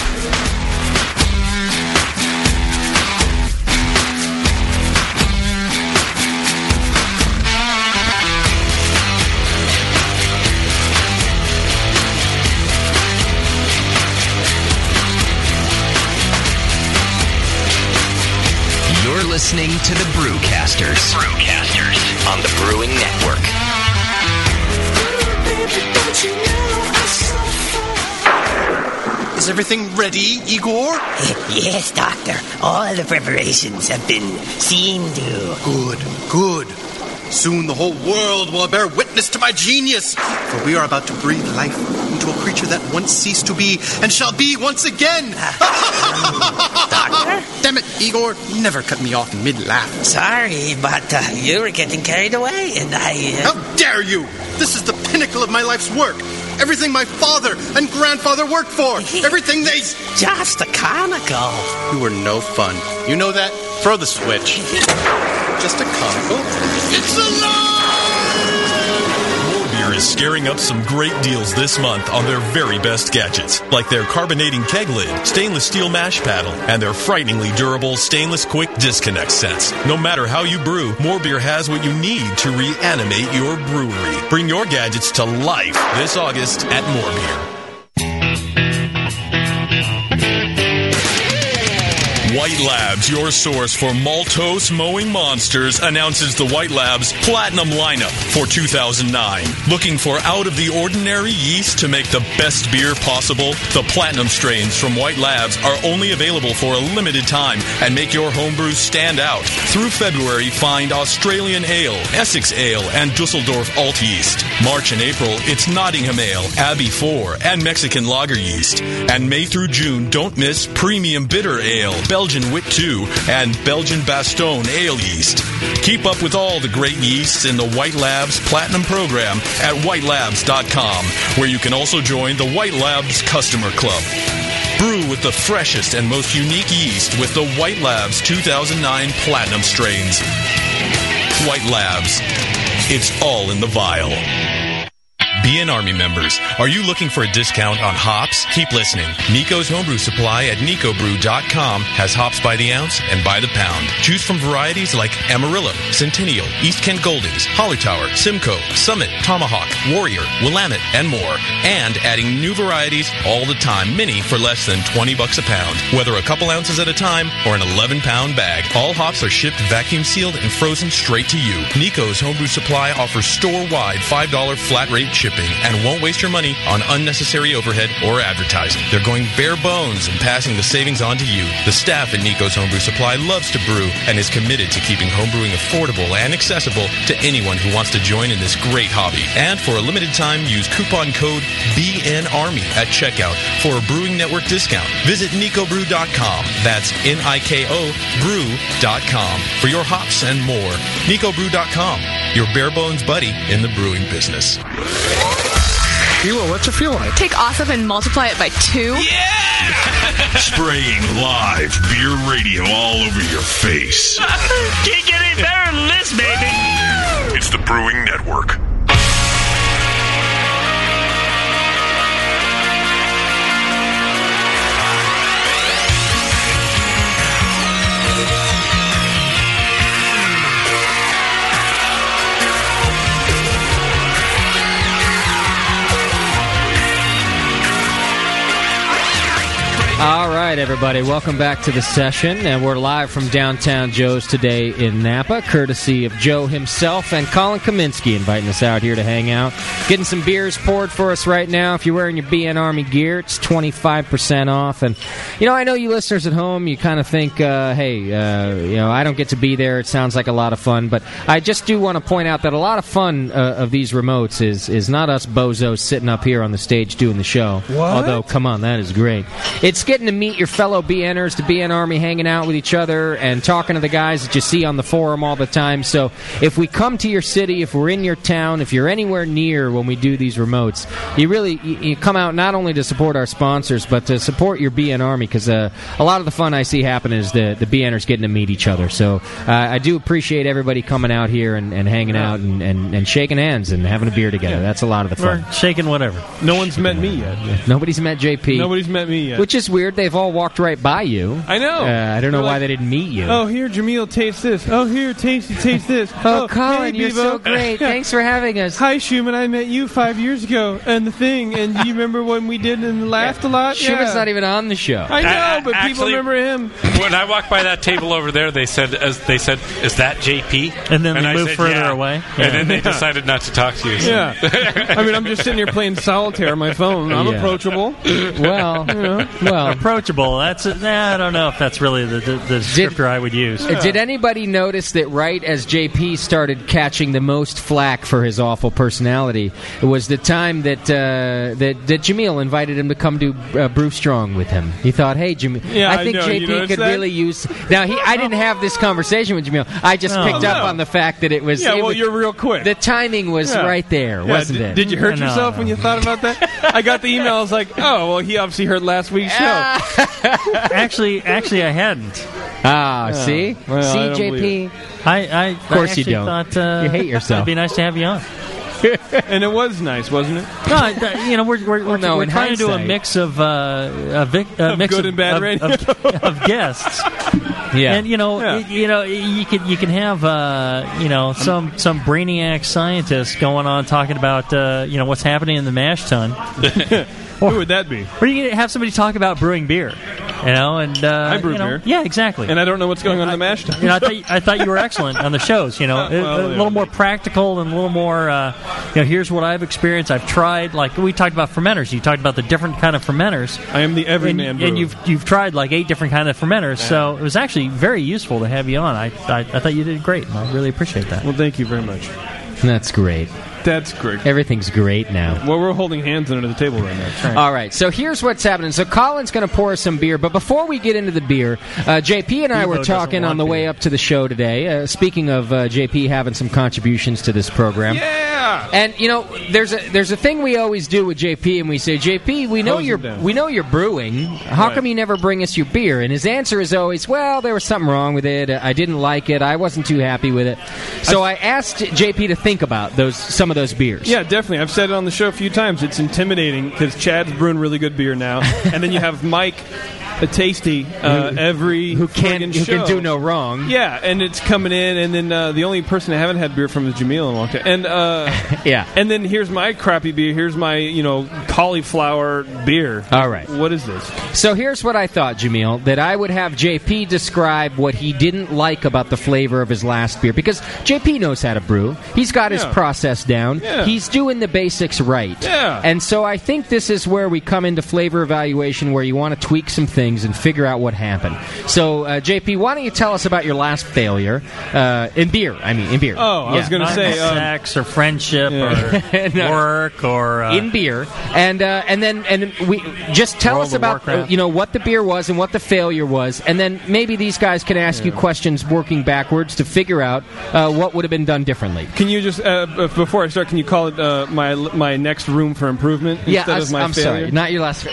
Listening to the Brewcasters. On the Brewing Network. Is everything ready, Igor? Yes, Doctor. All the preparations have been seen to. Good. Soon the whole world will bear witness to my genius, for we are about to breathe life into a creature that once ceased to be and shall be once again. Doctor? Damn it, Igor. Never cut me off mid-laugh. Sorry, but you were getting carried away, and I... How dare you! This is the pinnacle of my life's work. Everything my father and grandfather worked for. Everything they... Just a conical. You were no fun. You know that? Throw the switch. Just a conical. It's alive! More Beer is scaring up some great deals this month on their very best gadgets, like their carbonating keg lid, stainless steel mash paddle, and their frighteningly durable stainless quick disconnect sets. No matter how you brew, More Beer has what you need to reanimate your brewery. Bring your gadgets to life this August at More Beer. White Labs, your source for maltose mowing monsters, announces the White Labs Platinum lineup for 2009. Looking for out-of-the-ordinary yeast to make the best beer possible? The Platinum strains from White Labs are only available for a limited time and make your homebrew stand out. Through February, find Australian Ale, Essex Ale, and Dusseldorf Alt Yeast. March and April, it's Nottingham Ale, Abbey 4, and Mexican Lager Yeast. And May through June, don't miss Premium Bitter Ale, Belgian Wit 2, and Belgian Bastogne Ale Yeast. Keep up with all the great yeasts in the White Labs Platinum program at whitelabs.com, where you can also join the White Labs Customer Club. Brew with the freshest and most unique yeast with the White Labs 2009 Platinum strains. White Labs. It's all in the vial. BN Army members, are you looking for a discount on hops? Keep listening. Nico's Homebrew Supply at nicobrew.com has hops by the ounce and by the pound. Choose from varieties like Amarillo, Centennial, East Kent Goldings, Hollertower, Simcoe, Summit, Tomahawk, Warrior, Willamette, and more. And adding new varieties all the time, many for less than $20 a pound. Whether a couple ounces at a time or an 11-pound bag, all hops are shipped vacuum sealed and frozen straight to you. Nico's Homebrew Supply offers store-wide $5 flat rate shipping and won't waste your money on unnecessary overhead or advertising. They're going bare bones and passing the savings on to you. The staff at Nico's Homebrew Supply loves to brew and is committed to keeping homebrewing affordable and accessible to anyone who wants to join in this great hobby. And for a limited time, use coupon code BNARMY at checkout for a Brewing Network discount. Visit nicobrew.com. That's N-I-K-O brew.com for your hops and more. nicobrew.com, your bare bones buddy in the brewing business. Hilo, what's it feel like? Take awesome and multiply it by 2. Spraying live beer radio all over your face. Can't get any better than this, baby. It's the Brewing Network. All right, everybody, welcome back to the session, and we're live from Downtown Joe's today in Napa, courtesy of Joe himself and Colin Kaminsky inviting us out here to hang out. Getting some beers poured for us right now. If you're wearing your BN Army gear, it's 25% off. And, you know, I know you listeners at home, you kind of think, hey, you know, I don't get to be there. It sounds like a lot of fun. But I just do want to point out that a lot of fun of these remotes is not us bozos sitting up here on the stage doing the show. What? Although, come on, that is great. It's getting to meet your fellow BNers, the BN Army, hanging out with each other and talking to the guys that you see on the forum all the time. So if we come to your city, if we're in your town, if you're anywhere near when we do these remotes, you come out not only to support our sponsors, but to support your BN Army, because a lot of the fun I see happen is the BNers getting to meet each other. So I do appreciate everybody coming out here and hanging out and shaking hands and having a beer together. That's a lot of the fun. Or shaking whatever. No one's met me yet. Nobody's met JP. Nobody's met me yet. Which is weird. They've all walked right by you. I know. I don't know why they didn't meet you. Oh, here, Jamil, taste this. Oh, here, taste this. Oh, Colin, hey, you're Bevo. so great. Thanks for having us. Hi, Schumann. I met you 5 years ago, and the thing. And do you remember when we did and laughed a lot? Schumann's not even on the show. I know, but people Actually, remember him. When I walked by that table over there, they said, "Is that JP?" And then they I moved said, further "Yeah." away. And then they decided not to talk to you. So. Yeah. I mean, I'm just sitting here playing solitaire on my phone. I'm approachable. Well, approachable. That's I don't know if that's really the descriptor I would use. Did anybody notice that right as JP started catching the most flack for his awful personality, it was the time that Jamil invited him to come do Brew Strong with him. He thought, hey, Jamil, I think JP could really use... Now, I didn't have this conversation with Jamil. I just picked up on the fact that it was... Yeah, you're real quick. The timing was right there, wasn't it? Did you hurt yourself when you thought about that? I got the email. I was like, oh, well, he obviously heard last week's show. Actually, I hadn't. See? Well, see, JP? Of course you don't. Thought, you hate yourself. It'd be nice to have you on. And it was nice, wasn't it? No, we're trying to do a mix of mix good and bad radio of guests. Yeah, and you can have some brainiac scientists going on talking about what's happening in the mash tun. Who would that be? Or you can have somebody talk about brewing beer. I brew beer. Yeah, exactly. And I don't know what's going on in the mash tun. I thought you were excellent on the shows. A little more practical and a little more. Here's what I've experienced. I've tried. Like we talked about fermenters. You talked about the different kind of fermenters. I am the everyman brewer. And you've tried like 8 different kind of fermenters. Yeah. So it was actually very useful to have you on. I thought you did great. And I really appreciate that. Well, thank you very much. That's great. That's great. Everything's great now. Well, we're holding hands under the table right now. All right, so here's what's happening. So Colin's going to pour us some beer, but before we get into the beer, JP and I were talking on the way up to the show today. Speaking of JP having some contributions to this program. Yeah! And, there's a thing we always do with JP, and we say, JP, we know you're brewing. How come you never bring us your beer? And his answer is always, well, there was something wrong with it. I didn't like it. I wasn't too happy with it. So I asked JP to think about some of those beers. Yeah, definitely. I've said it on the show a few times. It's intimidating because Chad's brewing really good beer now, and then you have Mike, a tasty, who can do no wrong. Yeah, and it's coming in, and then the only person I haven't had beer from is Jamil in a long time. And yeah, and then here's my crappy beer. Here's my cauliflower beer. All right, what is this? So here's what I thought, Jamil, that I would have JP describe what he didn't like about the flavor of his last beer, because JP knows how to brew. He's got his process down. Yeah. He's doing the basics right. Yeah. And so I think this is where we come into flavor evaluation, where you want to tweak some things and figure out what happened. So, JP, why don't you tell us about your last failure in beer? In beer. Oh, I was going to say sex or friendship or work or in beer, and we just tell us about what the beer was and what the failure was, and then maybe these guys can ask you questions working backwards to figure out what would have been done differently. Can you just before I start, can you call it my next room for improvement instead of my I'm failure? Sorry, not your last.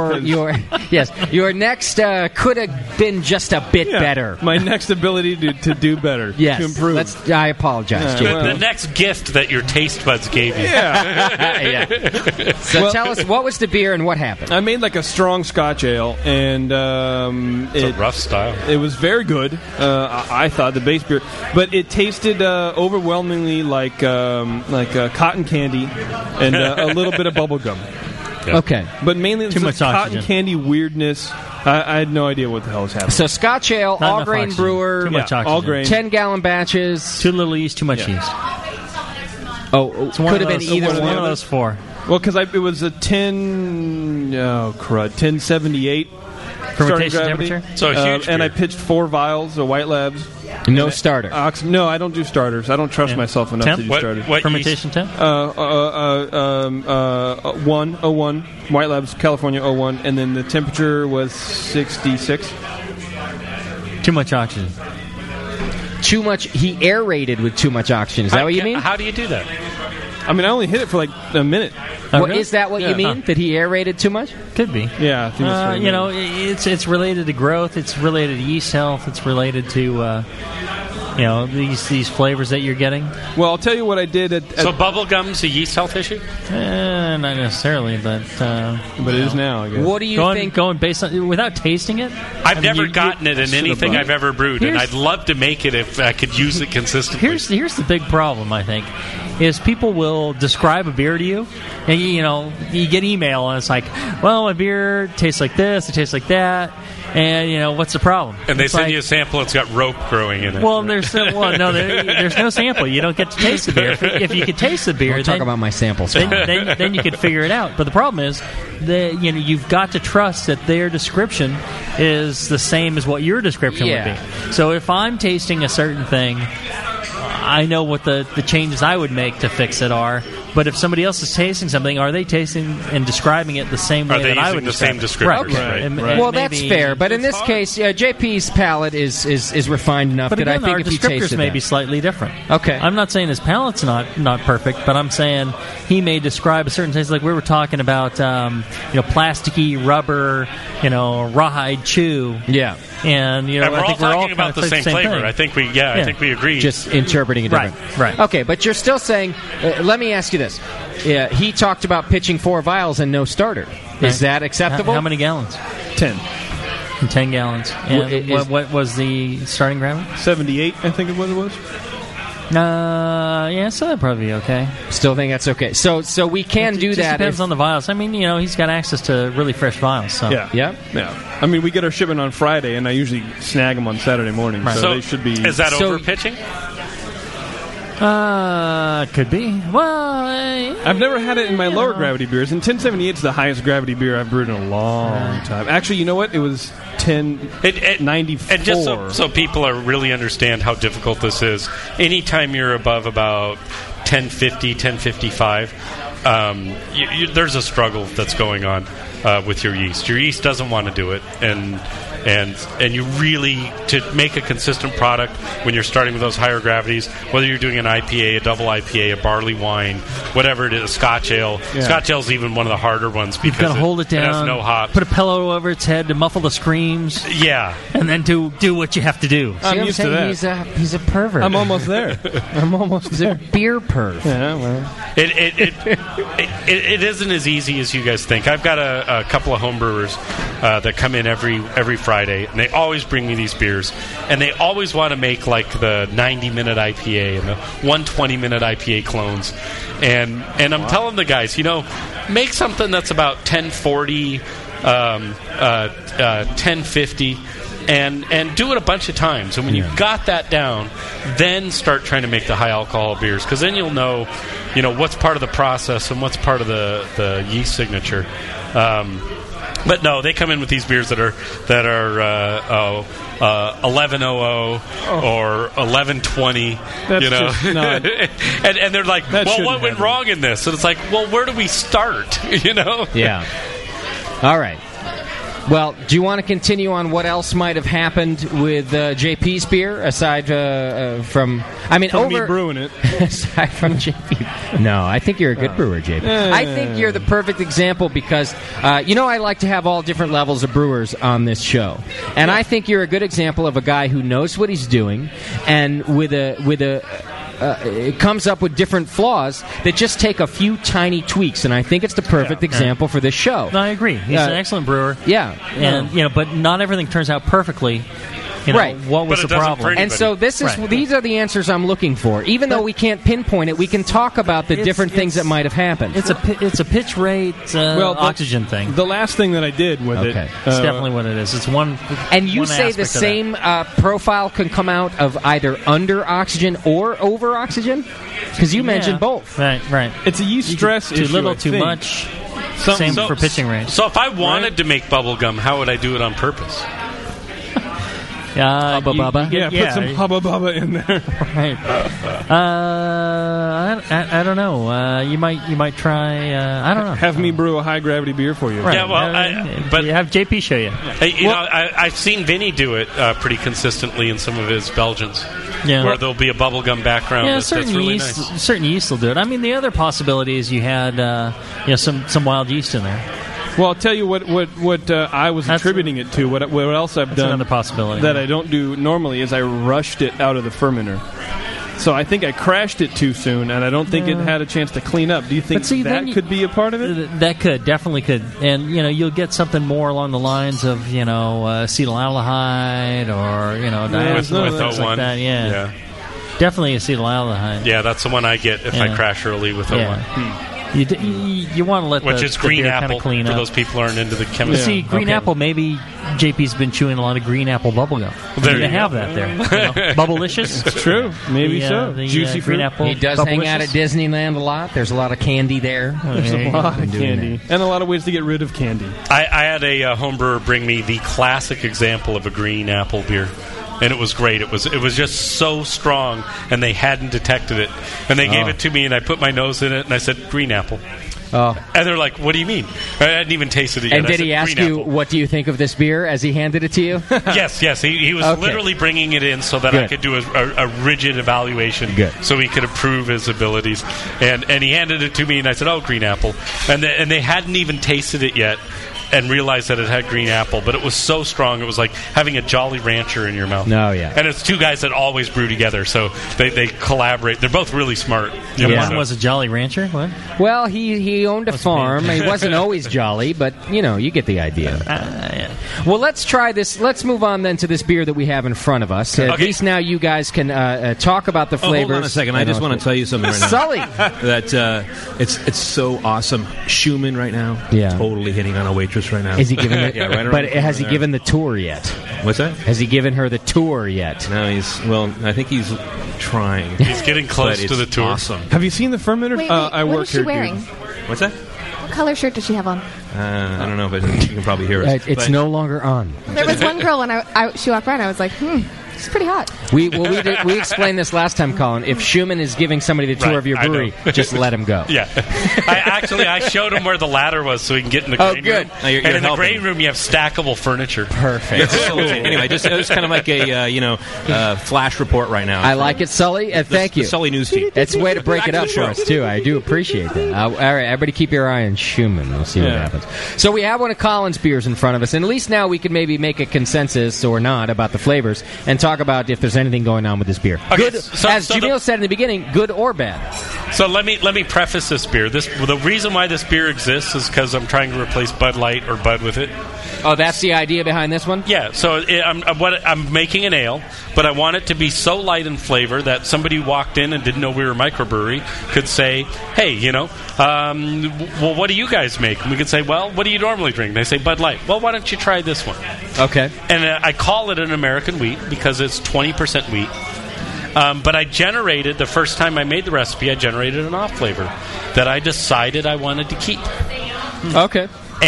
Your next could have been just a bit better. My next ability to do better. Yes, to improve. I apologize. The next gift that your taste buds gave you. Yeah. So tell us, what was the beer and what happened? I made like a strong Scotch ale, and it's a rough style. It was very good. I thought the base beer, but it tasted overwhelmingly like cotton candy and a little bit of bubble gum. Yeah. Okay. But mainly too much cotton candy weirdness. I had no idea what the hell was happening. So Scotch ale, all grain brewer, too much oxygen. All grain, 10-gallon batches, too little yeast, too much yeast. Oh, could have been either one of those four. Well, because it was a 1078. starting gravity. temperature? So a huge and I beer. pitched 4 vials of White Labs. No starter. No, I don't do starters. I don't trust myself enough Temp? to do What- starters. what Fermentation yeast? Temp? 01, White Labs, California 01, and then the temperature was 66. Too much oxygen. Too much. He aerated with too much oxygen. Is that what you mean? How do you do that? I mean, I only hit it for like a minute. Is that what you mean? That he aerated too much? Could be. Yeah. I think that's what I you know, it's related to growth. It's related to yeast health. It's related to these flavors that you're getting. Well, I'll tell you what I did at So bubblegum's a yeast health issue? Not necessarily, but it is now, I guess. What do you think? Going based on without tasting it? I've never gotten it in anything I've ever brewed, and I'd love to make it if I could use it consistently. Here's the big problem, I think, is people will describe a beer to you, and you get email, and it's like, well, my beer tastes like this, it tastes like that, and what's the problem? And they It's send like, you a sample, it's got rope growing in it. well, there's no sample. You don't get to taste the beer. If you could taste the beer, Don't talk about my samples. then you could figure it out. But the problem is that you've got to trust that their description is the same as what your description would be. So if I'm tasting a certain thing, I know what the changes I would make to fix it are. But if somebody else is tasting something, are they tasting and describing it the same way that I would using the describe same it? descriptors? Right. Well, that's fair, but in this case, JP's palate is refined enough But that again, I think our if he descriptors tasted may that. be slightly different. Okay. I'm not saying his palate's not perfect, but I'm saying he may describe a certain taste. Like we were talking about, plasticky rubber, rawhide chew. Yeah. And And we're I all think we're all talking about the same flavor. thing. I think we agree. Just interpreting it different. Right. Okay, but you're still saying. Let me ask you this: he talked about pitching 4 vials and no starter. Is that acceptable? How many gallons? 10. 10 gallons. And what was the starting gravity? 78, I think it was. Yeah, so that'd probably be okay. Still think that's okay. So we can do Just that. depends on the vials. I mean, he's got access to really fresh vials. So. Yeah. I mean, we get our shipment on Friday, and I usually snag them on Saturday morning, so they should be. Is that over pitching? Could be. Well, I've never had it in my lower gravity beers, and 1078 is the highest gravity beer I've brewed in a long time. Actually, you know what? It was 1094. And just so people really understand how difficult this is, anytime you're above about 1050, 1055, there's a struggle that's going on with your yeast. Your yeast doesn't want to do it, and you really, to make a consistent product when you're starting with those higher gravities, whether you're doing an IPA, a double IPA, a barley wine, whatever it is, a Scotch ale. Yeah. Scotch ale's even one of the harder ones You've because got to hold it down. It has no hop. Put a pillow over its head to muffle the screams. Yeah, and then do what you have to do. I'm used to that. He's a pervert. I'm almost there. He's a beer perv. Yeah, well. It isn't as easy as you guys think. I've got a couple of homebrewers that come in every Friday, and they always bring me these beers, and they always want to make like the 90-minute IPA and the 120-minute IPA clones, and I'm telling the guys, make something that's about 1040, 1050. And do it a bunch of times. And when you've got that down, then start trying to make the high alcohol beers, because then you'll know what's part of the process and what's part of the yeast signature. But no, they come in with these beers that are 1100 or 1120. That's just not- and they're like, That well, shouldn't what went happen. wrong in this? And it's like, well, where do we start? Yeah. All right. Well, do you want to continue on what else might have happened with JP's beer aside from? I mean, From over me brewing it. aside from JP. No, I think you're a good brewer, JP. I think you're the perfect example because I like to have all different levels of brewers on this show, and I think you're a good example of a guy who knows what he's doing, and with a. It comes up with different flaws that just take a few tiny tweaks, and I think it's the perfect example for this show. No, I agree. He's an excellent brewer. Yeah, and but not everything turns out perfectly. Right. What was the problem? And so these are the answers I'm looking for. Even though we can't pinpoint it, we can talk about the different things that might have happened. It's a pitch rate oxygen thing. The last thing that I did with it, It's definitely what it is. It's one. And you one say the aspect of same profile can come out of either under oxygen or over oxygen? Because you mentioned both. Right. It's a yeast stress Too issue, little, I too think. much. Same for pitching range. So if I wanted to make bubble gum, how would I do it on purpose? Hubba Bubba. Put some Hubba Bubba in there. Right. I don't know. You might try. I don't know. Have me brew a high gravity beer for you. Right. Yeah, well, but you have JP show you. I've seen Vinny do it pretty consistently in some of his Belgians. Yeah. Where there'll be a bubblegum background. Yeah, that's really nice. Certain yeast will do it. I mean, the other possibility is you had some wild yeast in there. Well, I'll tell you what I was attributing it to. What else I've done another possibility that I don't do normally is I rushed it out of the fermenter. So I think I crashed it too soon, and I don't think it had a chance to clean up. Do you think that could be a part of it? That definitely could. And you'll get something more along the lines of acetaldehyde or diacetyl, things like that. Yeah, definitely acetaldehyde. Yeah, that's the one I get if I crash early with O1. You want to let which is green apple clean for up. those people who aren't into the chemistry. See, green apple. Maybe JP's been chewing a lot of green apple bubblegum. There you have that there. Bubblicious. It's true. Maybe so. Juicy green apple. He does hang out at Disneyland a lot. There's a lot of candy there. There's a lot of candy. And a lot of ways to get rid of candy. I had a homebrewer bring me the classic example of a green apple beer. And it was great. It was just so strong, and they hadn't detected it. And they gave it to me, and I put my nose in it, and I said, green apple. Oh. And they're like, what do you mean? I hadn't even tasted it yet. And did he ask you, what do you think of this beer as he handed it to you? Yes. He was literally bringing it in so that I could do a rigid evaluation so he could approve his abilities. And he handed it to me, and I said, green apple. And they hadn't even tasted it yet. And realized that it had green apple, but it was so strong it was like having a Jolly Rancher in your mouth. No, yeah. And it's two guys that always brew together, so they collaborate. They're both really smart. One was a Jolly Rancher? What? Well, he owned a farm. He wasn't always jolly, but you get the idea. Well, let's try this. Let's move on then to this beer that we have in front of us. At least now you guys can talk about the flavors. Hold on a second. I just want to tell you something right now. Sully! That it's so awesome. Schumann right now, totally hitting on a waitress right now. Is he giving it? right but has he given the tour yet? What's that? Has he given her the tour yet? No, I think he's trying. He's getting close to the tour. Awesome. Have you seen the fermenter? Wait, I what work is she here. wearing? What's that? What color shirt does she have on? I don't know, but you can probably hear us. It's no longer on. There was one girl when she walked by, and I was like, she's pretty hot. We explained this last time, Colin. If Schumann is giving somebody the tour of your brewery, just let him go. Yeah. I showed him where the ladder was so he can get in the grain room. Oh, you're and in the helping. grain room, you have stackable furniture. Perfect. Anyway, it was kind of like a flash report right now. I like it, Sully. Thank you. The Sully news feed. It's a way to break it up for us, too. I do appreciate that. All right, everybody keep your eye on Schumann. We'll see what happens. So we have one of Colin's beers in front of us, and at least now we can maybe make a consensus or not about the flavors and talk about if there's anything going on with this beer. Okay, good, as Jamil said in the beginning, good or bad. So let me preface this beer. The reason why this beer exists is because I'm trying to replace Bud Light or Bud with it. Oh, that's the idea behind this one? Yeah, so I'm making an ale, but I want it to be so light in flavor that somebody who walked in and didn't know we were a microbrewery could say, hey, well, what do you guys make? And we could say, well, what do you normally drink? And they say Bud Light. Well, why don't you try this one? Okay. And I call it an American wheat because it's 20% wheat. But I generated, the first time I made the recipe, I generated an off flavor that I decided I wanted to keep. Okay.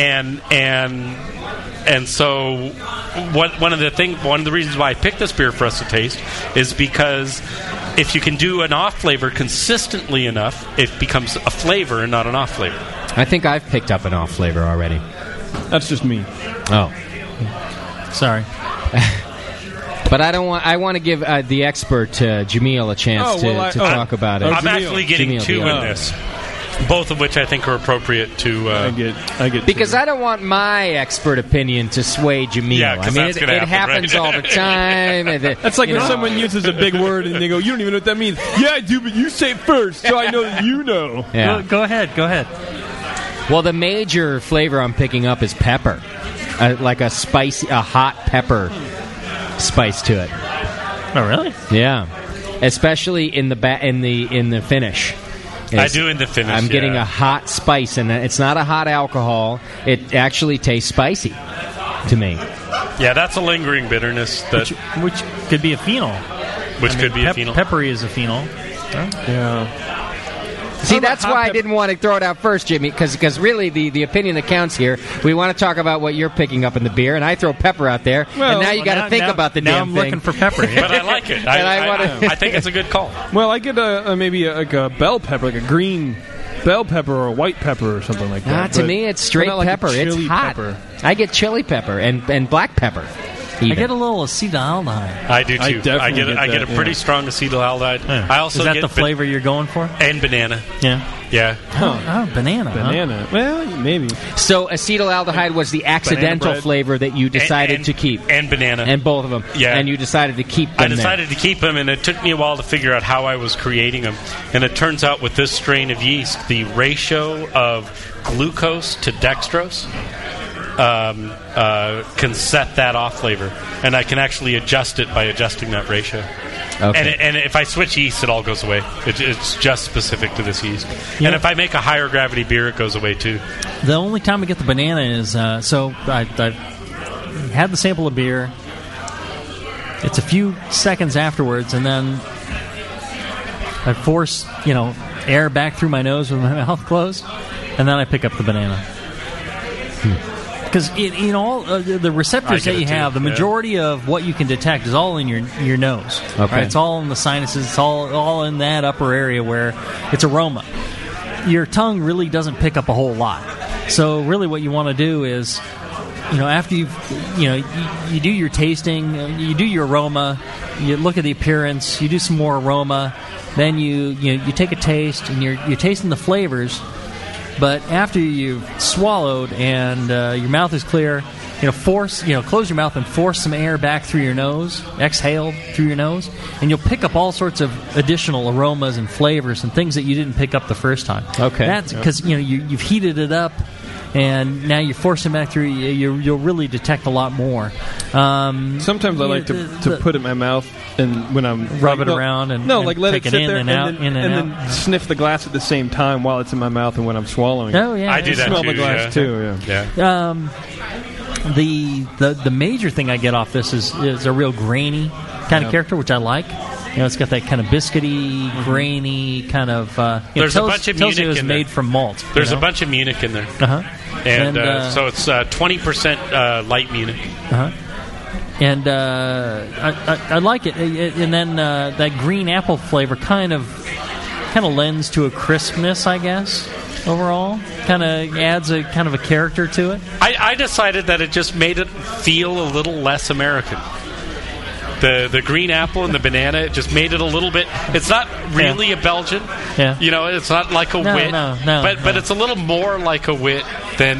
And so one of the reasons why I picked this beer for us to taste is because if you can do an off flavor consistently enough, it becomes a flavor and not an off flavor. I think I've picked up an off flavor already. That's just me. Oh. Sorry. But I want to give the expert Jamil a chance to talk about it. I'm actually getting Jamil, two in this. Both of which I think are appropriate to. I get because I don't want my expert opinion to sway Jamil. Yeah, I mean, it happens right? all the time. That's like when someone uses a big word and they go, "You don't even know what that means." Yeah, I do, but you say it first, so I know that you know. Yeah. Go ahead. Well, the major flavor I'm picking up is pepper, like a hot pepper spice to it. Oh, really? Yeah, especially in the finish. I do in the finish. I'm getting a hot spice, and it's not a hot alcohol. It actually tastes spicy to me. Yeah, that's a lingering bitterness which could be a phenol. Which could be a phenol. Peppery is a phenol. Yeah. See, that's why I didn't want to throw it out first, Jimmy, because really the opinion that counts here, we want to talk about what you're picking up in the beer, and I throw pepper out there, and now you got to think about the damn thing. Now I'm looking for pepper. But I like it. I think it's a good call. Well, I get maybe like a bell pepper, like a green bell pepper or a white pepper or something like that. To me, it's straight like pepper. It's hot. Pepper. I get chili pepper and black pepper. Even. I get a little acetaldehyde. I do too. I get a pretty strong acetaldehyde. Yeah. I also is that get the flavor you're going for? And banana. Yeah. Oh, banana. Banana. Huh? Well, maybe. So acetaldehyde was the accidental flavor that you decided to keep. And banana. And both of them. Yeah. And you decided to keep them. I decided to keep them, and it took me a while to figure out how I was creating them. And it turns out with this strain of yeast, the ratio of glucose to dextrose can set that off flavor, and I can actually adjust it by adjusting that ratio. Okay. And if I switch yeast, it all goes away. It's just specific to this yeast. And if I make a higher gravity beer, it goes away too. The only time I get the banana is so I had the sample of beer. It's a few seconds afterwards, and then I force air back through my nose with my mouth closed, and then I pick up the banana. Because the receptors that you have, the majority of what you can detect is all in your nose. Okay. Right? It's all in the sinuses. It's all in that upper area where it's aroma. Your tongue really doesn't pick up a whole lot. So really, what you want to do is, after you do your tasting, you do your aroma, you look at the appearance, you do some more aroma, then you take a taste, and you're tasting the flavors. But after you've swallowed and your mouth is clear, close your mouth and force some air back through your nose, exhale through your nose, and you'll pick up all sorts of additional aromas and flavors and things that you didn't pick up the first time. Okay. That's because you've heated it up, and now you're forcing it back through. You'll really detect a lot more. Sometimes I like to put it in my mouth and when I'm rub it around and let it take sit it in there and out, in and out. then sniff the glass at the same time while it's in my mouth and when I'm swallowing. Oh yeah, I do that smell too. the glass too. Yeah. The major thing I get off this is a real grainy kind of character, which I like. It's got that kind of biscuity, grainy kind of. There's a bunch of Munich it was in there. made from malt. There's a bunch of Munich in there. And so it's 20% light Munich. And I like it. And then that green apple flavor kind of lends to a crispness, I guess. Overall, kind of adds a kind of a character to it. I decided that it just made it feel a little less American. The green apple and the banana, it just made it a little bit. It's not really a Belgian. Yeah. It's not like a wit. But it's a little more like a wit than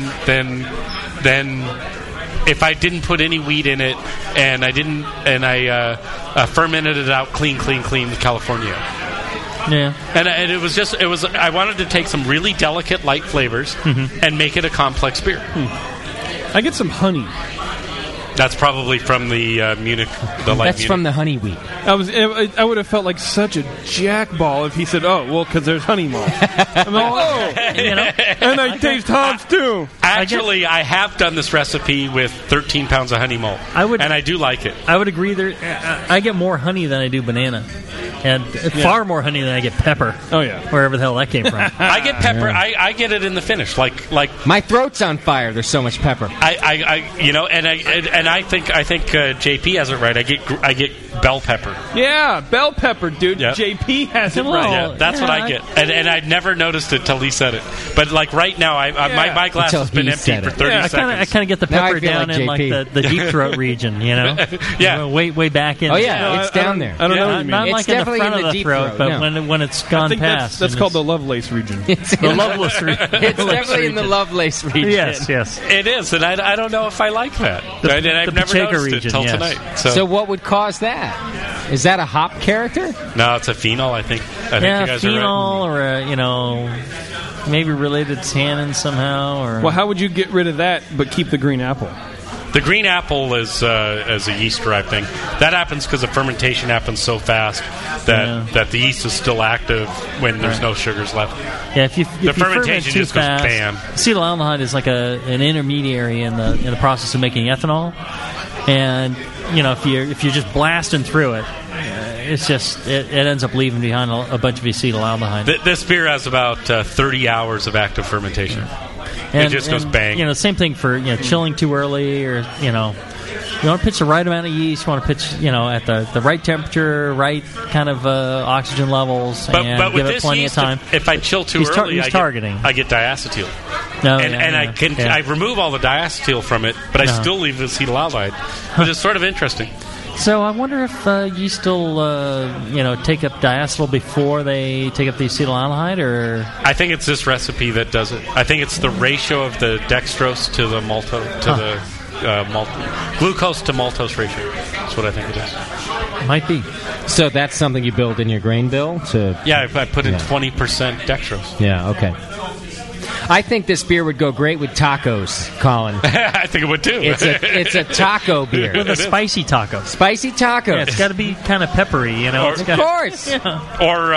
if I didn't put any wheat in it and I fermented it out clean California. Yeah. And it was I wanted to take some really delicate light flavors and make it a complex beer. I get some honey. That's probably from the Munich. The light That's Munich. from the honey wheat. I would have felt like such a jackball if he said, "Oh, well, because there's honey malt." I'm like, "Oh, and I taste hops too." Actually, I have done this recipe with 13 pounds of honey malt, and I do like it. I would agree. I get more honey than I do banana, and far more honey than I get pepper. Oh yeah, wherever the hell that came from. I get pepper. Yeah. I get it in the finish. Like my throat's on fire. There's so much pepper. And I think JP has it right. I get bell pepper. Yeah, bell pepper, dude. Yep. JP has it right. Yeah, that's what I get. And I'd never noticed it till he said it. But like right now, my glass has been empty for 30 seconds. I kind of get the pepper down in like the deep throat region, Yeah, way back in. Oh yeah, it's down there. I don't know what you mean. Not like in the front of the throat, but when it's gone past. That's called the Lovelace region. The Lovelace region. It's definitely in the Lovelace region. Yes. It is, and I don't know if I like that. And I've never noticed it until tonight. So what would cause that? Is that a hop character? No, it's a phenol, I think. I think you guys phenol are right. or maybe related tannin somehow. Or well, how would you get rid of that but keep the green apple? The green apple is a yeast-derived thing. That happens because the fermentation happens so fast that the yeast is still active when there's no sugars left. Yeah, if you fermentation too just goes fast, bam. Acetaldehyde is like an intermediary in the process of making ethanol, and if you're just blasting through it, it's just it ends up leaving behind a bunch of acetaldehyde. This beer has about 30 hours of active fermentation. It just goes bang. Same thing for chilling too early, or you want to pitch the right amount of yeast. You want to pitch at the right temperature, right kind of oxygen levels, and give it plenty of time. If I chill too early, I get diacetyl. I remove all the diacetyl from it, but I still leave acetaldehyde, which is sort of interesting. So I wonder if you still take up diacetyl before they take up the acetaldehyde, or I think it's this recipe that does it. I think it's the ratio of the dextrose to the glucose to maltose ratio. That's what I think it is. Might be. So that's something you build in your grain bill? Yeah, I put in 20% dextrose. Yeah, okay. I think this beer would go great with tacos, Colin. I think it would too. It's a taco beer. With a spicy taco. Spicy tacos. Yeah, it's got to be kind of peppery, Of course. Or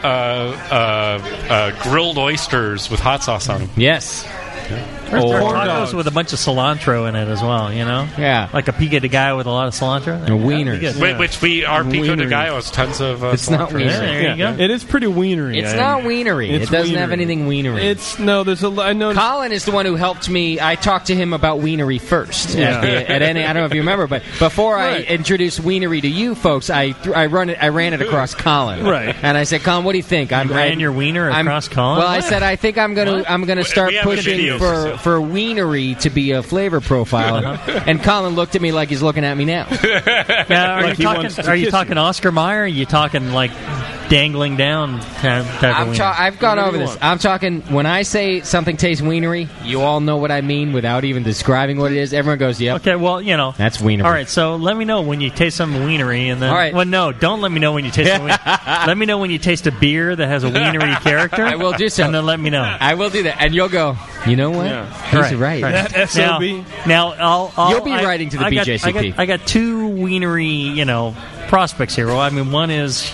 grilled oysters with hot sauce on them. Yes. Or tacos with a bunch of cilantro in it as well, Yeah. Like a pico de gallo with a lot of cilantro. Or wieners. Which our pico de gallo has tons of It's not cilantro. wienery. There you go. It is pretty wienery. It's not wienery. It doesn't have anything wienery. Colin is the one who helped me. I talked to him about wienery first. Yeah. At any, I don't know if you remember, but before I introduced wienery to you folks, I ran it across Colin. Right. And I said, Colin, what do you think? You ran your wiener across Colin? Well, I said I think I'm gonna start pushing for wienery to be a flavor profile. And Colin looked at me like he's looking at me now. Now, are you talking Oscar Mayer? Or are you talking like dangling down type of wiener? I've gone over this. I'm talking, when I say something tastes wienery, you all know what I mean without even describing what it is. Everyone goes, yep. Okay, well, that's wienery. All right, so let me know when you taste some wienery, and then. All right. Well, no, don't let me know when you taste. Let me know when you taste a beer that has a wienery character. I will do so. And then let me know. I will do that, and you'll go, you know what? Yeah. He's right. That SOB. Now you'll be writing to the BJCP. I got two wienery, prospects here. Well, I mean, one is,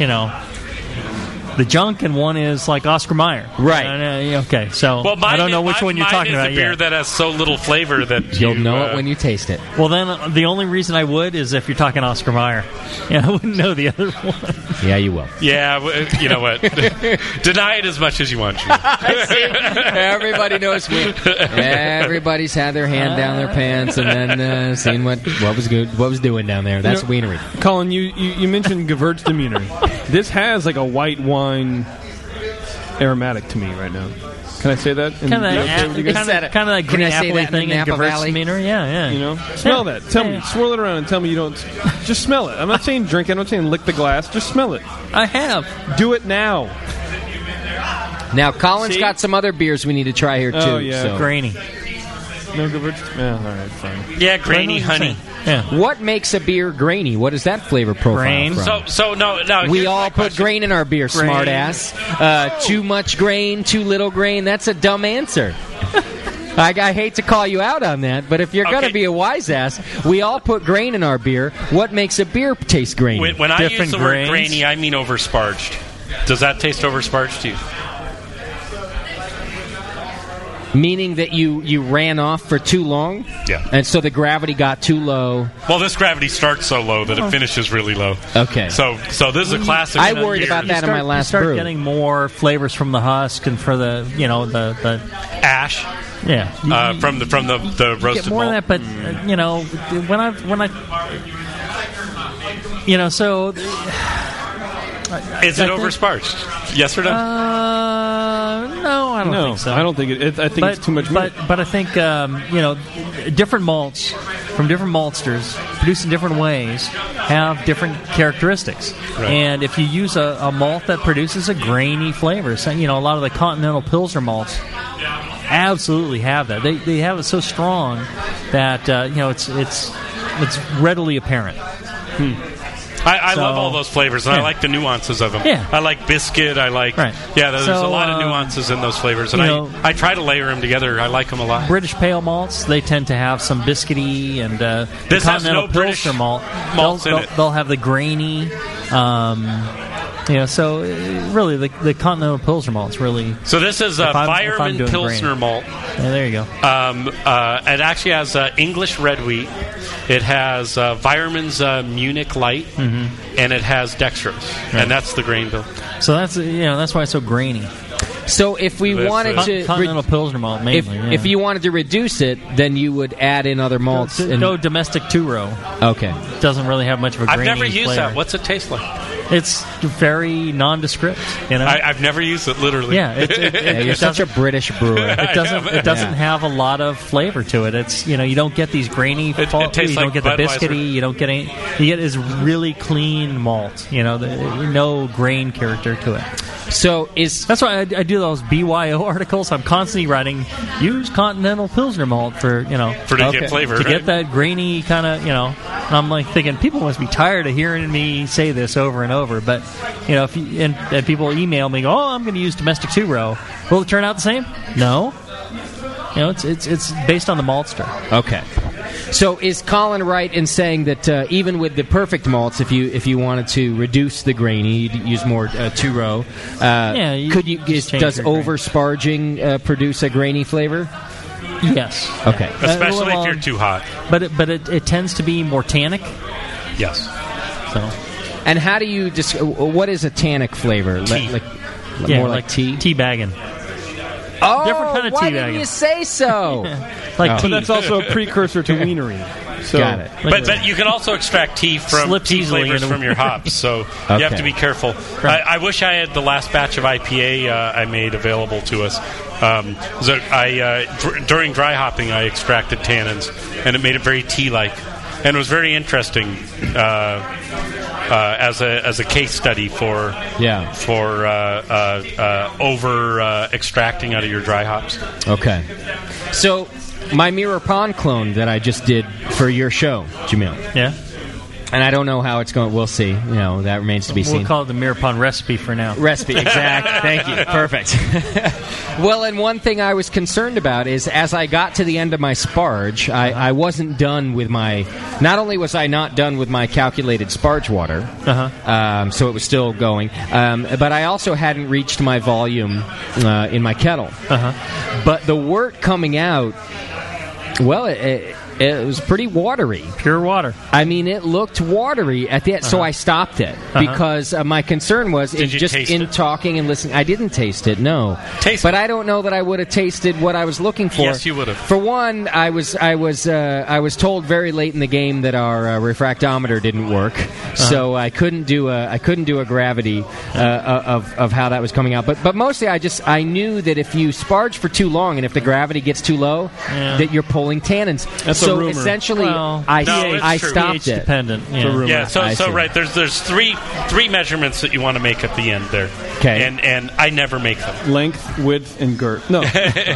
the junk, and one is like Oscar Mayer. Right. Okay, so I don't know which one you're talking about yet. Mine is a beer that has so little flavor that you'll know it when you taste it. Well, then the only reason I would is if you're talking Oscar Mayer. Yeah, I wouldn't know the other one. Yeah, you will. Yeah, you know what? Deny it as much as you want to. Everybody knows me. Everybody's had their hand down their pants and then seen what was good, what was doing down there. That's wienery. Colin, you mentioned Gewürztraminer. This has like a white wine aromatic to me right now. Can I say that? Kind of that green apple thing in Gewürztraminer. Yeah. Smell that. Tell me. Swirl it around and tell me you don't. Just smell it. I'm not saying drink it. I'm not saying lick the glass. Just smell it. I have. Do it now. Now, Colin's got some other beers we need to try here too. Oh yeah, so. Grainy. No Gewürz. Yeah, all right, fine. Yeah, grainy honey. Yeah. What makes a beer grainy? What is that flavor profile grain. from? So no. We all put grain in our beer, smartass. Too much grain, too little grain. That's a dumb answer. I hate to call you out on that, but if you're going to be a wise ass, we all put grain in our beer. What makes a beer taste grainy? When I use the word grainy, I mean oversparged. Does that taste oversparged to you? Meaning that you ran off for too long? Yeah. And so the gravity got too low? Well, this gravity starts so low that it finishes really low. Okay. So this is a classic. I worried about that in my last brew. You start getting more flavors from the husk and for the the ash. Yeah. From the roasted get more malt. of that, but when I so is it oversparged? Yes or no? No, I don't think so. I don't think it. I think it's too much meat. But I think different malts from different maltsters produced in different ways have different characteristics. Right. And if you use a malt that produces a grainy flavor, so, a lot of the Continental Pilsner malts absolutely have that. They have it so strong that it's readily apparent. I love all those flavors, and I like the nuances of them. Yeah. I like biscuit. I like there's a lot of nuances in those flavors, and I try to layer them together. I like them a lot. British pale malts, they tend to have some biscuity, and this the has no Continental British Pilsner malts in it. They'll have the grainy. So really, the Continental Pilsner malt's really. So this is a Fireman Pilsner malt. Yeah, there you go. It actually has English red wheat. It has Weirmann's Munich Light, and and it has dextrose, and that's the grain bill. So that's why it's so grainy. So if we wanted to Continental Pilsner malt mainly, if you wanted to reduce it, then you would add in other malts. Go domestic 2-row. Okay. Doesn't really have much of a grainy I've never used flavor. that. What's it taste like? It's very nondescript. I've never used it literally. Yeah, you're such a British brewer. It doesn't have a lot of flavor to it. It's you don't get these grainy. You don't get the biscuity. You don't get any. You get is really clean malt. No grain character to it. So that's why I do those BYO articles. I'm constantly writing use Continental Pilsner malt for to get flavor, to right? get that grainy kind of And I'm like thinking people must be tired of hearing me say this over and over. But if you, and people email me, oh, I'm going to use domestic 2-row. Will it turn out the same? No. It's based on the maltster. Okay. So is Colin right in saying that even with the perfect malts, if you wanted to reduce the grainy, you'd use more 2-row? Does over-sparging produce a grainy flavor? Yes. Okay. Especially if you're too hot. But it tends to be more tannic. Yes. So. And how do you what is a tannic flavor? Tea. More like tea? Tea bagging. Oh, different kind of why tea didn't you say so? Like tea. But that's also a precursor to wienery. So. Got it. But you can also extract tea from tea flavors from your hops, so you have to be careful. Right. I wish I had the last batch of IPA I made available to us. During dry hopping, I extracted tannins, and it made it very tea-like. And it was very interesting as a case study for over extracting out of your dry hops. Okay. So my Mirror Pond clone that I just did for your show, Jamil. Yeah. And I don't know how it's going. We'll see. That remains to be seen. We'll call it the Mirror Pond recipe for now. Recipe, exactly. Thank you. Perfect. Well, and one thing I was concerned about is as I got to the end of my sparge, I wasn't done with my... Not only was I not done with my calculated sparge water, so it was still going, but I also hadn't reached my volume in my kettle. But the wort coming out, well, it was pretty watery. Pure water. I mean, it looked watery at the end, so I stopped it because my concern was talking and listening. I didn't taste it, no. But I don't know that I would have tasted what I was looking for. Yes, you would have. For one, I was told very late in the game that our refractometer didn't work, so I couldn't do a gravity of how that was coming out. But mostly, I knew that if you sparge for too long and if the gravity gets too low, that you're pulling tannins. So essentially, I stopped it. Dependent. So right. There's three measurements that you want to make at the end there. Okay. And I never make them. Length, width, and girth. No.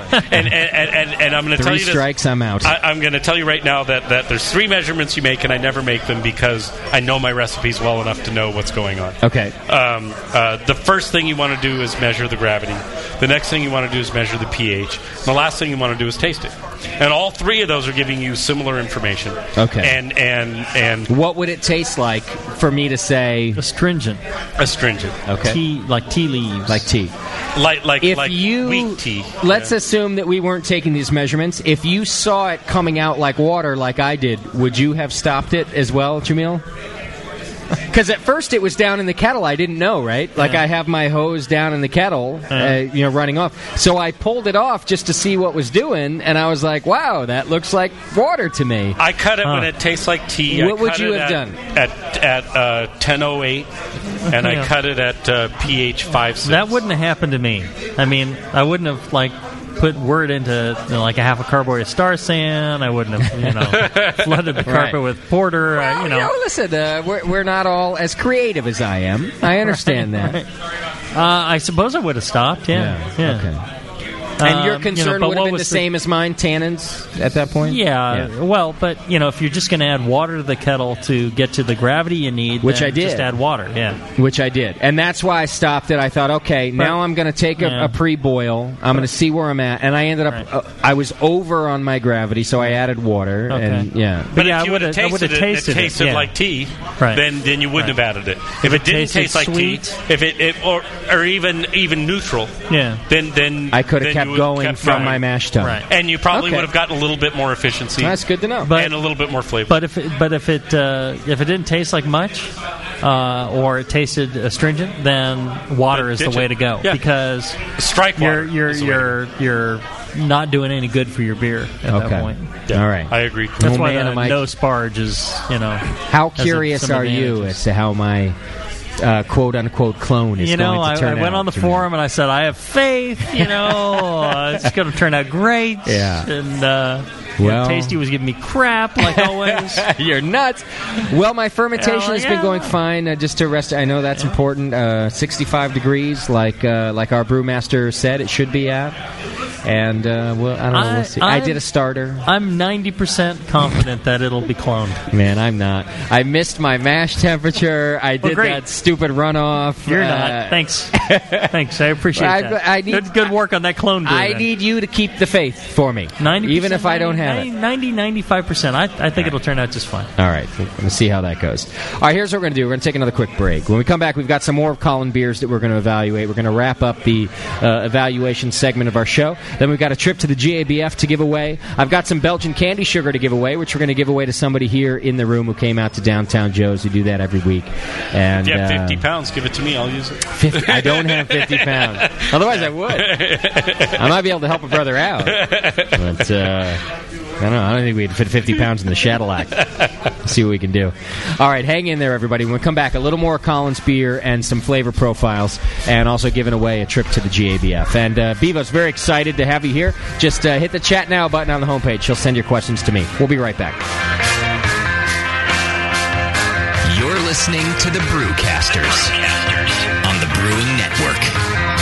and I'm going to tell you this. 3 strikes, I'm out. I'm going to tell you right now that there's 3 measurements you make, and I never make them because I know my recipes well enough to know what's going on. Okay. The first thing you want to do is measure the gravity. The next thing you want to do is measure the pH. And the last thing you want to do is taste it. And all 3 of those are giving you similar information. Okay. And what would it taste like for me to say astringent? Astringent. Okay. Tea, like tea leaves. Like tea. Like weak tea. Let's assume that we weren't taking these measurements. If you saw it coming out like water, like I did, would you have stopped it as well, Jamil? Because at first it was down in the kettle. I didn't know, right? Like I have my hose down in the kettle, running off. So I pulled it off just to see what was doing, and I was like, "Wow, that looks like water to me." I cut it when it tastes like tea. What would you have done? At 10:08, and I cut it at pH 5.6. That wouldn't have happened to me. I mean, I wouldn't have put wort into like a half a carboy of Star San. I wouldn't have flooded the carpet with porter. Well, listen, we're not all as creative as I am. I understand that. I suppose I would have stopped. Yeah. Okay. And your concern would have been the same as mine, tannins, at that point? Yeah. Well, but, if you're just going to add water to the kettle to get to the gravity you need, which I did. Just add water, Which I did. And that's why I stopped it. I thought, okay, now I'm going to take a pre-boil. I'm going to see where I'm at. And I ended up, I was over on my gravity, so I added water. Okay. And But if you would have tasted it tasted like tea, then you wouldn't have added it. If it didn't taste like tea, or even neutral, then I could have kept would going kept from going. my mash tun. Right. And you probably Okay. would have gotten a little bit more efficiency. That's good to know. And a little bit more flavor. But if it didn't taste like much, or it tasted astringent, then water is the ditch way it. to go. Yeah. Because strike water. you're not doing any good for your beer at that Okay. point. All right. I agree. That's Oh, why man, the am I- no sparge is, How has curious some are you advantages. as to how my quote-unquote clone is going to turn out? I went on the forum and I said, I have faith, it's going to turn out great. Yeah. And, Well- Tasty was giving me crap, like always. You're nuts. Well, my fermentation has been going fine. Just to rest, I know that's important. 65 degrees, like our brewmaster said it should be at. And well, I don't know. We'll see. I did a starter. I'm 90% confident that it'll be cloned. Man, I'm not. I missed my mash temperature. I did great. that stupid runoff. You're not. Thanks. Thanks. I appreciate that. I need good work on that clone brew. I need you to keep the faith for me, 90%, even if I don't have it. 95%. I think it'll turn out just fine. All right, we'll see how that goes. All right, here's what we're going to do. We're going to take another quick break. When we come back, we've got some more of Colin beers that we're going to evaluate. We're going to wrap up the evaluation segment of our show. Then we've got a trip to the GABF to give away. I've got some Belgian candy sugar to give away, which we're going to give away to somebody here in the room who came out to Downtown Joe's. We do that every week. And If you have 50 pounds, give it to me. I'll use it. 50, I don't have 50 pounds. Otherwise, I would. I might be able to help a brother out. But I don't know. I don't think we'd fit 50 pounds in the Cadillac. See what we can do. All right, hang in there, everybody. When we come back, a little more Collins beer and some flavor profiles, and also giving away a trip to the GABF. And Bevo's very excited to have you here. Just hit the Chat Now button on the homepage. She'll send your questions to me. We'll be right back. You're listening to the Brewcasters on the Brewing Network.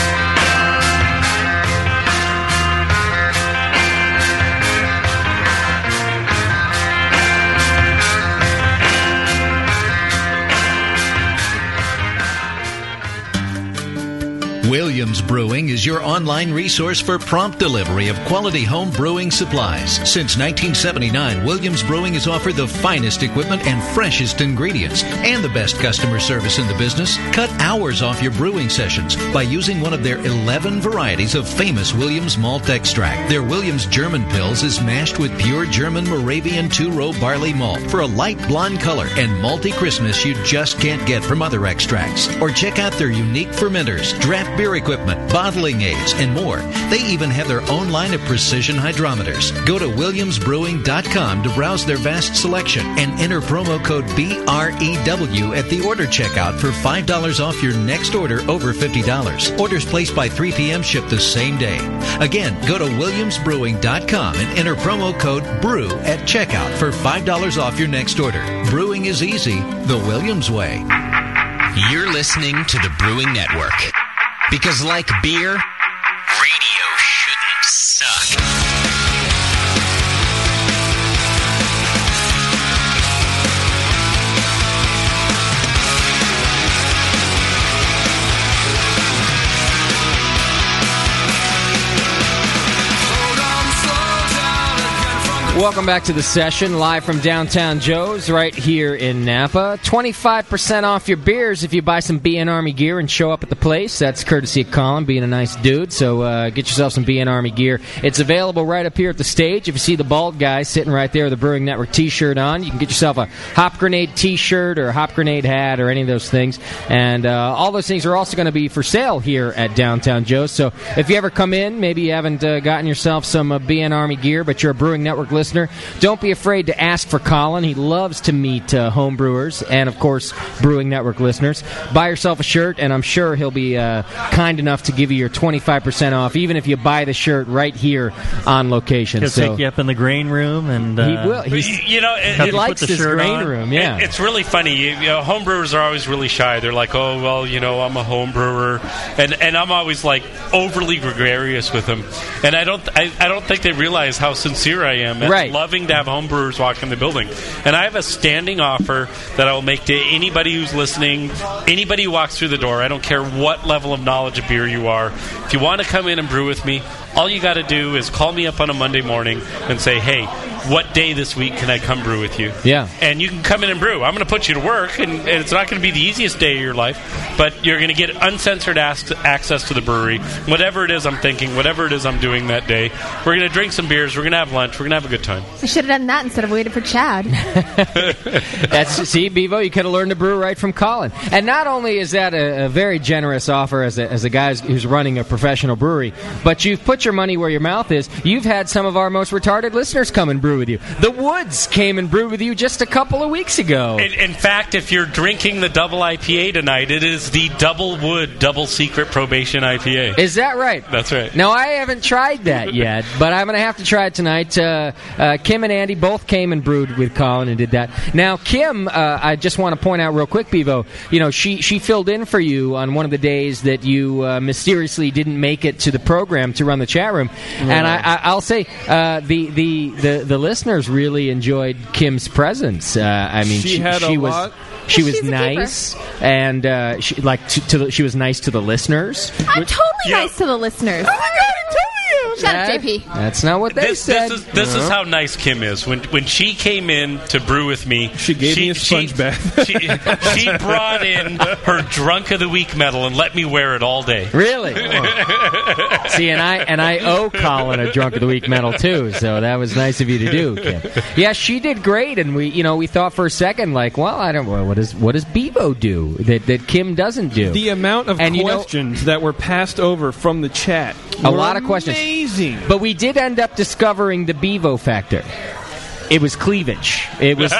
Williams Brewing is your online resource for prompt delivery of quality home brewing supplies. Since 1979, Williams Brewing has offered the finest equipment and freshest ingredients and the best customer service in the business. Cut hours off your brewing sessions by using one of their 11 varieties of famous Williams malt extract. Their Williams German Pils is mashed with pure German Moravian 2-row barley malt for a light blonde color and malty crispness you just can't get from other extracts. Or check out their unique fermenters, draft beer equipment, bottling aids, and more. They even have their own line of precision hydrometers. Go to williamsbrewing.com to browse their vast selection and enter promo code BREW at the order checkout for $5 off your next order over $50. Orders placed by 3 p.m. ship the same day. Again, go to williamsbrewing.com and enter promo code BREW at checkout for $5 off your next order. Brewing is easy the Williams way. You're listening to the Brewing Network. Because like beer, radio shouldn't suck. Welcome back to the session, live from Downtown Joe's right here in Napa. 25% off your beers if you buy some BN Army gear and show up at the place. That's courtesy of Colin, being a nice dude. So get yourself some BN Army gear. It's available right up here at the stage. If you see the bald guy sitting right there with the Brewing Network t-shirt on, you can get yourself a Hop Grenade t-shirt or a Hop Grenade hat or any of those things. And all those things are also going to be for sale here at Downtown Joe's. So if you ever come in, maybe you haven't gotten yourself some BN Army gear, but you're a Brewing Network listener, don't be afraid to ask for Colin. He loves to meet home brewers and, of course, Brewing Network listeners. Buy yourself a shirt, and I'm sure he'll be kind enough to give you your 25% off, even if you buy the shirt right here on location. He'll take you up in the grain room, and he will. he likes this grain room. Yeah, it's really funny. Home brewers are always really shy. They're like, "Oh, well, I'm a home brewer," and I'm always like overly gregarious with them. And I don't think they realize how sincere I am. Right. Loving to have home brewers walk in the building. And I have a standing offer that I will make to anybody who's listening, anybody who walks through the door. I don't care what level of knowledge of beer you are. If you want to come in and brew with me, all you got to do is call me up on a Monday morning and say, "Hey, what day this week can I come brew with you? Yeah. And you can come in and brew. I'm going to put you to work, and it's not going to be the easiest day of your life, but you're going to get uncensored access to the brewery. Whatever it is I'm thinking, whatever it is I'm doing that day, we're going to drink some beers, we're going to have lunch, we're going to have a good time. You should have done that instead of waiting for Chad. See, Bevo, you could have learned to brew right from Colin. And not only is that a very generous offer as a guy who's running a professional brewery, but you've put your money where your mouth is. You've had some of our most retarded listeners come and brew with you. The Woods came and brewed with you just a couple of weeks ago. In fact, if you're drinking the double IPA tonight, it is the Double Wood Double Secret Probation IPA. Is that right? That's right. No, I haven't tried that yet, but I'm going to have to try it tonight. Kim and Andy both came and brewed with Colin and did that. Now, Kim, I just want to point out real quick, Bevo, she filled in for you on one of the days that you mysteriously didn't make it to the program to run the chat room. And I'll say the listeners really enjoyed Kim's presence. I mean, she was nice, and she was nice to the listeners. I'm totally nice to the listeners. Oh my God, shut up, JP. That's not what they said. This is how nice Kim is. When she came in to brew with me, she gave me a sponge bath. She brought in her Drunk of the Week medal and let me wear it all day. Really? Oh. See, and I owe Colin a Drunk of the Week medal too. So that was nice of you to do, Kim. Yeah, she did great, and we thought for a second what does Bevo do that Kim doesn't do? The amount of questions that were passed over from the chat. A lot of questions. Amazing. But we did end up discovering the Bevo factor. It was cleavage. It was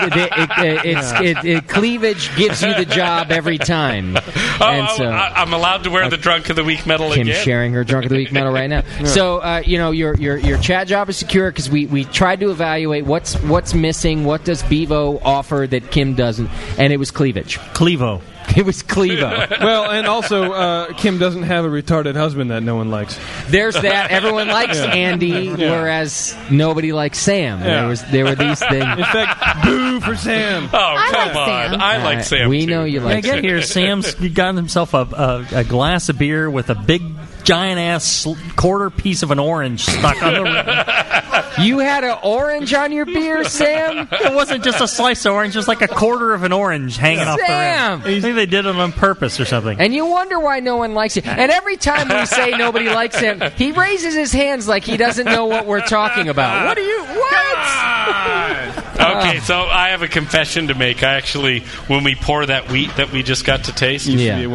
cleavage gives you the job every time. I'm allowed to wear the Drunk of the Week medal Kim's again. sharing her Drunk of the Week medal right now. Yeah. So your chat job is secure because we tried to evaluate what's missing. What does Bevo offer that Kim doesn't? And it was cleavage. Clevo. It was Clevo. Well, and also, Kim doesn't have a retarded husband that no one likes. There's that. Everyone likes Andy, whereas nobody likes Sam. Yeah. There were these things. In fact, boo for Sam. Oh, come on. I like Sam, we too. know you like Sam. Sam. Here, Sam's got himself a glass of beer with a big, giant-ass quarter piece of an orange stuck on the rim. You had an orange on your beer, Sam? It wasn't just a slice of orange, just like a quarter of an orange hanging off the rim. I think they did it on purpose or something. And you wonder why no one likes it. And every time we say nobody likes him, he raises his hands like he doesn't know what we're talking about. What? Okay, so I have a confession to make. I actually, when we pour that wheat that we just got to taste,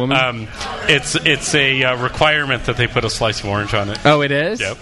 it's a requirement that they put a slice of orange on it. Oh, it is? Yep.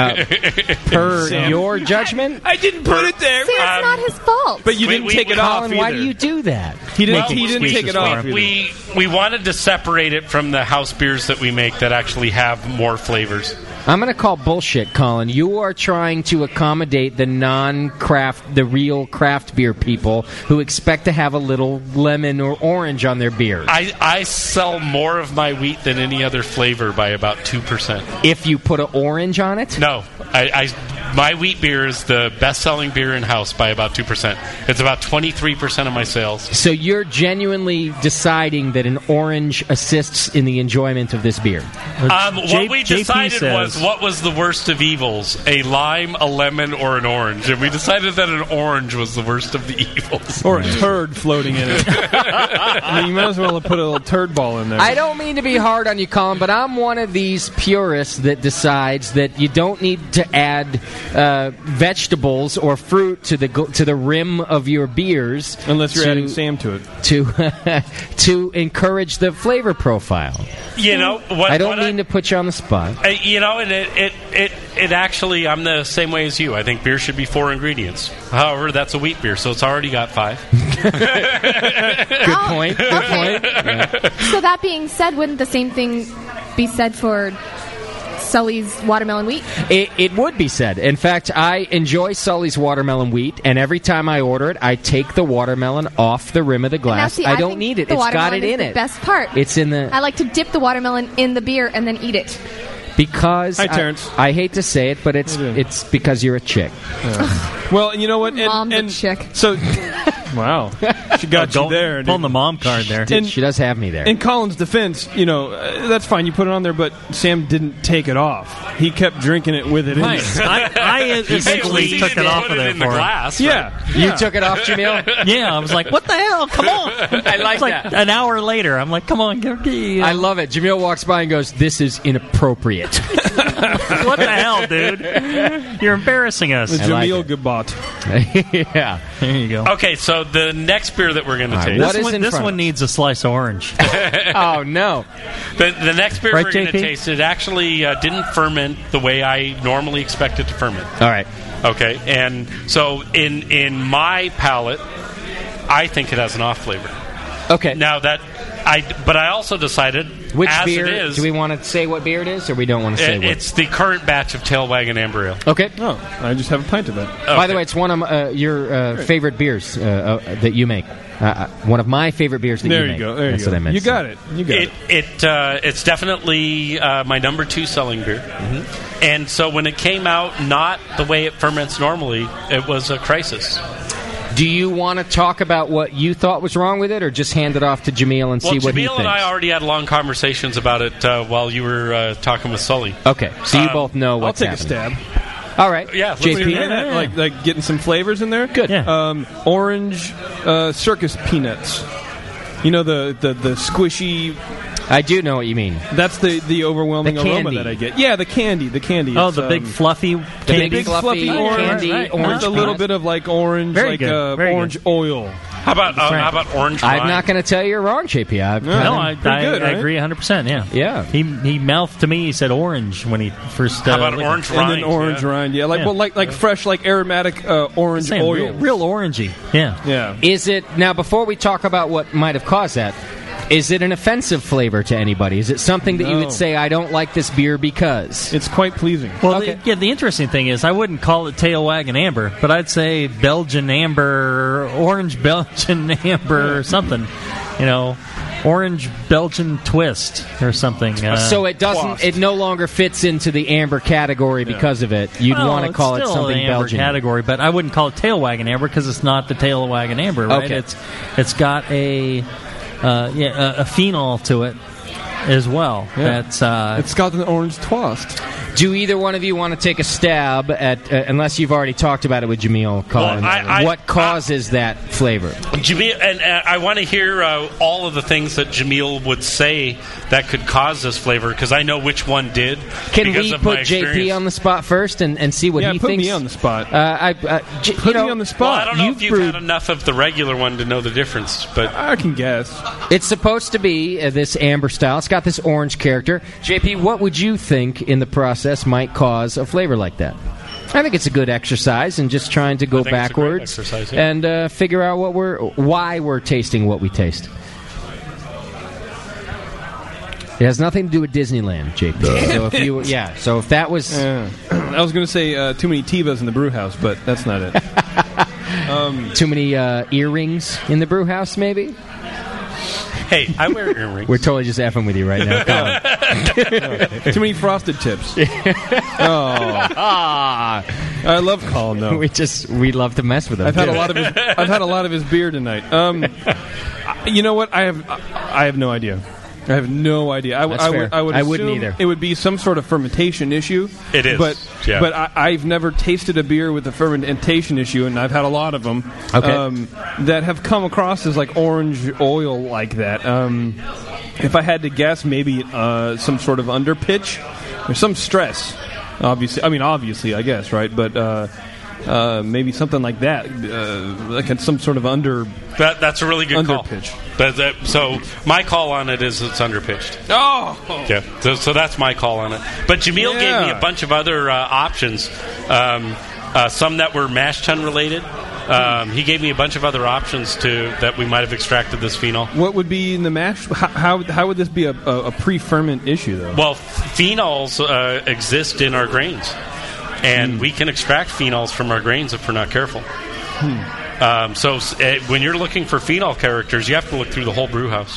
Per your judgment? I didn't put it there. See, it's not his fault. But you didn't take it off Colin, either. why do you do that? He didn't take it off either. We wanted to separate it from the house beers that we make that actually have more flavors. I'm going to call bullshit, Colin. You are trying to accommodate the the real craft beer people who expect to have a little lemon or orange on their beer. I sell more of my wheat than any other flavor by about 2%. If you put an orange on it? No. My wheat beer is the best-selling beer in-house by about 2%. It's about 23% of my sales. So you're genuinely deciding that an orange assists in the enjoyment of this beer? What we decided was what was the worst of evils, a lime, a lemon, or an orange. And we decided that an orange was the worst of the evils. Or a turd floating in it. I mean, you might as well have put a little turd ball in there. I don't mean to be hard on you, Colin, but I'm one of these purists that decides that you don't need to add vegetables or fruit to the rim of your beers unless you're adding Sam to it to encourage the flavor profile. I don't mean to put you on the spot. And it actually, I'm the same way as you. I think beer should be 4 ingredients. However, that's a wheat beer, so it's already got 5. Good point. Yeah. So that being said, wouldn't the same thing be said for Sully's watermelon wheat? It would be said. In fact, I enjoy Sully's watermelon wheat, and every time I order it, I take the watermelon off the rim of the glass. I don't need it. It's got it in it. The best part. It's in the. I like to dip the watermelon in the beer and then eat it. Because Hi, Terrence. I hate to say it, but it's because you're a chick. Well, you know what? Mom's a chick. So Wow. She got you there. Pulling the mom card there. She does have me there. In Colin's defense, that's fine. You put it on there, but Sam didn't take it off. He kept drinking it with it in Right. there. I eventually took it off of there for him. Yeah. You took it off, Jamil? Yeah, I was like, what the hell? Come on. I like It's like that. An hour later, I'm like, come on. I love it. Jamil walks by and goes, "This is inappropriate." What the hell, dude? You're embarrassing us. The Jamil Gabat. Yeah. There you go. Okay, so the next beer that we're going to taste. This one needs a slice of orange. Oh, no. The next beer Right, we're going to JP? taste, it actually didn't ferment the way I normally expect it to ferment. All right. Okay, and so in my palate, I think it has an off flavor. Okay. Now but I also decided, Which as beer? it is, Do we want to say what beer it is, or we don't want to say what? it's the current batch of Tail Wagon Amber Ale. Okay. Oh, I just have a pint of it. By the way, it's one of your favorite beers that you make. One of my favorite beers that There you you make. go. There That's you go. what I meant. You got it. You got it. It's definitely my number 2 selling beer. And so when it came out, not the way it ferments normally, it was a crisis. Do you want to talk about what you thought was wrong with it, or just hand it off to Jamil and see what he Jamil thinks? and I already had long conversations about it while you were talking with Sully. Okay, so you both know what's I'll take happening. a stab. All right. Yeah, let's JP? do that. Like getting some flavors in there. Good. Yeah. Orange circus peanuts. You know the squishy. I do know what you mean. That's the overwhelming The aroma candy. that I get. Yeah, the candy. Oh, It's, the big fluffy candy. big fluffy orange. candy, Right. orange With a little peanuts. bit of like orange, Very like good. Very orange good. oil. How about orange wine? I'm not going to tell you you're wrong, JP. No, I good, right? agree 100%. Yeah. Yeah. He mouthed to me. He said orange when he first. How about licked it. orange And rind? then orange rind. Yeah, like Yeah. well, like fresh, like aromatic orange Same, oil. real orangey. Yeah. Yeah. Is it now? Before we talk about what might have caused that, is it an offensive flavor to anybody? Is it something that you No. would say, "I don't like this beer because"? It's quite pleasing. Well, Okay. the interesting thing is, I wouldn't call it Tail Wagon Amber, but I'd say Belgian Amber, Orange Belgian Amber, or something. Orange Belgian Twist or something. So it doesn't. It no longer fits into the amber category because of it. You'd Well, want to call it it's still something the amber Belgian category, but I wouldn't call it Tail Wagon Amber because it's not the Tail Wagon Amber. Right? Okay. It's got a phenol to it as well. Yeah. That's It's got an orange twist. Do either one of you want to take a stab at, unless you've already talked about it with Jamil, Colin, what causes that flavor? Jamil, and I want to hear all of the things that Jamil would say that could cause this flavor, because I know which one did. Can because we of my put JP experience. on the spot first and see what he put thinks? me on the spot. Put me on the spot. Well, I don't know if you've brewed- had enough of the regular one to know the difference, but I can guess. It's supposed to be this amber style. It's got this orange character. JP, what would you think in the process might cause a flavor like that? I think it's a good exercise and just trying to go I think it's a great backwards exercise, yeah. and figure out why we're tasting what we taste. It has nothing to do with Disneyland, JP. So if that was, I was going to say too many Tivas in the brew house, but that's not it. too many earrings in the brew house, maybe. hey, I wear earrings. We're totally just effing with you right now, Colin. Too many frosted tips. I love Colin though. We love to mess with him. I've had a lot of his beer tonight. You know what? I have no idea. I have no idea. That's fair. I would I wouldn't assume either. It would be some sort of fermentation issue. It is, but yeah. I've never tasted a beer with a fermentation issue, and I've had a lot of them. Okay. That have come across as like orange oil like that. If I had to guess, maybe some sort of underpitch or some stress. Obviously, I guess, right? But maybe something like that, like some sort of That's a really good call. underpitch. So my call on it is it's underpitched. Oh, yeah. So that's my call on it. But Jamil gave me a bunch of other options. Some that were mash tun related. He gave me a bunch of other options that we might have extracted this phenol. What would be in the mash? How would this be a pre-ferment issue though? Well, phenols exist in our grains, and we can extract phenols from our grains if we're not careful. So when you're looking for phenol characters, you have to look through the whole brew house.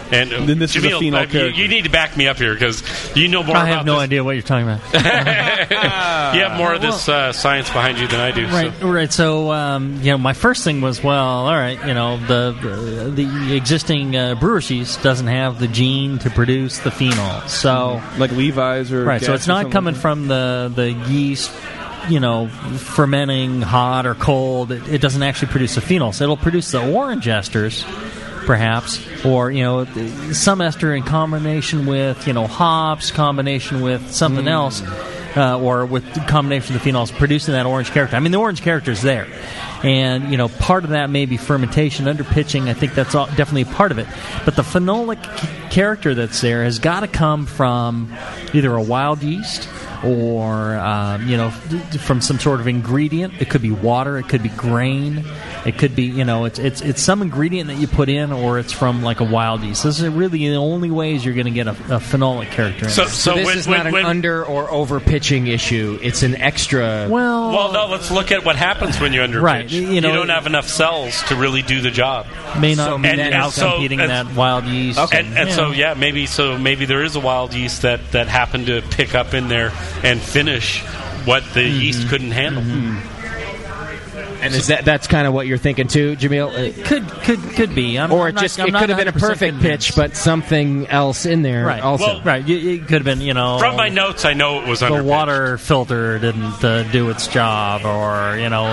And then this is a Jamil, phenol character. you need to back me up here because you know more. I have no idea what you're talking about. You have more of this science behind you than I do. Right. So, my first thing was, well, all right, the existing brewer's yeast doesn't have the gene to produce the phenol. So, like Levi's or right. So it's not coming from the yeast. Fermenting hot or cold, it doesn't actually produce the phenol. So it'll produce the orange esters, perhaps, or some ester in combination with hops, combination with something else, or with combination of the phenols, producing that orange character. I mean, the orange character is there, and part of that may be fermentation, under pitching. I think that's definitely part of it. But the phenolic character that's there has got to come from either a wild yeast. Or from some sort of ingredient. It could be water. It could be grain. It could be it's some ingredient that you put in, or it's from like a wild yeast. This is really the only ways you're going to get a phenolic character. So this is not an under or over pitching issue. It's an extra. Well, no. Let's look at what happens when you underpitch. Right. You don't have enough cells to really do the job. May not be outcompeting that wild yeast. Okay. Maybe there is a wild yeast that happened to pick up in there and finish what the yeast couldn't handle. And is that's kind of what you're thinking too, Jamil? It could be. It could have been a perfect pitch, but something else in there right. also. Well, right. It could have been, From my notes, I know it was underpitched. The water filter didn't do its job, or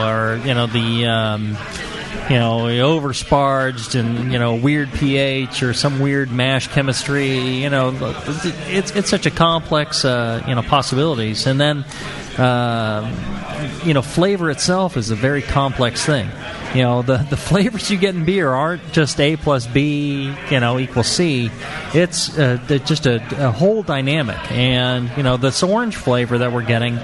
oversparged and weird pH or some weird mash chemistry. It's such a complex possibilities, and then flavor itself is a very complex thing. The flavors you get in beer aren't just A plus B equals C. It's just a whole dynamic, and this orange flavor that we're getting.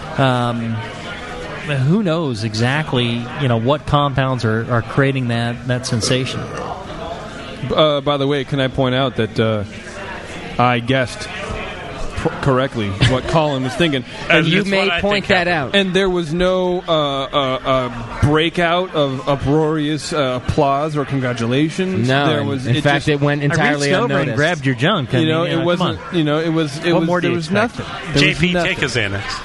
Who knows exactly, what compounds are creating that sensation. By the way, can I point out that I guessed correctly what Colin was thinking? And you may point that out. And there was no breakout of uproarious applause or congratulations. No, there was. In fact, it went entirely I reached over unnoticed. and grabbed your junk. It wasn't. It was. What more do there you was expect? nothing. There was JP, nothing. take a Xanax.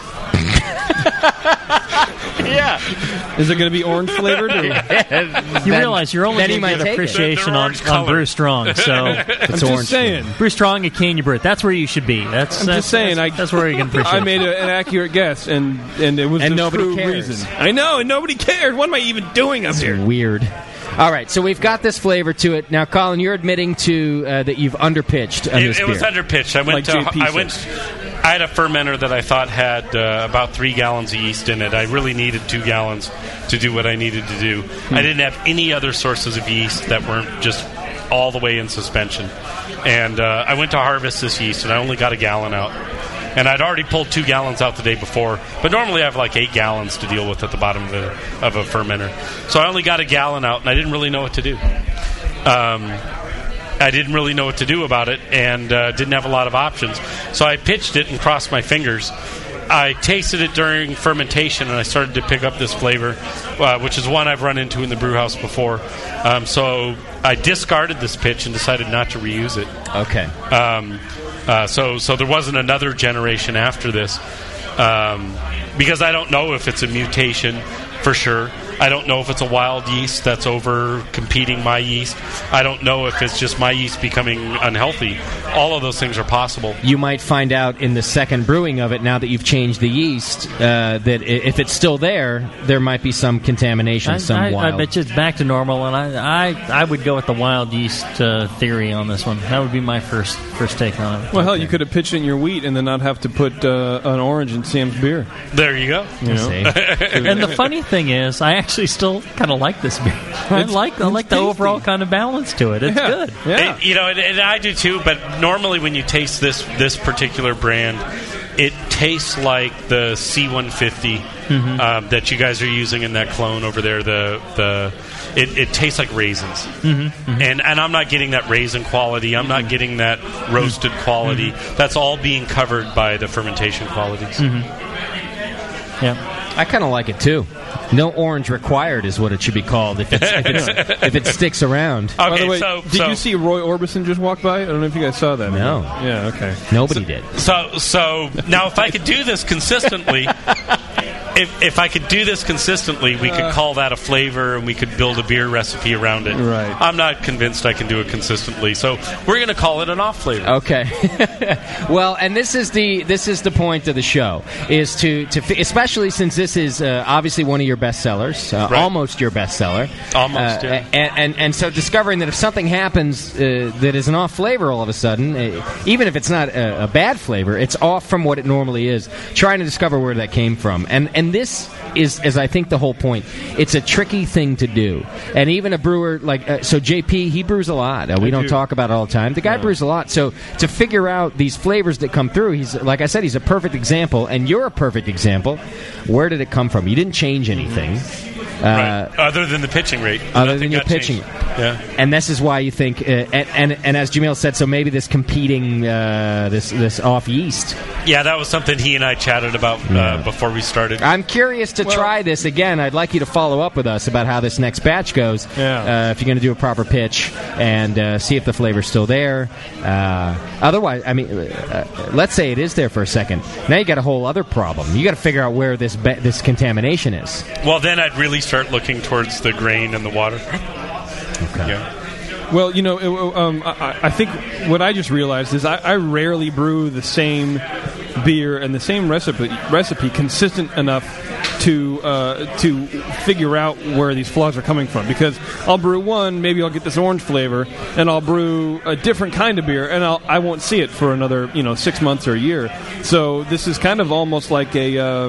Yeah. Is it going to be orange flavored? You realize you're only going to get appreciation on Brew Strong. So I'm just saying. Brew Strong at Kenya Brew. That's where you should be. I'm just saying. That's where you can appreciate. I made an accurate guess, and it was the nobody true cares. reason. I know, and nobody cared. What am I even doing up here? Weird. All right, so we've got this flavor to it. Now, Colin, you're admitting to that you've underpitched on this beer. It was underpitched. I had a fermenter that I thought had about 3 gallons of yeast in it. I really needed 2 gallons to do what I needed to do. I didn't have any other sources of yeast that weren't just all the way in suspension. And I went to harvest this yeast, and I only got a gallon out. And I'd already pulled 2 gallons out the day before, but normally I have like 8 gallons to deal with at the bottom of a fermenter. So I only got a gallon out, and I didn't really know what to do. I didn't really know what to do about it, and didn't have a lot of options. So I pitched it and crossed my fingers. I tasted it during fermentation, and I started to pick up this flavor, which is one I've run into in the brew house before. So I discarded this pitch and decided not to reuse it. Okay. So there wasn't another generation after this, because I don't know if it's a mutation for sure. I don't know if it's a wild yeast that's over competing my yeast. I don't know if it's just my yeast becoming unhealthy. All of those things are possible. You might find out in the second brewing of it, now that you've changed the yeast, that if it's still there might be some contamination, I bet you it's back to normal, and I would go with the wild yeast theory on this one. That would be my first take on it. Well, hell, you could have pitched in your wheat and then not have to put an orange in Sam's beer. There you go. And the funny thing is, I actually still kind of like this beer. I like the overall kind of balance to it. It's good. Yeah. And I do too. But normally, when you taste this particular brand, it tastes like the C150 that you guys are using in that clone over there. It tastes like raisins, and I'm not getting that raisin quality. I'm not getting that roasted quality. That's all being covered by the fermentation qualities. Yeah, I kind of like it too. No orange required is what it should be called if it sticks around. By the way, did you see Roy Orbison just walk by? I don't know if you guys saw that. No. Yeah, okay. Nobody did. So now, if I could do this consistently, if I could do this consistently, we could call that a flavor, and we could build a beer recipe around it. Right. I'm not convinced I can do it consistently, so we're going to call it an off flavor. Okay. Well, and this is the point of the show, is to especially since this is obviously one of your best sellers, almost your best seller. Almost, yeah. And so discovering that if something happens that is an off flavor all of a sudden, even if it's not a bad flavor, it's off from what it normally is, trying to discover where that came from. And this is I think the whole point. It's a tricky thing to do. And even a brewer like so JP, he brews a lot. We don't talk about it all the time. The guy brews a lot. So to figure out these flavors that come through, he's like I said, he's a perfect example, and you're a perfect example. Where did it come from? You didn't change anything. Right. Other than the pitching rate. Other than your pitching. Yeah. And this is why you think, and as Jamil said, so maybe this competing, this off yeast. Yeah, that was something he and I chatted about before we started. I'm curious to try this again. I'd like you to follow up with us about how this next batch goes. Yeah. If you're going to do a proper pitch and see if the flavor's still there. Otherwise, I mean, let's say it is there for a second. Now you got a whole other problem. You got to figure out where this contamination is. Well, then I'd really start looking towards the grain and the water. Okay. Yeah. Well, I think what I just realized is I rarely brew the same beer and the same recipe consistent enough to figure out where these flaws are coming from. Because I'll brew one, maybe I'll get this orange flavor, and I'll brew a different kind of beer, and I won't see it for another 6 months or a year. So this is kind of almost like a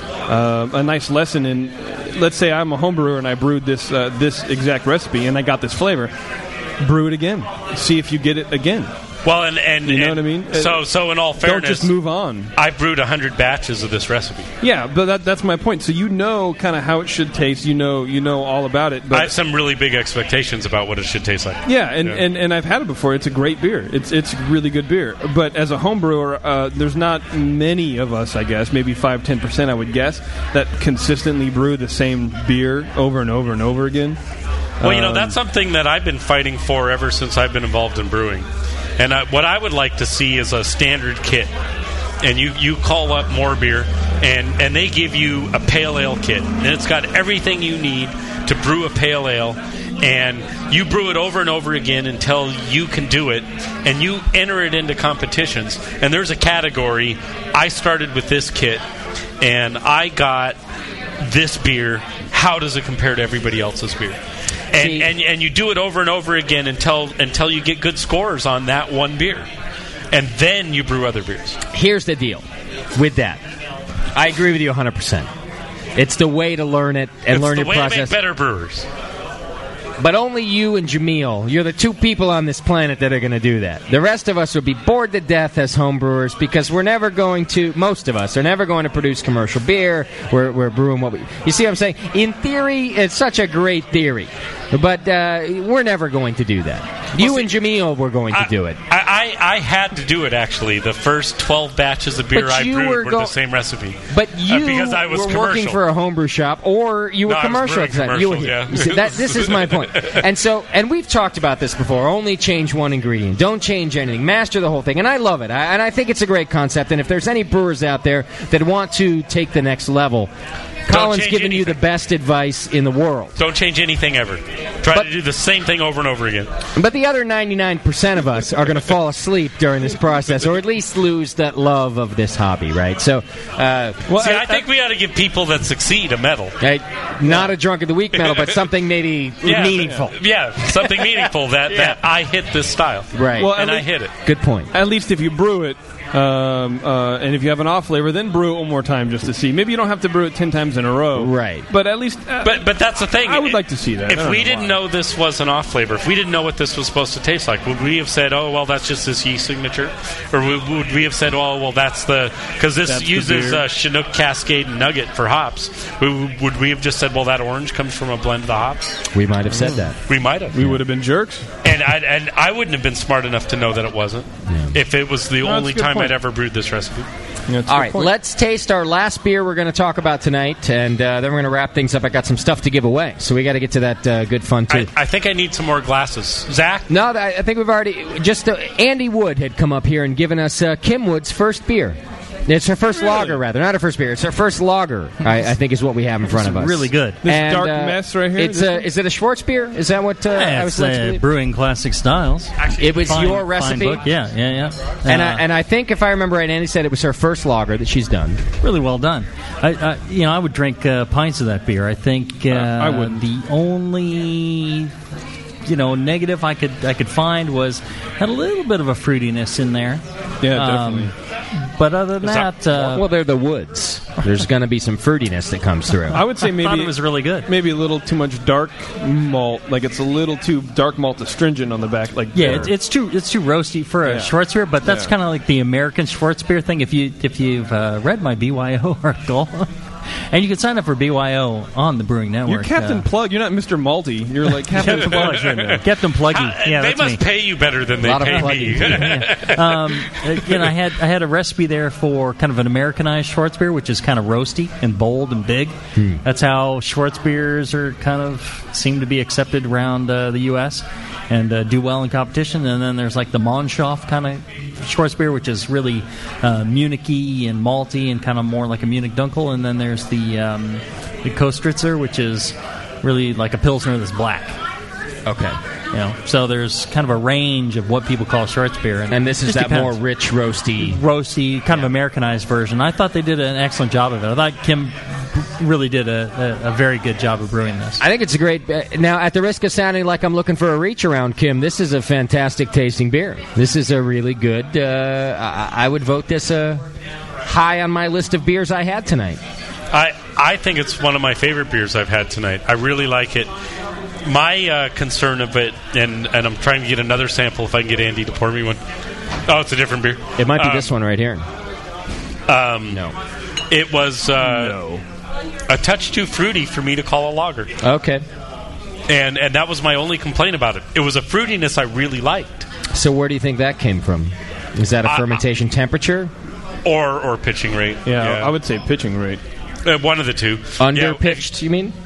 nice lesson in. Let's say I'm a home brewer and I brewed this exact recipe and I got this flavor. Brew it again. See if you get it again. Well, and you know what I mean? So in all fairness, don't just move on. I brewed 100 batches of this recipe. Yeah, but that's my point. So you know kind of how it should taste. You know all about it. But I have some really big expectations about what it should taste like. Yeah, and I've had it before. It's a great beer. It's really good beer. But as a home brewer, there's not many of us, I guess, maybe 5-10%, I would guess, that consistently brew the same beer over and over and over again. Well, that's something that I've been fighting for ever since I've been involved in brewing. And what I would like to see is a standard kit. And you call up More Beer, and they give you a pale ale kit. And it's got everything you need to brew a pale ale. And you brew it over and over again until you can do it. And you enter it into competitions. And there's a category. I started with this kit, and I got this beer. How does it compare to everybody else's beer? And you do it over and over again until you get good scores on that one beer. And then you brew other beers. Here's the deal with that. I agree with you 100%. It's the way to learn it and learn your process. It's the way to make better brewers. But only you and Jamil, you're the two people on this planet that are going to do that. The rest of us would be bored to death as home brewers because most of us are never going to produce commercial beer. We're brewing what we... You see what I'm saying? In theory, it's such a great theory. But we're never going to do that. You and Jamil were going to do it. I had to do it, actually. The first 12 batches of beer I brewed were the same recipe. But you because I was were working for a homebrew shop, or you were commercial at the time. You were here. Yeah. You see, this is my point. And we've talked about this before. Only change one ingredient. Don't change anything. Master the whole thing. And I love it. And I think it's a great concept. And if there's any brewers out there that want to take the next level, Colin's giving you the best advice in the world. Don't change anything ever. Try to do the same thing over and over again. But the other 99% of us are going to fall asleep during this process, or at least lose that love of this hobby, right? So, I think we ought to give people that succeed a medal. Not a Drunk of the Week medal, but something maybe meaningful. Yeah, something meaningful that I hit this style. Right. Well, and I hit it. Good point. At least if you brew it, and if you have an off flavor, then brew it one more time just to see. Maybe you don't have to brew it 10 times in a row. Right. But at least... But that's the thing. I would like to see that. If we didn't know this was an off flavor, if we didn't know what this was supposed to taste like, would we have said, oh, well, that's just this yeast signature? Or would we have said, oh, well, that's the... Because this uses Chinook, Cascade, and Nugget for hops. Would we have just said, well, that orange comes from a blend of the hops? We might have said that. We might have. We would have been jerks. And I wouldn't have been smart enough to know that it wasn't. If it was the only time I'd ever brewed this recipe. All right, let's taste our last beer we're going to talk about tonight, and then we're going to wrap things up. I got some stuff to give away, so we got to get to that good fun, too. I think I need some more glasses. Zach? No, I think we've already... Just Andy Wood had come up here and given us Kim Wood's first beer. It's her first lager, rather. Not her first beer. It's her first lager, I think is what we have in front of us. Really good. This dark mess right here? Is it a Schwartz beer? Is that what I was led to believe? Brewing Classic Styles. It was your recipe? Fine book. Yeah. And I think, if I remember right, Andy said it was her first lager that she's done. Really well done. I would drink pints of that beer. I think I wouldn't. The only negative I could find was had a little bit of a fruitiness in there. Yeah, definitely. But other than that, well, they're the woods. There's going to be some fruitiness that comes through. I would say maybe I thought it was really good. Maybe a little too much dark malt, like it's a little too dark malt astringent on the back. Like it's too roasty for a Schwartz beer, but that's kind of like the American Schwartz beer thing. If you've read my BYO article. And you can sign up for BYO on the Brewing Network. You're Captain Plug. You're not Mr. Malty. You're like Captain Plug. Captain Pluggy. Yeah, they must pay you better than they pay me. I had a recipe there for kind of an Americanized Schwartz beer, which is kind of roasty and bold and big. That's how Schwartz beers are kind of seem to be accepted around the U.S. and do well in competition. And then there's like the Monshoff kind of Schwartz beer, which is really Munich-y and malty and kind of more like a Munich Dunkel. And then there's the Kostritzer, which is really like a Pilsner that's black. Okay. So there's kind of a range of what people call Schwartz beer. And this is that more rich, roasty, kind of Americanized version. I thought they did an excellent job of it. I thought Kim really did a very good job of brewing this. I think it's a great... now, at the risk of sounding like I'm looking for a reach around, Kim, this is a fantastic tasting beer. This is a really good... I would vote this high on my list of beers I had tonight. I think it's one of my favorite beers I've had tonight. I really like it. My concern of it, and I'm trying to get another sample if I can get Andy to pour me one. Oh, it's a different beer. It might be this one right here. No. It was a touch too fruity for me to call a lager. Okay. And that was my only complaint about it. It was a fruitiness I really liked. So where do you think that came from? Is that a fermentation temperature? Or pitching rate. Yeah, I would say pitching rate. One of the two. Under-pitched, you mean?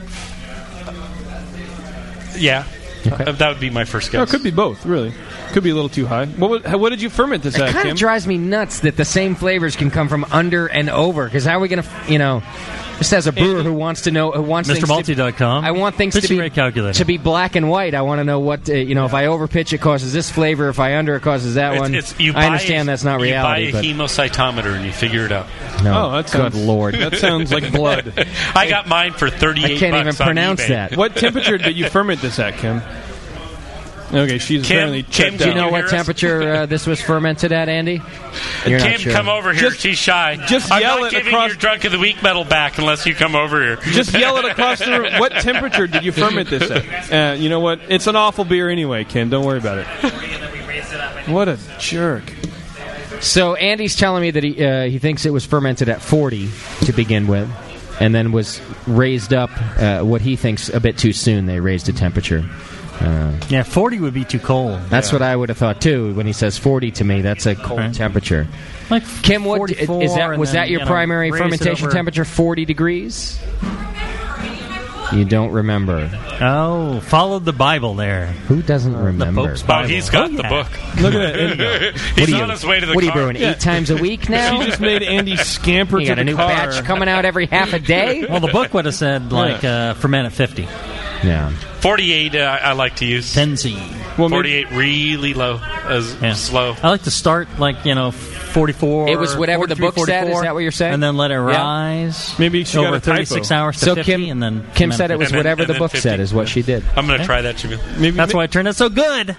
Yeah. Okay. That would be my first guess. No, it could be both, really. Could be a little too high. What did you ferment this at, It kind of drives me nuts that the same flavors can come from under and over. Because how are we going to, just as a brewer who wants to know, who wants MrMalty.com. I want things to be black and white. I want to know what, if I overpitch, it causes this flavor. If I under, it causes that one. I understand that's not reality. You buy a hemocytometer and you figure it out. No, that sounds, good Lord. That sounds like blood. I got mine for $38. I can't even pronounce that. What temperature did you ferment this at, Kim? Okay, she's apparently checked out. Do you know what temperature this was fermented at, Andy? You're Kim, not sure. come over here. She's shy. I'm yell not it giving across your Drunk of the Week medal back unless you come over here. Just yell it across the room. What temperature did you ferment this at? You know what? It's an awful beer anyway, Kim. Don't worry about it. What a jerk. So Andy's telling me that he thinks it was fermented at 40 to begin with, and then was raised up what he thinks a bit too soon. They raised the temperature. 40 would be too cold. That's what I would have thought too. When he says 40 to me, that's a cold temperature. Like Kim, what is that? Was that your primary fermentation temperature? 40 degrees. You don't remember. Oh, followed the Bible there. Who doesn't remember? The Pope's Bible. Oh, he's got the book. Look at that. He's on his way to the What are car. you brewing, 8 times a week now? She just made Andy scamper you to got a the new car. batch coming out every half a day? Well, the book would have said, ferment at 50. Yeah. 48 I like to use. 10C. 48 really low, slow. I like to start 44. It was whatever the book said. Is that what you're saying? And then let it rise. Maybe she over got a 36 typo. hours to So 50, and then Kim said it was whatever the book 50. said is what she did. I'm going to try that, Jamil. That's why it turned out so good.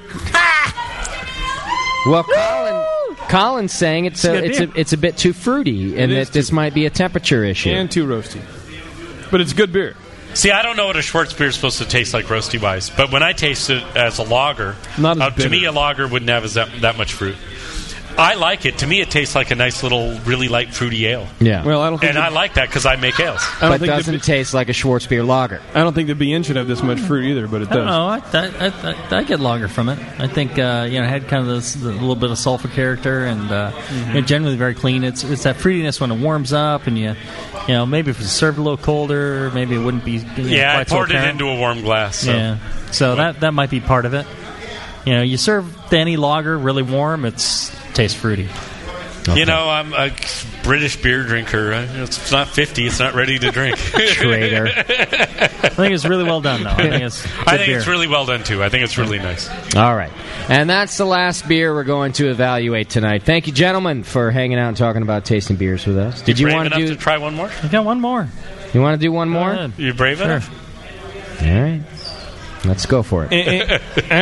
Well, Colin's saying it's a bit too fruity, and that this might be a temperature issue and too roasty. But it's good beer. See, I don't know what a Schwartz beer is supposed to taste like roasty-wise, but when I taste it as a lager, Not as to me a lager wouldn't have that much fruit. I like it. To me, it tastes like a nice little, really light, fruity ale. Yeah. Well, I don't think and I like that because I make ales. But it doesn't taste like a Schwarzbier lager. I don't think the BN should have this much fruit either, but it does. I don't know. I get lager from it. I think it had kind of a little bit of sulfur character, and generally very clean. It's that fruitiness when it warms up, and maybe if it's served a little colder, maybe it wouldn't be. I quite so poured it apparent. into a warm glass. So. Yeah, so that might be part of it. You serve any lager really warm, tastes fruity. Okay. I'm a British beer drinker. It's not 50. It's not ready to drink. Traitor. I think it's really well done, though. I think it's really well done, too. I think it's really nice. All right. And that's the last beer we're going to evaluate tonight. Thank you, gentlemen, for hanging out and talking about tasting beers with us. Did you brave want enough to to try one more? I got one more. You want to do one more? You brave enough? All right. Let's go for it.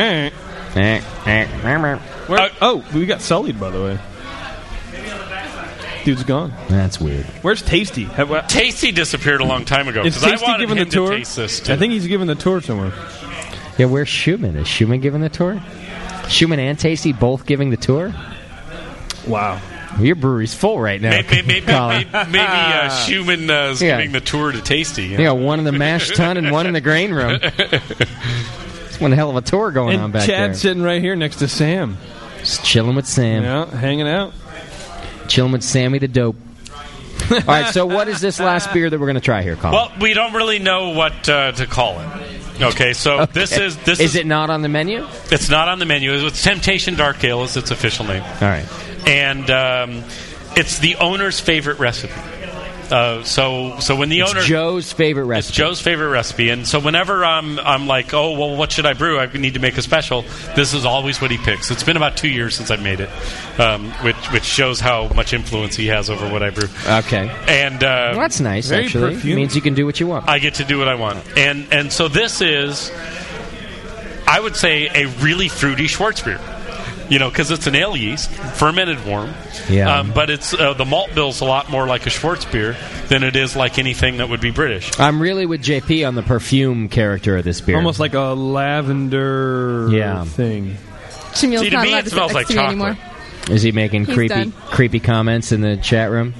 We got sullied, by the way. Dude's gone. That's weird. Where's Tasty? Tasty disappeared a long time ago. Is Because I Tasty wanted giving him the tour? to taste this, too. I think he's giving the tour somewhere. Yeah, where's Schumann? Is Schumann giving the tour? Schumann and Tasty both giving the tour? Wow. Your brewery's full right now. Maybe Schumann is giving the tour to Tasty. You got one in the mash tun and one in the grain room. It's one hell of a tour going on back there. Chad's sitting right here next to Sam. Just chilling with Sam. Yeah, hanging out. Chilling with Sammy the Dope. All right, so what is this last beer that we're going to try here, Colin? Well, we don't really know what to call it. Okay, so this is... Is it not on the menu? It's not on the menu. It's Temptation Dark Ale is its official name. All right. And it's the owner's favorite recipe. So when the owner... Joe's favorite recipe. It's Joe's favorite recipe. And so whenever I'm like, oh, well, what should I brew? I need to make a special. This is always what he picks. It's been about 2 years since I've made it, which shows how much influence he has over what I brew. Okay. And well, that's nice, actually. It means you can do what you want. I get to do what I want. And so this is, I would say, a really fruity Schwarzbier. Because it's an ale yeast, fermented warm. Yeah. But it's the malt bill's a lot more like a Schwarzbier than it is like anything that would be British. I'm really with JP on the perfume character of this beer. Almost like a lavender thing. Jamil's not allowed to sit next to me anymore. Is he making He's creepy comments in the chat room?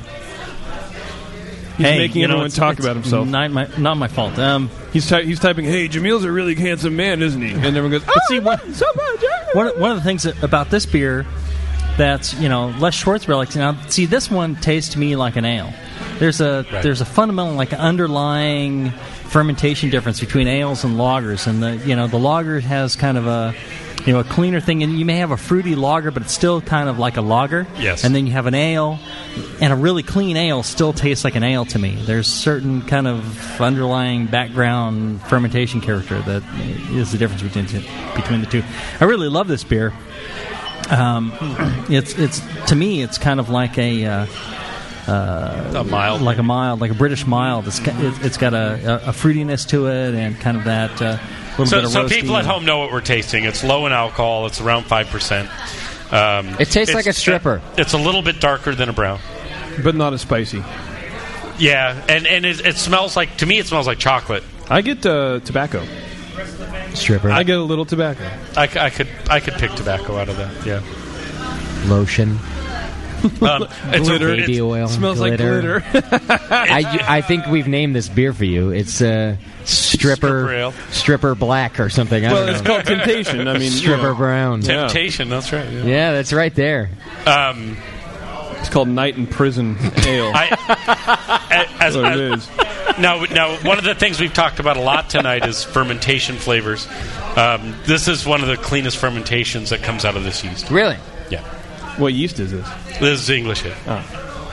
He's making everyone talk about himself. Not my fault. He's typing, "Hey, Jamil's a really handsome man, isn't he?" And everyone goes, "Oh, so much." One of the things about this beer that's less Schwarzbier. Now, see, this one tastes to me like an ale. There's a fundamental underlying fermentation difference between ales and lagers, and the lager has kind of a cleaner thing, and you may have a fruity lager, but it's still kind of like a lager. Yes. And then you have an ale, and a really clean ale still tastes like an ale to me. There's certain kind of underlying background fermentation character that is the difference between the two. I really love this beer. It's to me, it's kind of like a mild, like a British mild. It's got a fruitiness to it, and kind of that. So people at home know what we're tasting. It's low in alcohol. It's around 5%. It tastes like a stripper. It's a little bit darker than a brown, but not as spicy. Yeah, and it smells like, to me, it smells like chocolate. I get tobacco. Stripper. I get a little tobacco. I could pick tobacco out of that. Yeah. Lotion. It's glitter. Baby oil. Smells like glitter. I think we've named this beer for you. It's stripper black or something. Well, it's called Temptation. I mean, stripper brown. Temptation. That's right. Yeah, that's right there. It's called Night in Prison Ale. It is. Now, one of the things we've talked about a lot tonight is fermentation flavors. This is one of the cleanest fermentations that comes out of this yeast. Really? Yeah. What yeast is this? This is English ale. Oh.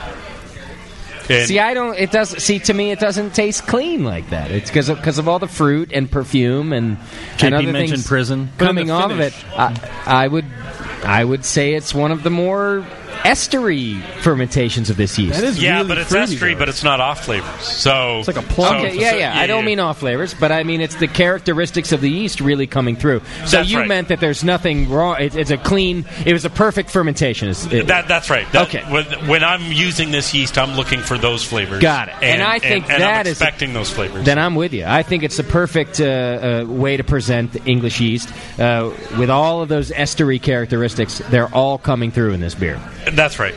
To me, it doesn't taste clean like that. It's because of all the fruit and perfume and other mentioned things prison coming off of it. I would say it's one of the more estery fermentations of this yeast. That is Yeah, really but it's fruity, estery, though. but it's not off flavors. So It's like a plum. Okay, yeah. I don't mean off flavors, but I mean it's the characteristics of the yeast really coming through. So That's you right. meant that there's nothing wrong. It's a clean. It was a perfect fermentation. That's right. Okay. When I'm using this yeast, I'm looking for those flavors. Got it. And I think and that I'm is expecting those flavors. Then I'm with you. I think it's the perfect way to present the English yeast with all of those estery characteristics. They're all coming through in this beer. That's right.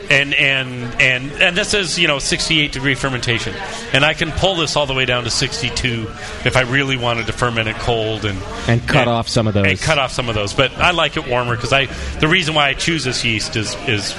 And this is 68-degree fermentation, and I can pull this all the way down to 62 if I really wanted to ferment it cold and cut off some of those. And cut off some of those, but I like it warmer because the reason why I choose this yeast is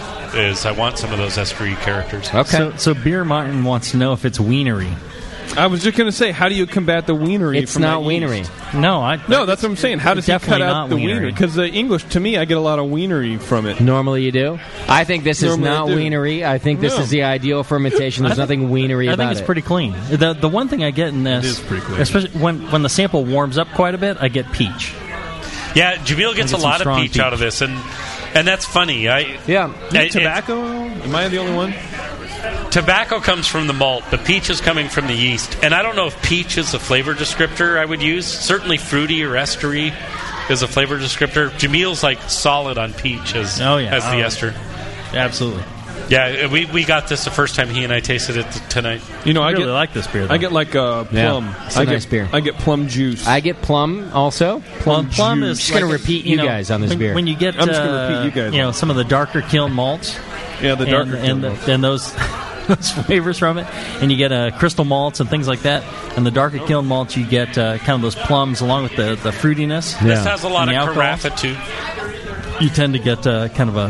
I want some of those estery characters. Okay. So Beer Martin wants to know if it's wienery. I was just going to say, how do you combat the wienery? It's from not that yeast? wienery. No, that's what I'm saying. How does he cut definitely out not the wienery. wienery? Because the English, to me, I get a lot of wienery from it. Normally you do. I think this is Normally I not do. wienery. I think this No. is the ideal fermentation. There's nothing wienery I about think it's it. pretty clean. The one thing I get in this, It is pretty clean. especially when the sample warms up quite a bit, I get peach. Yeah, Jamil gets a some lot of strong peach out of this, and that's funny. Tobacco? Am I the only one? Tobacco comes from the malt, but peach is coming from the yeast. And I don't know if peach is a flavor descriptor I would use. Certainly fruity or estery is a flavor descriptor. Jamil's like solid on peach as the ester. Absolutely. Yeah, we got this the first time he and I tasted it tonight. I really like this beer, though. I get like plum. It's a nice beer. I get plum juice. I get plum also. Plum juice. is just going to like repeat you guys on this when, beer. When you get, I'm just gonna repeat you guys. some of the darker kiln malts. Yeah, the darker kiln malts. and those those flavors from it, and you get crystal malts and things like that. And the darker kiln malts, you get kind of those plums along with the fruitiness. This has a lot and of the alcohol. carafa too. You tend to get kind of a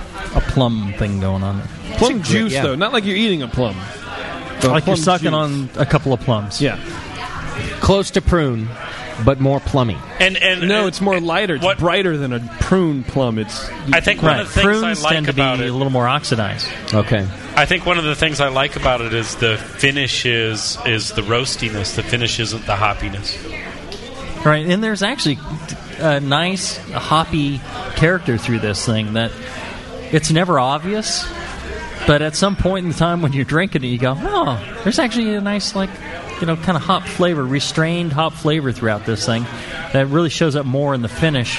plum thing going on there. Plum juice, though. Not like you're eating a plum. Like you're plum sucking juice. on a couple of plums. Yeah. Close to prune, but more plummy. And no, it's more lighter. It's brighter than a prune plum. It's I think one of the things Prunes I like tend to be about it, a little more oxidized. Okay. I think one of the things I like about it is the finish is the roastiness. The finish isn't the hoppiness. Right, and there's actually a nice hoppy character through this thing that it's never obvious, but at some point in time when you're drinking it, you go, oh, there's actually a nice, kind of hop flavor, restrained hop flavor throughout this thing that really shows up more in the finish.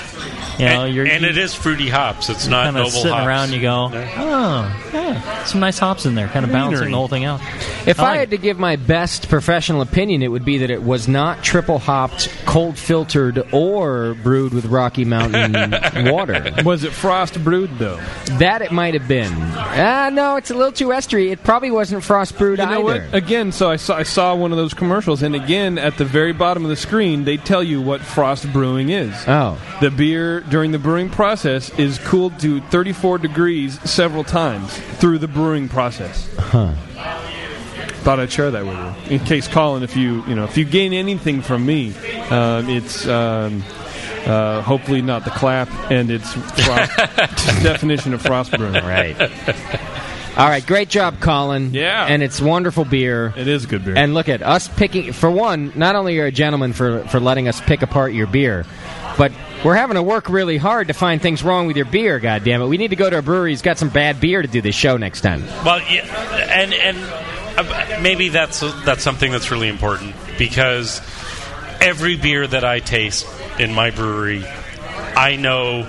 And it is fruity hops. It's not kind of noble sitting hops. around, you go, oh, yeah, some nice hops in there, kind of balancing the whole thing out. If I had to give my best professional opinion, it would be that it was not triple hopped, cold filtered, or brewed with Rocky Mountain water. Was it frost brewed, though? That it might have been. No, it's a little too estery. It probably wasn't frost brewed You know either. what? Again, so I saw one of those commercials, and again, at the very bottom of the screen, they tell you what frost brewing is. Oh. The beer, during the brewing process, is cooled to 34 degrees several times through the brewing process. Huh. Thought I'd share that with you. In case, Colin, if you gain anything from me, it's hopefully not the clap, and it's definition of frost brewing. Right. All right, great job, Colin. Yeah. And it's wonderful beer. It is good beer. And look at us picking, for one, not only are you a gentleman for letting us pick apart your beer, but we're having to work really hard to find things wrong with your beer, goddammit. We need to go to a brewery who's got some bad beer to do this show next time. Well, yeah, and maybe that's something that's really important, because every beer that I taste in my brewery, I know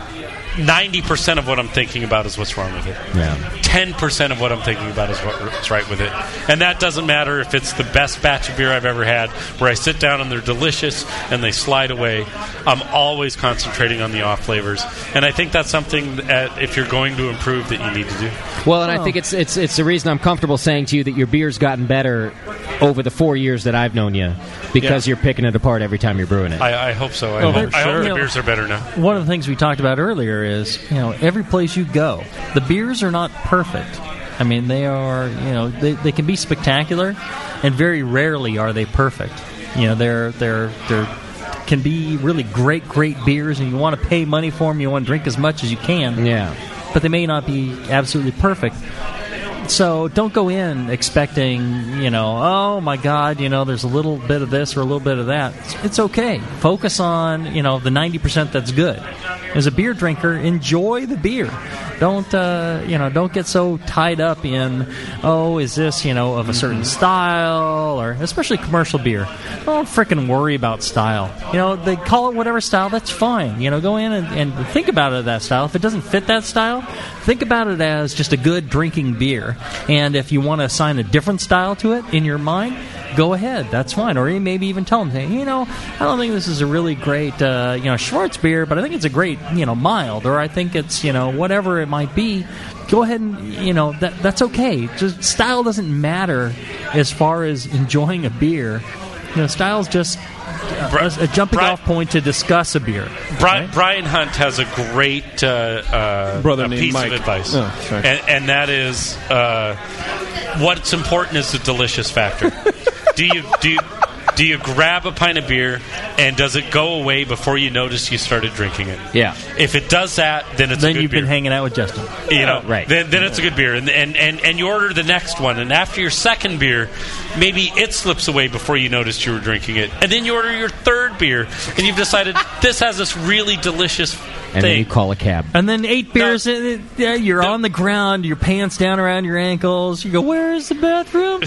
90% of what I'm thinking about is what's wrong with it. Yeah. 10% of what I'm thinking about is what's right with it. And that doesn't matter if it's the best batch of beer I've ever had, where I sit down and they're delicious and they slide away. I'm always concentrating on the off flavors. And I think that's something that, if you're going to improve, that you need to do. Well, and I think it's the reason I'm comfortable saying to you that your beer's gotten better over the 4 years that I've known you, because you're picking it apart every time you're brewing it. I hope so. I hope the beers are better now. One of the things we talked about earlier is, every place you go, the beers are not perfect. I mean, they are, they can be spectacular, and very rarely are they perfect. They're can be really great beers, and you want to pay money for them. You want to drink as much as you can. Yeah. But they may not be absolutely perfect. So don't go in expecting, oh my God, there's a little bit of this or a little bit of that. It's okay. Focus on, the 90% that's good. As a beer drinker, enjoy the beer. Don't get so tied up in, is this, of a certain style, or especially commercial beer. Don't frickin' worry about style. They call it whatever style, that's fine. Go in and think about it that style. If it doesn't fit that style, think about it as just a good drinking beer. And if you want to assign a different style to it in your mind, go ahead. That's fine. Or maybe even tell them, I don't think this is a really great, Schwartz beer, but I think it's a great, mild, or I think it's, whatever it might be. Go ahead and, that's okay. Just style doesn't matter as far as enjoying a beer. Style's just a jumping off point to discuss a beer. Brian Hunt has a great brother named piece Mike. of advice, Oh, and that is what's important is the delicious factor. Do you grab a pint of beer and does it go away before you notice you started drinking it? Yeah. If it does that, then it's a good you've beer. been hanging out with Justin. Right. Then it's a good beer, and you order the next one, and after your second beer, maybe it slips away before you noticed you were drinking it, and then you order your third beer, and you've decided this has this really delicious And then you call a cab. And then 8 beers, you're on the ground, your pants down around your ankles. You go, where's the bathroom?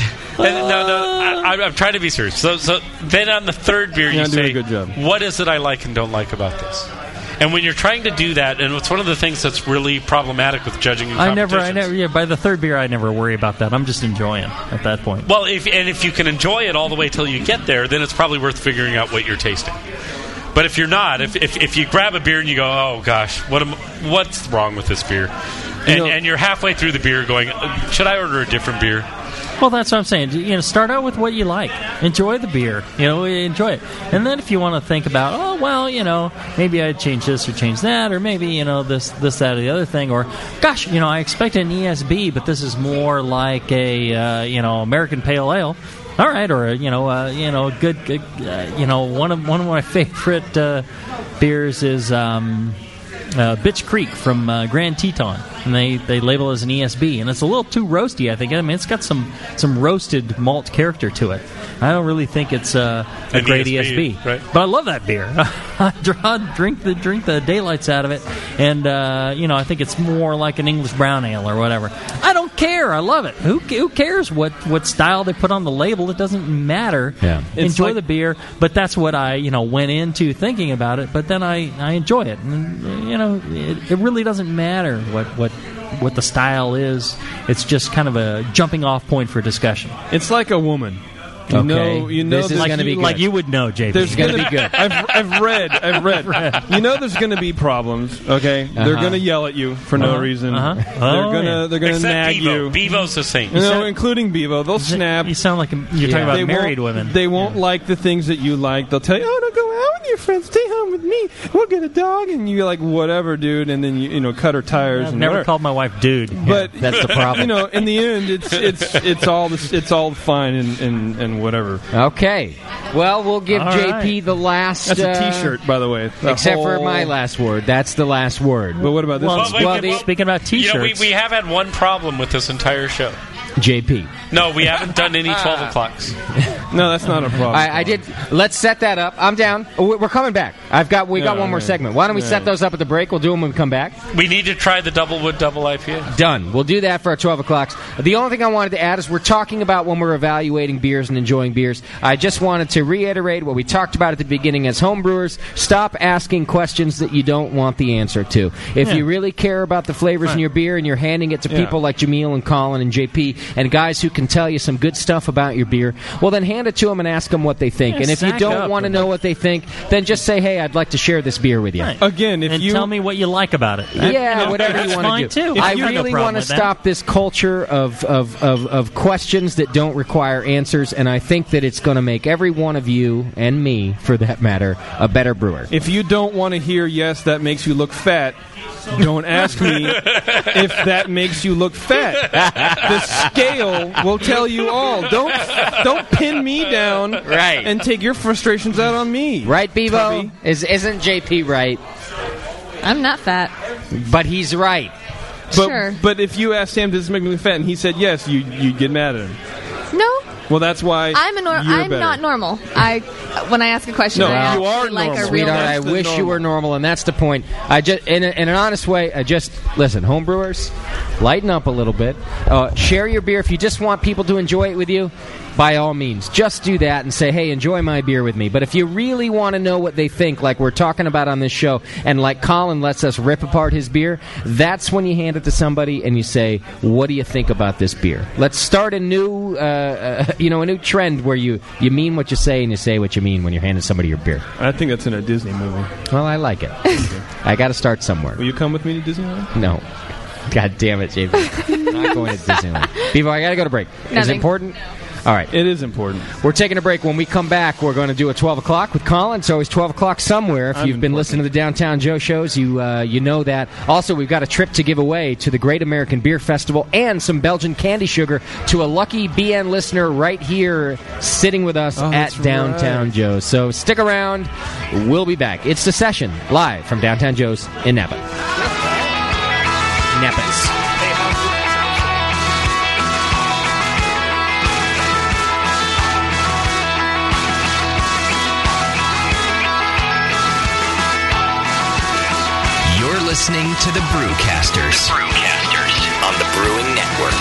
I'm trying to be serious. So then on the third beer, you say, a good job. what is it I like and don't like about this? And when you're trying to do that, and it's one of the things that's really problematic with judging in competitions. by the third beer, I never worry about that. I'm just enjoying at that point. Well, if you can enjoy it all the way till you get there, then it's probably worth figuring out what you're tasting. But if you're not, if you grab a beer and you go, oh gosh, what's wrong with this beer? And you're halfway through the beer going, should I order a different beer? Well, that's what I'm saying. Start out with what you like. Enjoy the beer. Enjoy it. And then if you want to think about, maybe I'd change this or change that, or maybe, this, that, or the other thing, or, gosh, I expected an ESB, but this is more like a, American Pale Ale. All right, or good. One of my favorite beers is Bitch Creek from Grand Teton, and they label it as an ESB, and it's a little too roasty, I think. I mean, it's got some roasted malt character to it. I don't really think it's a great ESB, right? But I love that beer. I drink the daylights out of it, and I think it's more like an English brown ale or whatever. I don't care. I love it. Who cares what style they put on the label? It doesn't matter. Yeah. Enjoy the beer, but that's what I went into thinking about it. But then I enjoy it, and it really doesn't matter what the style is. It's just kind of a jumping off point for discussion. It's like a woman. You know this is going to be good. Like you would know, JP. There's going to be good. I've read. There's going to be problems. Okay, they're going to yell at you for no reason. They're going to nag you. Bevo's the same. Including Bevo. They'll snap. You sound like you're talking about married women. They won't like the things that you like. They'll tell you, "Oh, don't go out with your friends. Stay home with me. We'll get a dog." And you're like, "Whatever, dude." And then you cut her tires. I've and never whatever. called my wife dude. But that's the problem. In the end, it's all fine and whatever. Okay. Well, we'll give All JP right. the last... That's a T-shirt, by the way. Except for my last word. That's the last word. But what about this? Speaking about T-shirts... we have had one problem with this entire show. JP. No, we haven't done any 12 o'clocks. No, that's not a problem. I did. Let's set that up. I'm down. We're coming back. We got one more segment. Why don't we set those up at the break? We'll do them when we come back. We need to try the Double Wood Double IPA. Done. We'll do that for our 12 o'clocks. The only thing I wanted to add is we're talking about when we're evaluating beers and enjoying beers. I just wanted to reiterate what we talked about at the beginning as homebrewers. Stop asking questions that you don't want the answer to. If you really care about the flavors in your beer and you're handing it to people like Jameel and Colin and JP and guys who can tell you some good stuff about your beer, well, then hand it to them and ask them what they think. And if you don't want to know what they think, then just say, hey, I'd like to share this beer with you. Right. Again, and tell me what you like about it. Whatever you want to do. I really want to stop this culture of questions that don't require answers, and I think that it's going to make every one of you, and me, for that matter, a better brewer. If you don't want to hear, yes, that makes you look fat, don't ask me if that makes you look fat. The scale will tell you all. Don't pin me down and take your frustrations out on me. Right, Bevo? Isn't JP right? I'm not fat. But he's right. Sure. But if you asked Sam, does this make me fat, and he said yes, you'd get mad at him. No. Well, that's why I'm not normal. When I ask a question, No, I ask you are it like normal. a real Sweetheart, I wish you were normal, and that's the point. I just, in an honest way, listen, homebrewers, lighten up a little bit. Share your beer. If you just want people to enjoy it with you, by all means, just do that and say, hey, enjoy my beer with me. But if you really want to know what they think, like we're talking about on this show, and like Colin lets us rip apart his beer, that's when you hand it to somebody and you say, what do you think about this beer? Let's start a new, a new trend where you mean what you say and you say what you mean when you're handing somebody your beer. I think that's in a Disney movie. Well, I like it. I got to start somewhere. Will you come with me to Disneyland? No. God damn it, JP. I'm not going to Disneyland. Bevo, I got to go to break. Is it Nothing. important? All right. It is important. We're taking a break. When we come back, we're going to do a 12 o'clock with Colin. It's always 12 o'clock somewhere. If you've been listening to the Downtown Joe shows, you know that. Also, we've got a trip to give away to the Great American Beer Festival and some Belgian candy sugar to a lucky BN listener right here sitting with us at Downtown Joe's. So stick around. We'll be back. It's The Session, live from Downtown Joe's in Napa. Napas. Listening to the Brewcasters. The Brewcasters on the Brewing Network.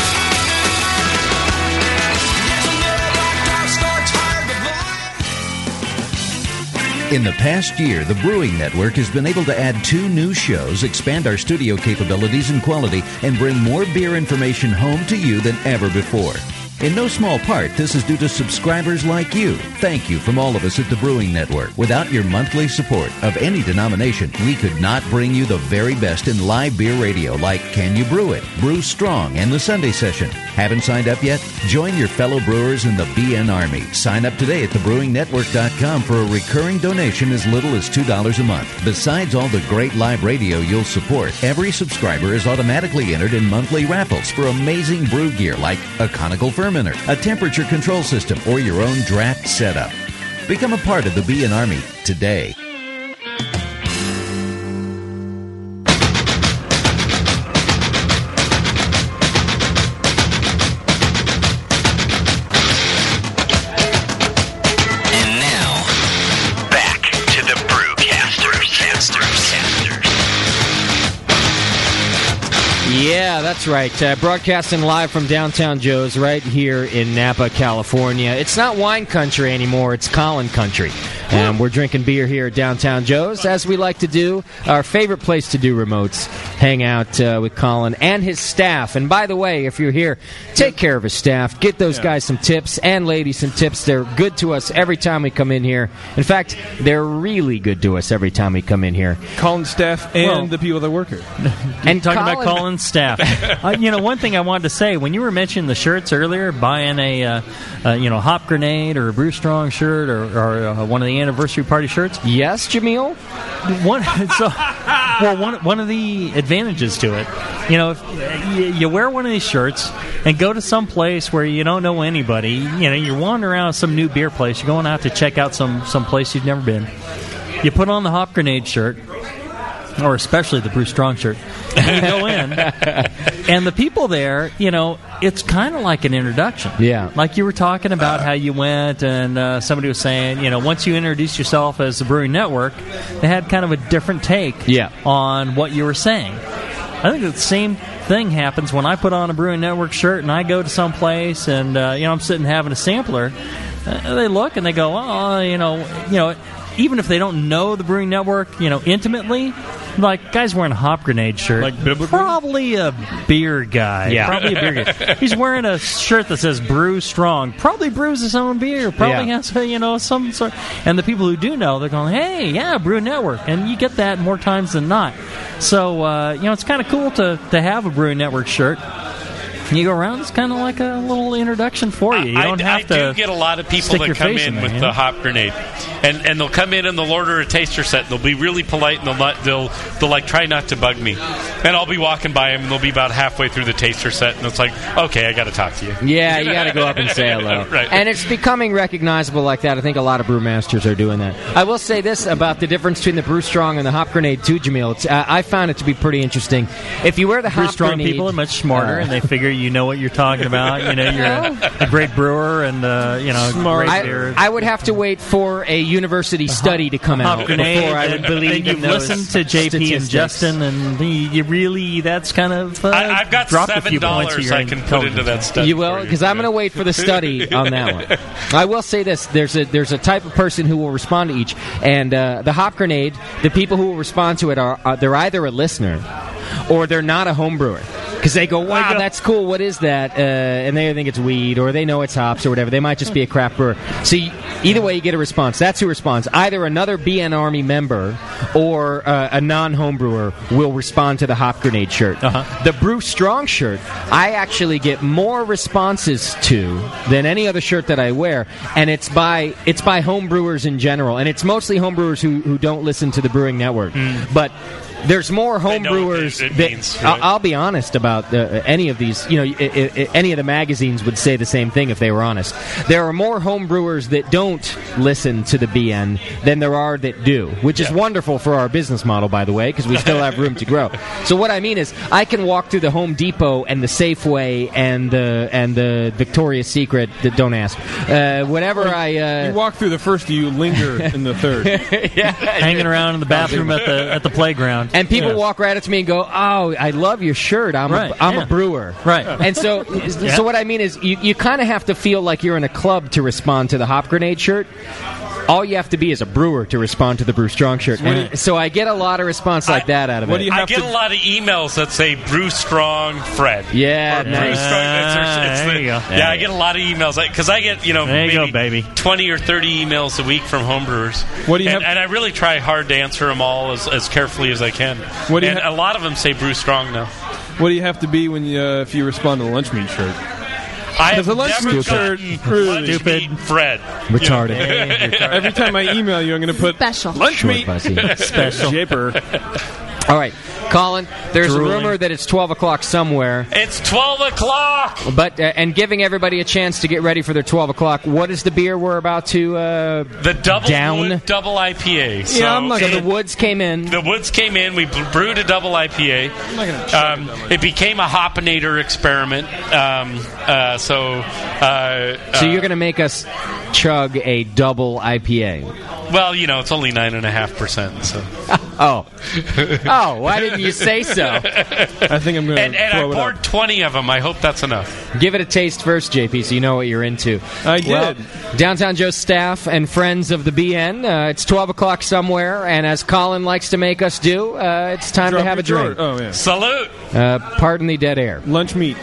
In the past year, the Brewing Network has been able to add 2 new shows, expand our studio capabilities and quality, and bring more beer information home to you than ever before. In no small part, this is due to subscribers like you. Thank you from all of us at the Brewing Network. Without your monthly support of any denomination, we could not bring you the very best in live beer radio like Can You Brew It, Brew Strong, and the Sunday Session. Haven't signed up yet? Join your fellow brewers in the BN Army. Sign up today at thebrewingnetwork.com for a recurring donation as little as $2 a month. Besides all the great live radio you'll support, every subscriber is automatically entered in monthly raffles for amazing brew gear like a conical fermenter, a temperature control system, or your own draft setup. Become a part of the BN Army today. Yeah, that's right. Broadcasting live from Downtown Joe's right here in Napa, California. It's not wine country anymore, it's Colin country. And we're drinking beer here at Downtown Joe's, as we like to do. Our favorite place to do remotes, hang out with Colin and his staff. And by the way, if you're here, take care of his staff. Get those guys some tips and ladies some tips. They're good to us every time we come in here. In fact, they're really good to us every time we come in here. Colin's staff and the people that work here. And talking about Colin's staff. One thing I wanted to say, when you were mentioning the shirts earlier, buying a Hop Grenade or a Brew Strong shirt or one of the anniversary party shirts. Yes, Jamil? One of the advantages to it, if you wear one of these shirts and go to some place where you don't know anybody, you're wandering around some new beer place, you're going out to check out some place you've never been. You put on the Hop Grenade shirt, or especially the Brew Strong shirt, and you go in, and the people there, it's kind of like an introduction. Yeah. Like you were talking about how you went, and somebody was saying, once you introduced yourself as the Brewing Network, they had kind of a different take on what you were saying. I think the same thing happens when I put on a Brewing Network shirt and I go to some place and, I'm sitting having a sampler. They look and they go, even if they don't know the Brewing Network, intimately, like, guy's wearing a Hop Grenade shirt. Like biblically? Probably a beer guy. Yeah. Probably a beer guy. He's wearing a shirt that says Brew Strong. Probably brews his own beer. Probably has, some sort. And the people who do know, they're going, hey, yeah, Brew Network. And you get that more times than not. So, it's kind of cool to have a Brewing Network shirt. You go around, it's kind of like a little introduction for you. You don't have to. I do get a lot of people that come in with the hop grenade, and they'll come in and they'll order a taster set. They'll be really polite and they'll like try not to bug me, and I'll be walking by them and they'll be about halfway through the taster set, and it's like, okay, I got to talk to you. Yeah, you got to go up and say hello. Right. And it's becoming recognizable like that. I think a lot of brewmasters are doing that. I will say this about the difference between the Brew Strong and the hop grenade too, Jamil. I found it to be pretty interesting. If you wear the Brew hop Strong grenade, people are much smarter, and they figure you know what you're talking about. You know, you're a great brewer, and great beer. I would have to wait for a university study to come out before I would believe in you've those listened to JP statistics. and Justin, and you really that's kind of I've got dropped a few points of $7 your I can put into that study. You will, because I'm going to wait for the study on that one. I will say this: there's a type of person who will respond to each, and the hop grenade. The people who will respond to it are they're either a listener or they're not a home brewer. Because they go, wow, that's cool, what is that? And they think it's weed, or they know it's hops, or whatever. They might just be a craft brewer. So either way, you get a response. That's who responds. Either another BN Army member or a non-home brewer will respond to the hop grenade shirt. The Brew Strong shirt, I actually get more responses to than any other shirt that I wear, and it's by home brewers in general. And it's mostly home brewers who don't listen to the Brewing Network. But there's more home brewers that I'll be honest about any of these. Any of the magazines would say the same thing if they were honest. There are more home brewers that don't listen to the BN than there are that do, which is wonderful for our business model, by the way, because we still have room to grow. So what I mean is, I can walk through the Home Depot and the Safeway and the Victoria's Secret. Don't ask. Whatever you walk through the first, you linger in the third. Hanging around in the bathroom at the playground. And people walk right up to me and go, "Oh, I love your shirt. I'm a brewer." Right. And so what I mean is, you kind of have to feel like you're in a club to respond to the hop grenade shirt. All you have to be is a brewer to respond to the Brew Strong shirt. And so I get a lot of response like that out of it. I get a lot of emails that say Brew Strong Fred. Yeah, Brew Strong. There you go. Yeah, I get a lot of emails because I get maybe 20 or 30 emails a week from homebrewers. And I really try hard to answer them all as carefully as I can. And a lot of them say Brew Strong now. What do you have to be when if you respond to the lunch meat shirt? I have never gotten lunch meat Fred. Retarded. Every time I email you, I'm going to put special lunch meat. Special. Japer. All right, Colin, there's a rumor that it's 12 o'clock somewhere. It's 12 o'clock! But and giving everybody a chance to get ready for their 12 o'clock. What is the beer we're about to the double IPA. So I'm not the Woods came in. The Woods came in. We brewed a double IPA. I'm not going to chug it became a Hopinator experiment. So you're going to make us chug a double IPA. Well, it's only 9.5%. So. Oh, why didn't you say so? I think I'm going to And I poured 20 of them. I hope that's enough. Give it a taste first, JP, so you know what you're into. I did. Well, Downtown Joe's staff and friends of the BN, it's 12 o'clock somewhere, and as Colin likes to make us do, it's time to have a drink. Oh, yeah. Salute! Pardon the dead air. Lunch meat.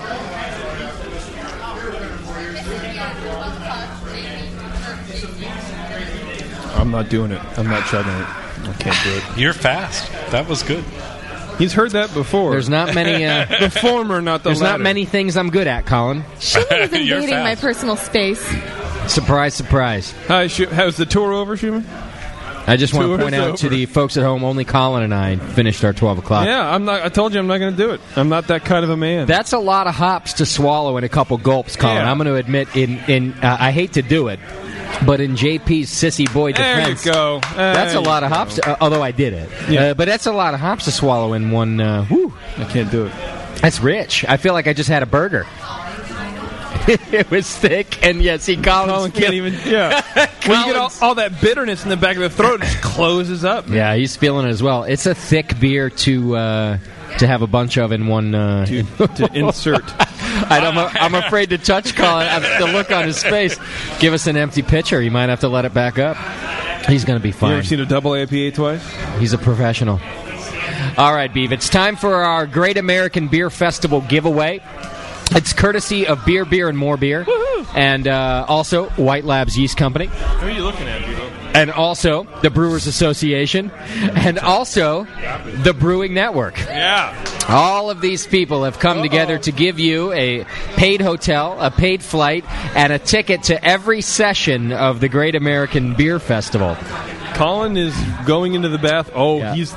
I'm not doing it. I'm not chugging it. I can't do it. You're fast. That was good. He's heard that before. There's not many. The former, not the There's latter. not many things I'm good at, Colin. Schumann is invading my personal space. Surprise, surprise. Hi, how's the tour over, Schumann? I just want to point out to the folks at home, only Colin and I finished our 12 o'clock. Yeah, I told you I'm not going to do it. I'm not that kind of a man. That's a lot of hops to swallow in a couple gulps, Colin. Yeah. I'm going to admit, I hate to do it, but in JP's sissy boy defense, there you go. That's a lot of hops. Although I did it, but that's a lot of hops to swallow in one. I can't do it. That's rich. I feel like I just had a burger. It was thick, and Colin can't even. Yeah, when you get all that bitterness in the back of the throat, it just closes up. Yeah, he's feeling it as well. It's a thick beer to have a bunch of in one. To insert. I'm afraid to touch Colin. The look on his face. Give us an empty pitcher. You might have to let it back up. He's going to be fine. You ever seen a double IPA twice? He's a professional. All right, Beav. It's time for our Great American Beer Festival giveaway. It's courtesy of Beer, and More Beer. Woo-hoo. And also White Labs Yeast Company. Who are you looking at, Beav? And also the Brewers Association, and also the Brewing Network. Yeah. All of these people have come together to give you a paid hotel, a paid flight, and a ticket to every session of the Great American Beer Festival. Colin is going into the bath. Oh, yeah. He's.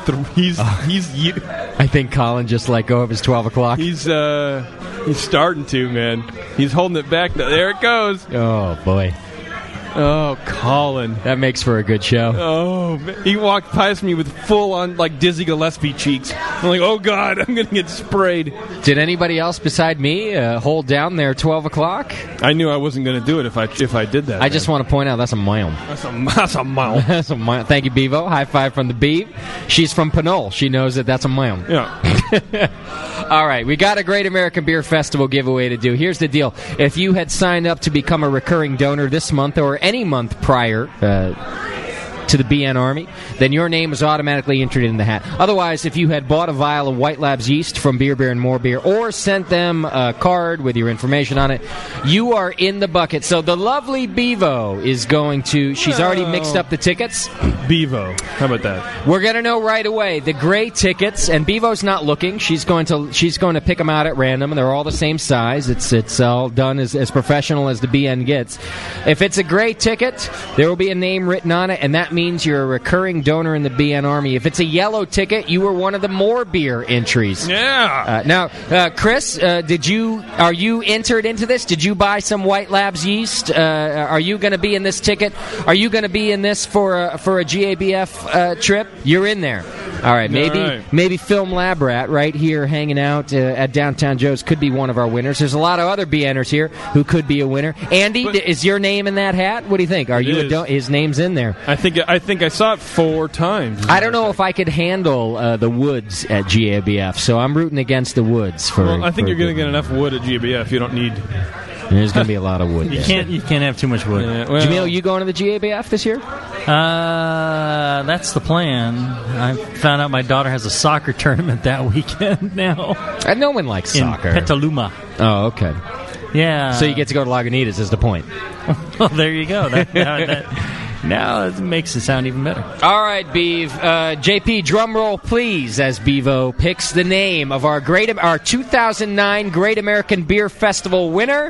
I think Colin just let go of his 12 o'clock. He's starting to, man. He's holding it back. There it goes. Oh boy. Oh, Colin. That makes for a good show. Oh, man. He walked past me with full-on, like, Dizzy Gillespie cheeks. I'm like, oh, God, I'm going to get sprayed. Did anybody else beside me hold down their 12 o'clock? I knew I wasn't going to do it if I did that. I just want to point out that's a mile. That's a mile. That's a mile. Thank you, Bevo. High five from the Beeve. She's from Pinole. She knows that that's a mile. Yeah. All right, we got a Great American Beer Festival giveaway to do. Here's the deal. If you had signed up to become a recurring donor this month or any month prior to the BN Army, then your name is automatically entered in the hat. Otherwise, if you had bought a vial of White Labs yeast from Beer, Beer, and More Beer, or sent them a card with your information on it, you are in the bucket. So the lovely Bevo is going to... She's already mixed up the tickets. Bevo. How about that? We're going to know right away. The gray tickets, and Bevo's not looking. She's going to pick them out at random, and they're all the same size. It's all done as professional as the BN gets. If it's a gray ticket, there will be a name written on it, and that means you're a recurring donor in the BN Army. If it's a yellow ticket, you were one of the More Beer entries. Yeah. Now, Chris, are you entered into this? Did you buy some White Labs yeast? Are you going to be in this ticket? Are you going to be in this for a GABF trip? You're in there. All right. Maybe Film Lab Rat right here hanging out at Downtown Joe's could be one of our winners. There's a lot of other BNers here who could be a winner. Andy, is your name in that hat? What do you think? Are you his name's in there? I think I saw it 4 times. I don't know if I could handle the woods at GABF, so I'm rooting against the woods. I think you're going to get enough wood at GABF. You don't need... There's going to be a lot of wood. You can't have too much wood. Yeah, Jamil, you going to the GABF this year? That's the plan. I found out my daughter has a soccer tournament that weekend now. And no one likes soccer. In Petaluma. Oh, okay. Yeah. So you get to go to Lagunitas is the point. Well, there you go. Now it makes it sound even better. All right, Beeve. JP, drum roll, please, as Bevo picks the name of our 2009 Great American Beer Festival winner.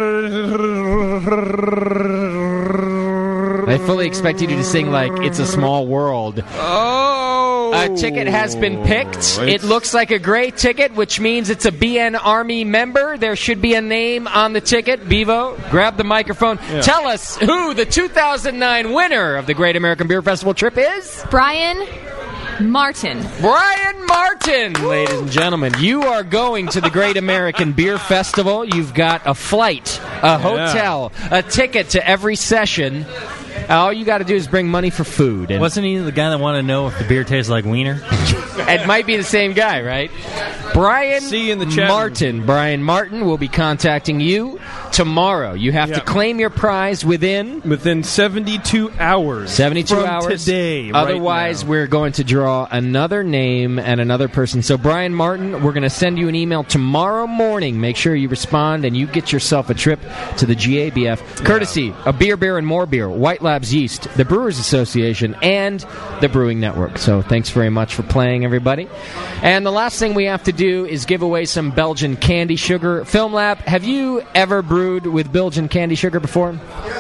I fully expected you to sing like It's a Small World. Oh! A ticket has been picked. It looks like a gray ticket, which means it's a BN Army member. There should be a name on the ticket. Bevo, grab the microphone. Yeah. Tell us who the 2009 winner of the Great American Beer Festival trip is. Brian Martin. Brian Martin, ladies and gentlemen. You are going to the Great American Beer Festival. You've got a flight, a hotel, a ticket to every session. All you got to do is bring money for food. And wasn't he the guy that wanted to know if the beer tastes like wiener? It might be the same guy, right? Brian See you in the chat Martin. Brian Martin will be contacting you tomorrow. You have to claim your prize within 72 hours. 72 from hours today. Otherwise, we're going to draw another name and another person. So, Brian Martin, we're going to send you an email tomorrow morning. Make sure you respond and you get yourself a trip to the GABF, courtesy of Beer, Beer, and More Beer, White Labs Yeast, the Brewers Association, and the Brewing Network. So, thanks very much for playing, everybody. And the last thing we have to do is give away some Belgian candy sugar. Film Lab, have you ever brewed with Belgian candy sugar before?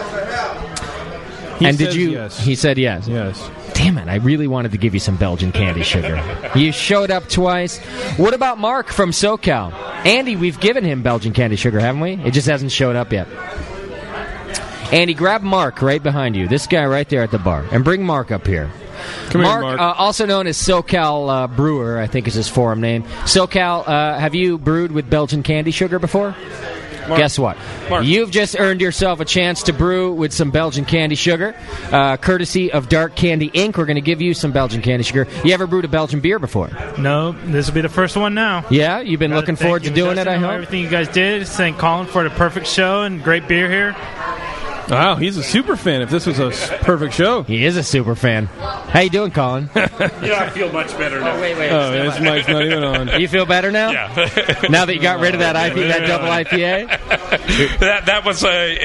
He and says did you? Yes. He said yes. Yes. Damn it! I really wanted to give you some Belgian candy sugar. You showed up twice. What about Mark from SoCal? Andy, we've given him Belgian candy sugar, haven't we? It just hasn't showed up yet. Andy, grab Mark right behind you. This guy right there at the bar, and bring Mark up here. Come Mark, here, Mark. Also known as SoCal Brewer, I think is his forum name. SoCal, have you brewed with Belgian candy sugar before? Mark. Guess what? Mark. You've just earned yourself a chance to brew with some Belgian candy sugar, courtesy of Dark Candy Inc. We're going to give you some Belgian candy sugar. You ever brewed a Belgian beer before? No, this will be the first one now. Yeah? You've been looking forward to doing it, I hope? Everything you guys did. Thank Colin for the perfect show and great beer here. Wow, he's a super fan. If this was a perfect show. He is a super fan. How you doing, Colin? I feel much better now. Wait. Oh, his mic's not even on. You feel better now? Yeah. Now that you got rid of that that double IPA? that was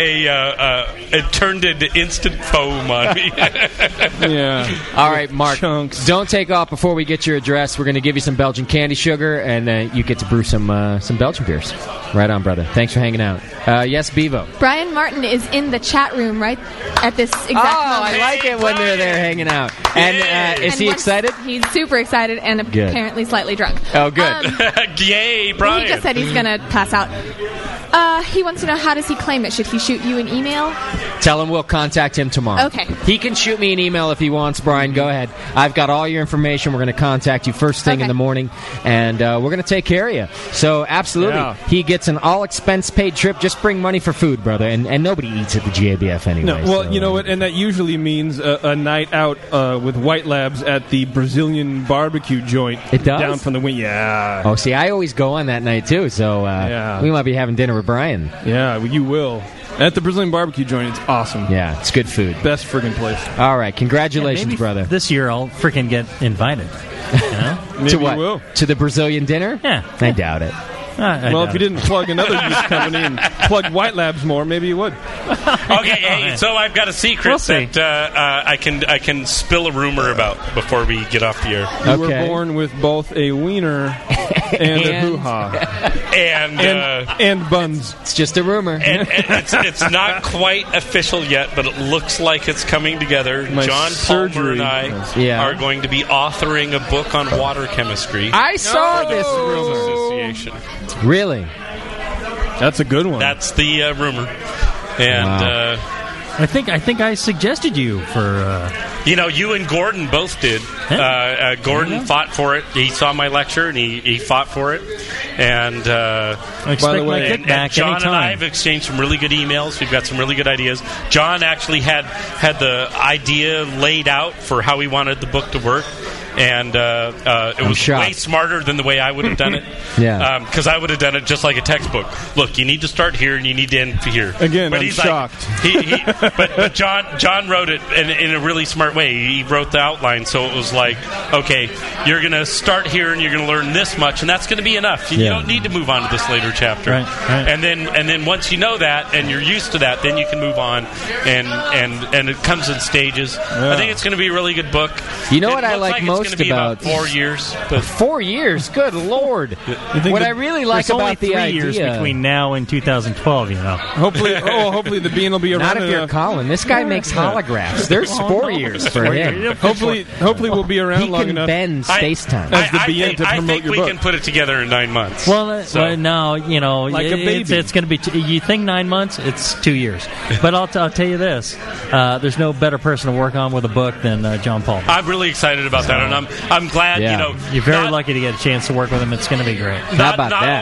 it turned into instant foam on me. Yeah. All right, Mark. Chunks. Don't take off before we get your address. We're going to give you some Belgian candy sugar, and you get to brew some Belgian beers. Right on, brother. Thanks for hanging out. Yes, Bevo. Brian Martin is in the chat room right at this exact moment. I like it when they're there hanging out. And is he excited? He's super excited and apparently slightly drunk. Oh, good. Yay, Brian. He just said he's going to pass out. He wants to know, how does he claim it? Should he shoot you an email? Tell him we'll contact him tomorrow. Okay. He can shoot me an email if he wants, Brian. Go ahead. I've got all your information. We're going to contact you first thing in the morning, and we're going to take care of you. So, absolutely. Yeah. He gets an all-expense-paid trip. Just bring money for food, brother. And nobody eats at the GABF anyway. No, well, you know what? And that usually means a night out with White Labs at the Brazilian barbecue joint. It does? Down from the wing. Yeah. Oh, see, I always go on that night, too. So, we might be having dinner with Brian. Yeah, you will. At the Brazilian barbecue joint, it's awesome. Yeah, it's good food. Best friggin' place. All right, congratulations, brother. This year I'll freaking get invited. You know? Maybe to what? You will. To the Brazilian dinner? Yeah. I doubt it. Well, if you didn't plug another yeast company and plug White Labs more, maybe you would. Okay, so I've got a secret that I can spill a rumor about before we get off the air. You were born with both a wiener and a hoo-ha. And buns. It's just a rumor. And it's not quite official yet, but it looks like it's coming together. My John Palmer and I are going to be authoring a book on water chemistry. I saw this rumor. Association. Really? That's a good one. That's the rumor. And I think I suggested you for. You and Gordon both did. Gordon fought for it. He saw my lecture and he fought for it. And by the way, and John and I have exchanged some really good emails. We've got some really good ideas. John actually had the idea laid out for how he wanted the book to work. And it was way smarter than the way I would have done it. Yeah. Because I would have done it just like a textbook. Look, you need to start here and you need to end here. Again, but I'm shocked. But John wrote it in a really smart way. He wrote the outline, so it was like, okay, you're going to start here and you're going to learn this much, and that's going to be enough. You don't need to move on to this later chapter. Right. And then once you know that and you're used to that, then you can move on, and it comes in stages. Yeah. I think it's going to be a really good book. You know what I like most about 4 years. But 4 years? Good Lord. What I really like about the idea... There's only 3 years between now and 2012, you know. Hopefully the bean will be around. Not if you're Colin. This guy makes holographs. There's 4 years for him. Hopefully we'll be around long enough. He can bend space-time. As the BN to promote your book. I think we can put it together in 9 months. Well, no, you know... Like a baby. It's going to be... You think 9 months? It's 2 years. But I'll tell you this. There's no better person to work on with a book than John Palmer. I'm really excited about that, and I'm glad, You're very lucky to get a chance to work with him. It's going to be great. Not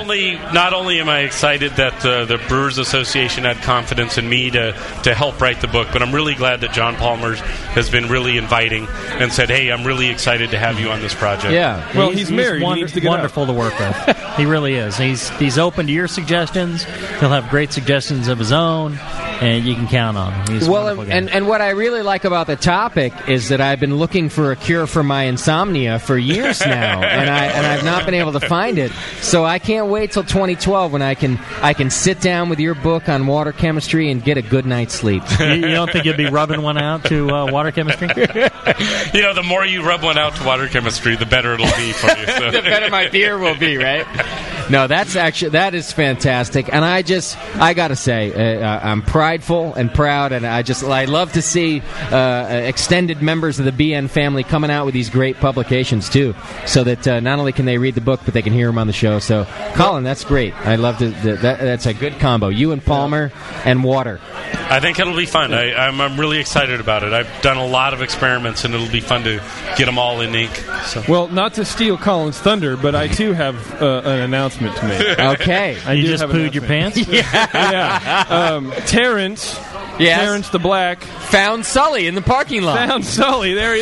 only am I excited that the Brewers Association had confidence in me to help write the book, but I'm really glad that John Palmer has been really inviting and said, hey, I'm really excited to have you on this project. Yeah. Well, he's married. He needs to get wonderful to work with. He really is. He's open to your suggestions. He'll have great suggestions of his own, and you can count on him. He's and what I really like about the topic is that I've been looking for a cure for my insomnia for years now, and I've not been able to find it. So I can't wait till 2012 when I can sit down with your book on water chemistry and get a good night's sleep. You don't think you'd be rubbing one out to water chemistry? The more you rub one out to water chemistry, the better it'll be for you. So. The better my beer will be, right? No, that is fantastic, and I got to say, I'm prideful and proud, and I love to see extended members of the BN family coming out with these great publications too, so that not only can they read the book, but they can hear them on the show. So, Colin, that's great. I love that's a good combo. You and Palmer and water. I think it'll be fun. I'm really excited about it. I've done a lot of experiments, and it'll be fun to get them all in ink. So. Well, not to steal Colin's thunder, but I too have an announcement to make. Okay. You just pooed your pants? Yeah. Terrence. Yes. Terrence the Black found Sully in the parking lot. Found Sully. There he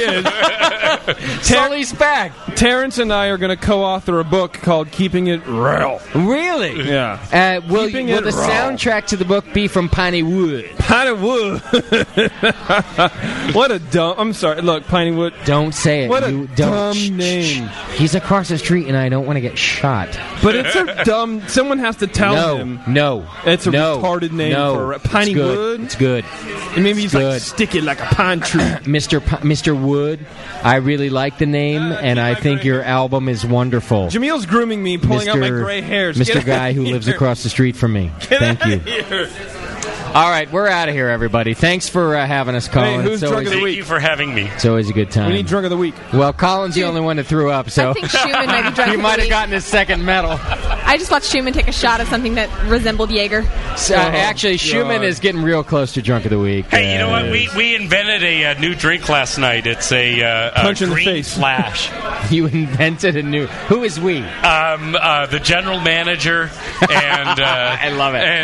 is. Sully's back. Terrence and I are going to co-author a book called Keeping It Real. Really? Yeah. Will the soundtrack to the book be from Piney Woods? Piney Wood. What a dumb. I'm sorry. Look, Piney Wood. Don't say it. What a You dumb don't. name. He's across the street, and I don't want to get shot. But it's a dumb. Someone has to tell him. No. It's a No. retarded name No. for a Piney It's good. Wood. It's good. And maybe he's like good. sticky like a pine tree. Mr. Wood, I really like the name, and I think your album is wonderful. Jamil's grooming me, pulling out my gray hairs. Mr. Get Guy out who of lives here. across the street from me. Get Thank out you. of here. All right, we're out of here, everybody. Thanks for having us, Colin. Hey, who's It's drunk always- of the week? Thank you for having me. It's always a good time. We need drunk of the week. Well, Colin's the only one that threw up, so I think Schumann might be drunk he of the might have week. gotten his second medal. I just watched Schumann take a shot of something that resembled Jaeger. Actually, Schumann is getting real close to drunk of the week. Hey, you know what? We invented a new drink last night. It's a Punch in the green face. flash. You invented a new. Who is we? The general manager and I love it.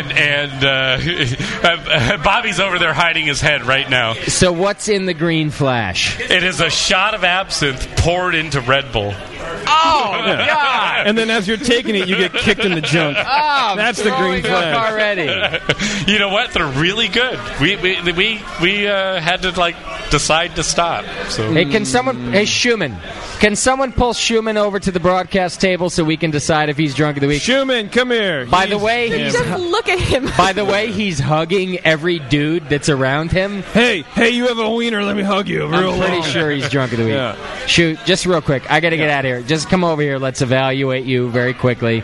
And Bobby's over there hiding his head right now. So what's in the green flash? It is a shot of absinthe poured into Red Bull. Oh God! And then as you're taking it, you get kicked in the junk. Oh, That's the green flag already. You know what? They're really good. We had to decide to stop. So Hey, Hey, Schumann. Can someone pull Schumann over to the broadcast table so we can decide if he's drunk of the week? Schumann, come here. By the way, Just look at him. By the way, he's hugging every dude that's around him. Hey, you have a wiener. Let me hug you. Real I'm pretty long. sure he's drunk of the week. Yeah. Shoot, just real quick. I got to get out of here. Just come over here. Let's evaluate you very quickly.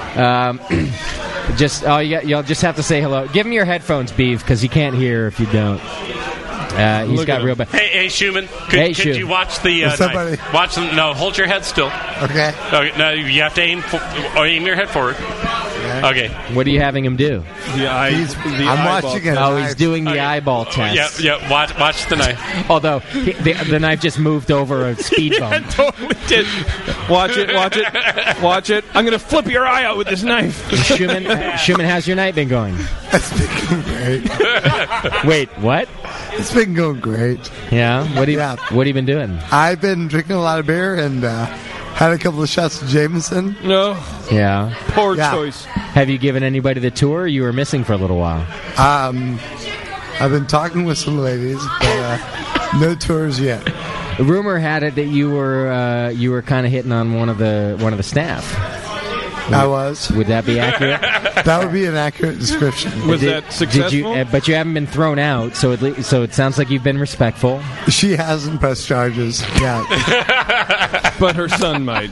You'll just have to say hello. Give him your headphones, Beef, because he can't hear if you don't. He's got real bad. Hey, Schumann. Could Schumann. you watch the What's up, knife? buddy? Watch them. No, hold your head still. Okay. No, you have to aim your head forward. Okay. What are you having him do? I'm watching it. Oh, he's doing the eyeball test. Yeah. Watch the knife. Although the knife just moved over a speed bump. Totally did. Watch it. I'm going to flip your eye out with this knife. Schumann, how's your night been going? It's been great. Wait, what? It's been going great. Yeah? What have you been doing? I've been drinking a lot of beer and had a couple of shots of Jameson. No. Yeah. Poor choice. Have you given anybody the tour? You were missing for a little while. I've been talking with some ladies, but no tours yet. Rumor had it that you were kind of hitting on one of the staff. I was. Would that be accurate? That would be an accurate description. Was that successful? But you haven't been thrown out, so it sounds like you've been respectful. She hasn't pressed charges yet. But her son might.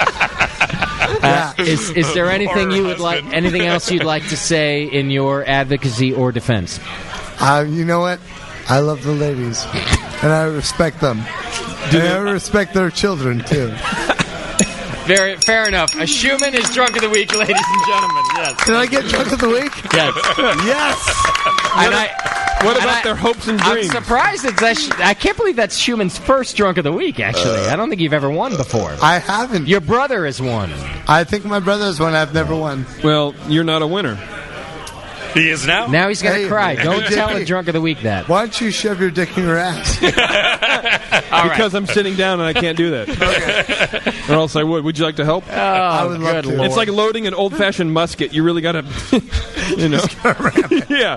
Is there anything anything else you'd like to say in your advocacy or defense? You know what? I love the ladies, and I respect them. And I respect their children too. Very fair enough. A Schumann is drunk of the week, ladies and gentlemen. Yes. Can I get drunk of the week? Yes. Yes. What about their hopes and dreams? I'm surprised I can't believe that's Schumann's first drunk of the week, actually. I don't think you've ever won before. I haven't. Your brother has won. I think my brother has won. I've never won. Well, you're not a winner. He is now? Now he's going to Hey, cry. Don't JP, tell a drunk of the week that. Why don't you shove your dick in your ass? Because I'm sitting down and I can't do that. Or else I would. Would you like to help? I would love to. It's like loading an old-fashioned musket. You really got to, yeah.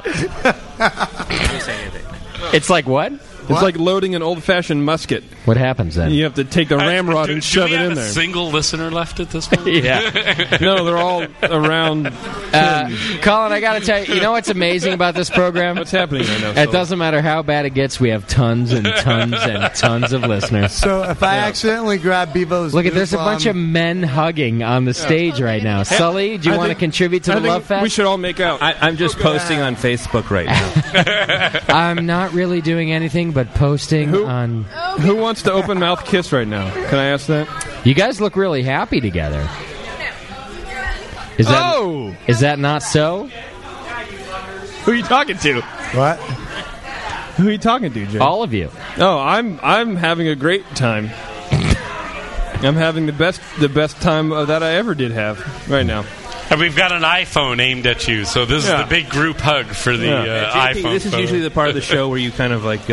It's like what? It's like loading an old-fashioned musket. What happens then? You have to take the ramrod and shove it in Do we have there. a single listener left at this point? Yeah. No, they're all around. Colin, I got to tell you, you know what's amazing about this program? What's happening right now? It doesn't matter how bad it gets, we have tons and tons and tons of listeners. So if I accidentally grab Bevo's, Look, there's a bunch of men hugging on the stage right now. Sully, do you want to contribute to the Love Fest? We should all make out. I'm just posting on Facebook right now. I'm not really doing anything but posting on... Who wants to open mouth kiss right now? Can I ask that? You guys look really happy together. Is that not so? Who are you talking to? What? Who are you talking to, Jay? All of you. Oh, I'm having a great time. I'm having the best time that I ever did have right now. And we've got an iPhone aimed at you, so this is the big group hug for the JP, iPhone. this is phone. usually the part of the show where you kind of like,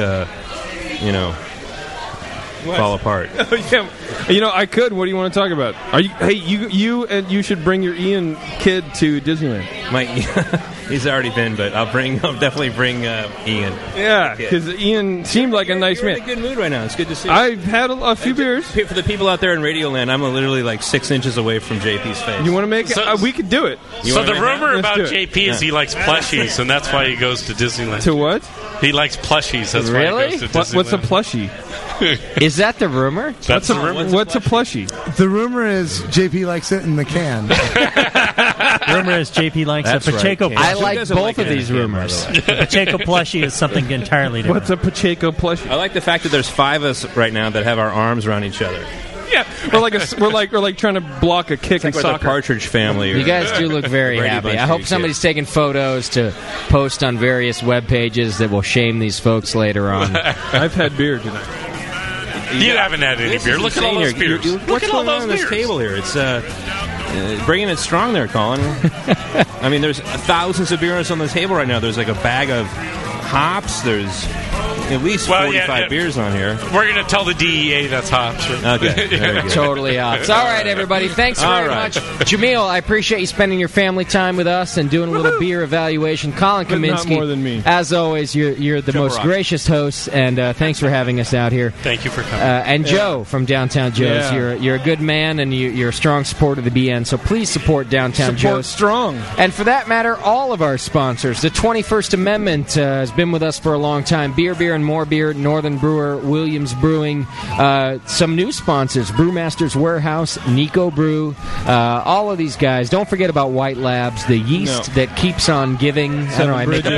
fall apart. Yeah, I could. What do you want to talk about? Are you? Hey, you should bring your Ian kid to Disneyland. He's already been, but I'll definitely bring Ian. Yeah, because Ian seemed like a nice You're man. in a good mood right now. It's good to see you. I've had a few beers. For the people out there in Radioland, I'm literally like 6 inches away from JP's face. You want to make it? We could do it. So the rumor Let's about do it. JP is he likes plushies, and that's why he goes to Disneyland. To what? He likes plushies. That's why Really? he goes to Disneyland. What's a plushie? Is that the rumor? That's the rumor. What's a plushie? The rumor is JP likes it in the can. Rumor is JP likes That's a Pacheco right, plushie. I like both of these rumors. A Pacheco plushie is something entirely different. What's a Pacheco plushie? I like the fact that there's 5 of us right now that have our arms around each other. Yeah, we're like trying to block a kick in It's like we're the soccer. Partridge Family. You guys do look very Brady happy. Bunch I hope kids, somebody's taking photos to post on various web pages that will shame these folks later on. I've had beer tonight. You haven't had any beer. Look at all those beers. What's going on this table here? It's bringing it strong there, Colin. I mean, there's thousands of beers on the table right now. There's like a bag of hops. There's at least 45 beers on here. We're going to tell the DEA that's hops. Okay. Very good. Totally hops. All right, everybody. Thanks very much. Jameel, I appreciate you spending your family time with us and doing a little beer evaluation. Colin But not Kaminsky, more than me. as always, you're the most gracious host, and thanks for having us out here. Thank you for coming. And Joe from Downtown Joe's, you're a good man, and you're a strong supporter of the BN, so please support Downtown Joe's. Strong. And for that matter, all of our sponsors. The 21st Amendment has been with us for a long time. Beer, and more beer. Northern Brewer, Williams Brewing. Some new sponsors. Brewmaster's Warehouse, Nico Brew. All of these guys. Don't forget about White Labs, the yeast that keeps on giving. I don't know. I make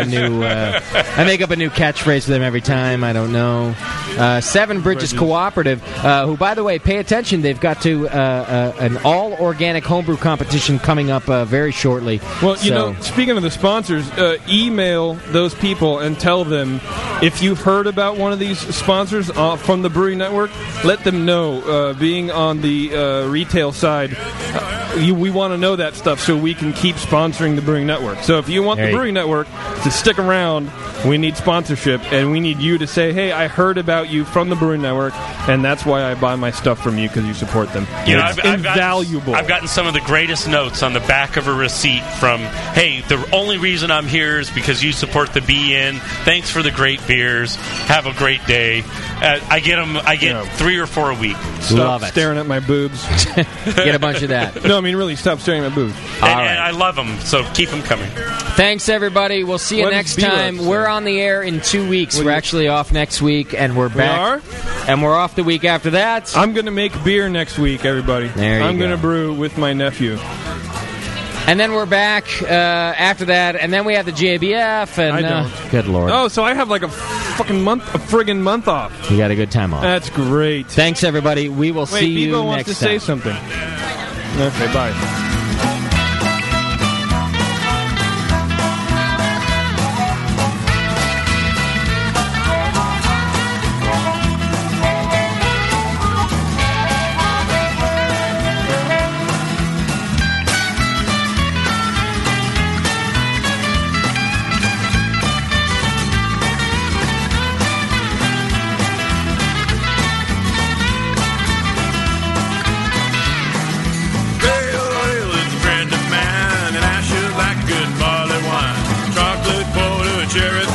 up a new catchphrase for them every time. I don't know. Seven Bridges Cooperative, who, by the way, pay attention. They've got to an all-organic homebrew competition coming up very shortly. Well, you know, speaking of the sponsors, email those people and tell them if you've heard about one of these sponsors from the Brewing Network, let them know. Being on the retail side, we want to know that stuff so we can keep sponsoring the Brewing Network. So if you want the Brewing Network to stick around, we need sponsorship, and we need you to say, hey, I heard about you from the Brewing Network, and that's why I buy my stuff from you, because you support them. You know, it's invaluable. I've gotten some of the greatest notes on the back of a receipt from, hey, the only reason I'm here is because you support the BN. Thanks for the great beers. Have a great day. I get 3 or 4 a week. Stop staring at my boobs. Get a bunch of that. No, I mean, really, stop staring at my boobs. And I love them, so keep them coming. Thanks, everybody. We'll see you What next does B-Love time. say? We're on the air in 2 weeks. We're actually off next week, and we're back. And we're off the week after that. I'm going to make beer next week, everybody. There you I'm going go. to brew with my nephew. And then we're back after that, and then we have the JBF. And I don't. Good Lord. Oh, so I have like a friggin' month off. You got a good time off. That's great. Thanks, everybody. We will see you Bebo next wants to time. say something. Okay, bye. Pale ale is a friend of mine, and I should like good barley wine. Chocolate porter, cherry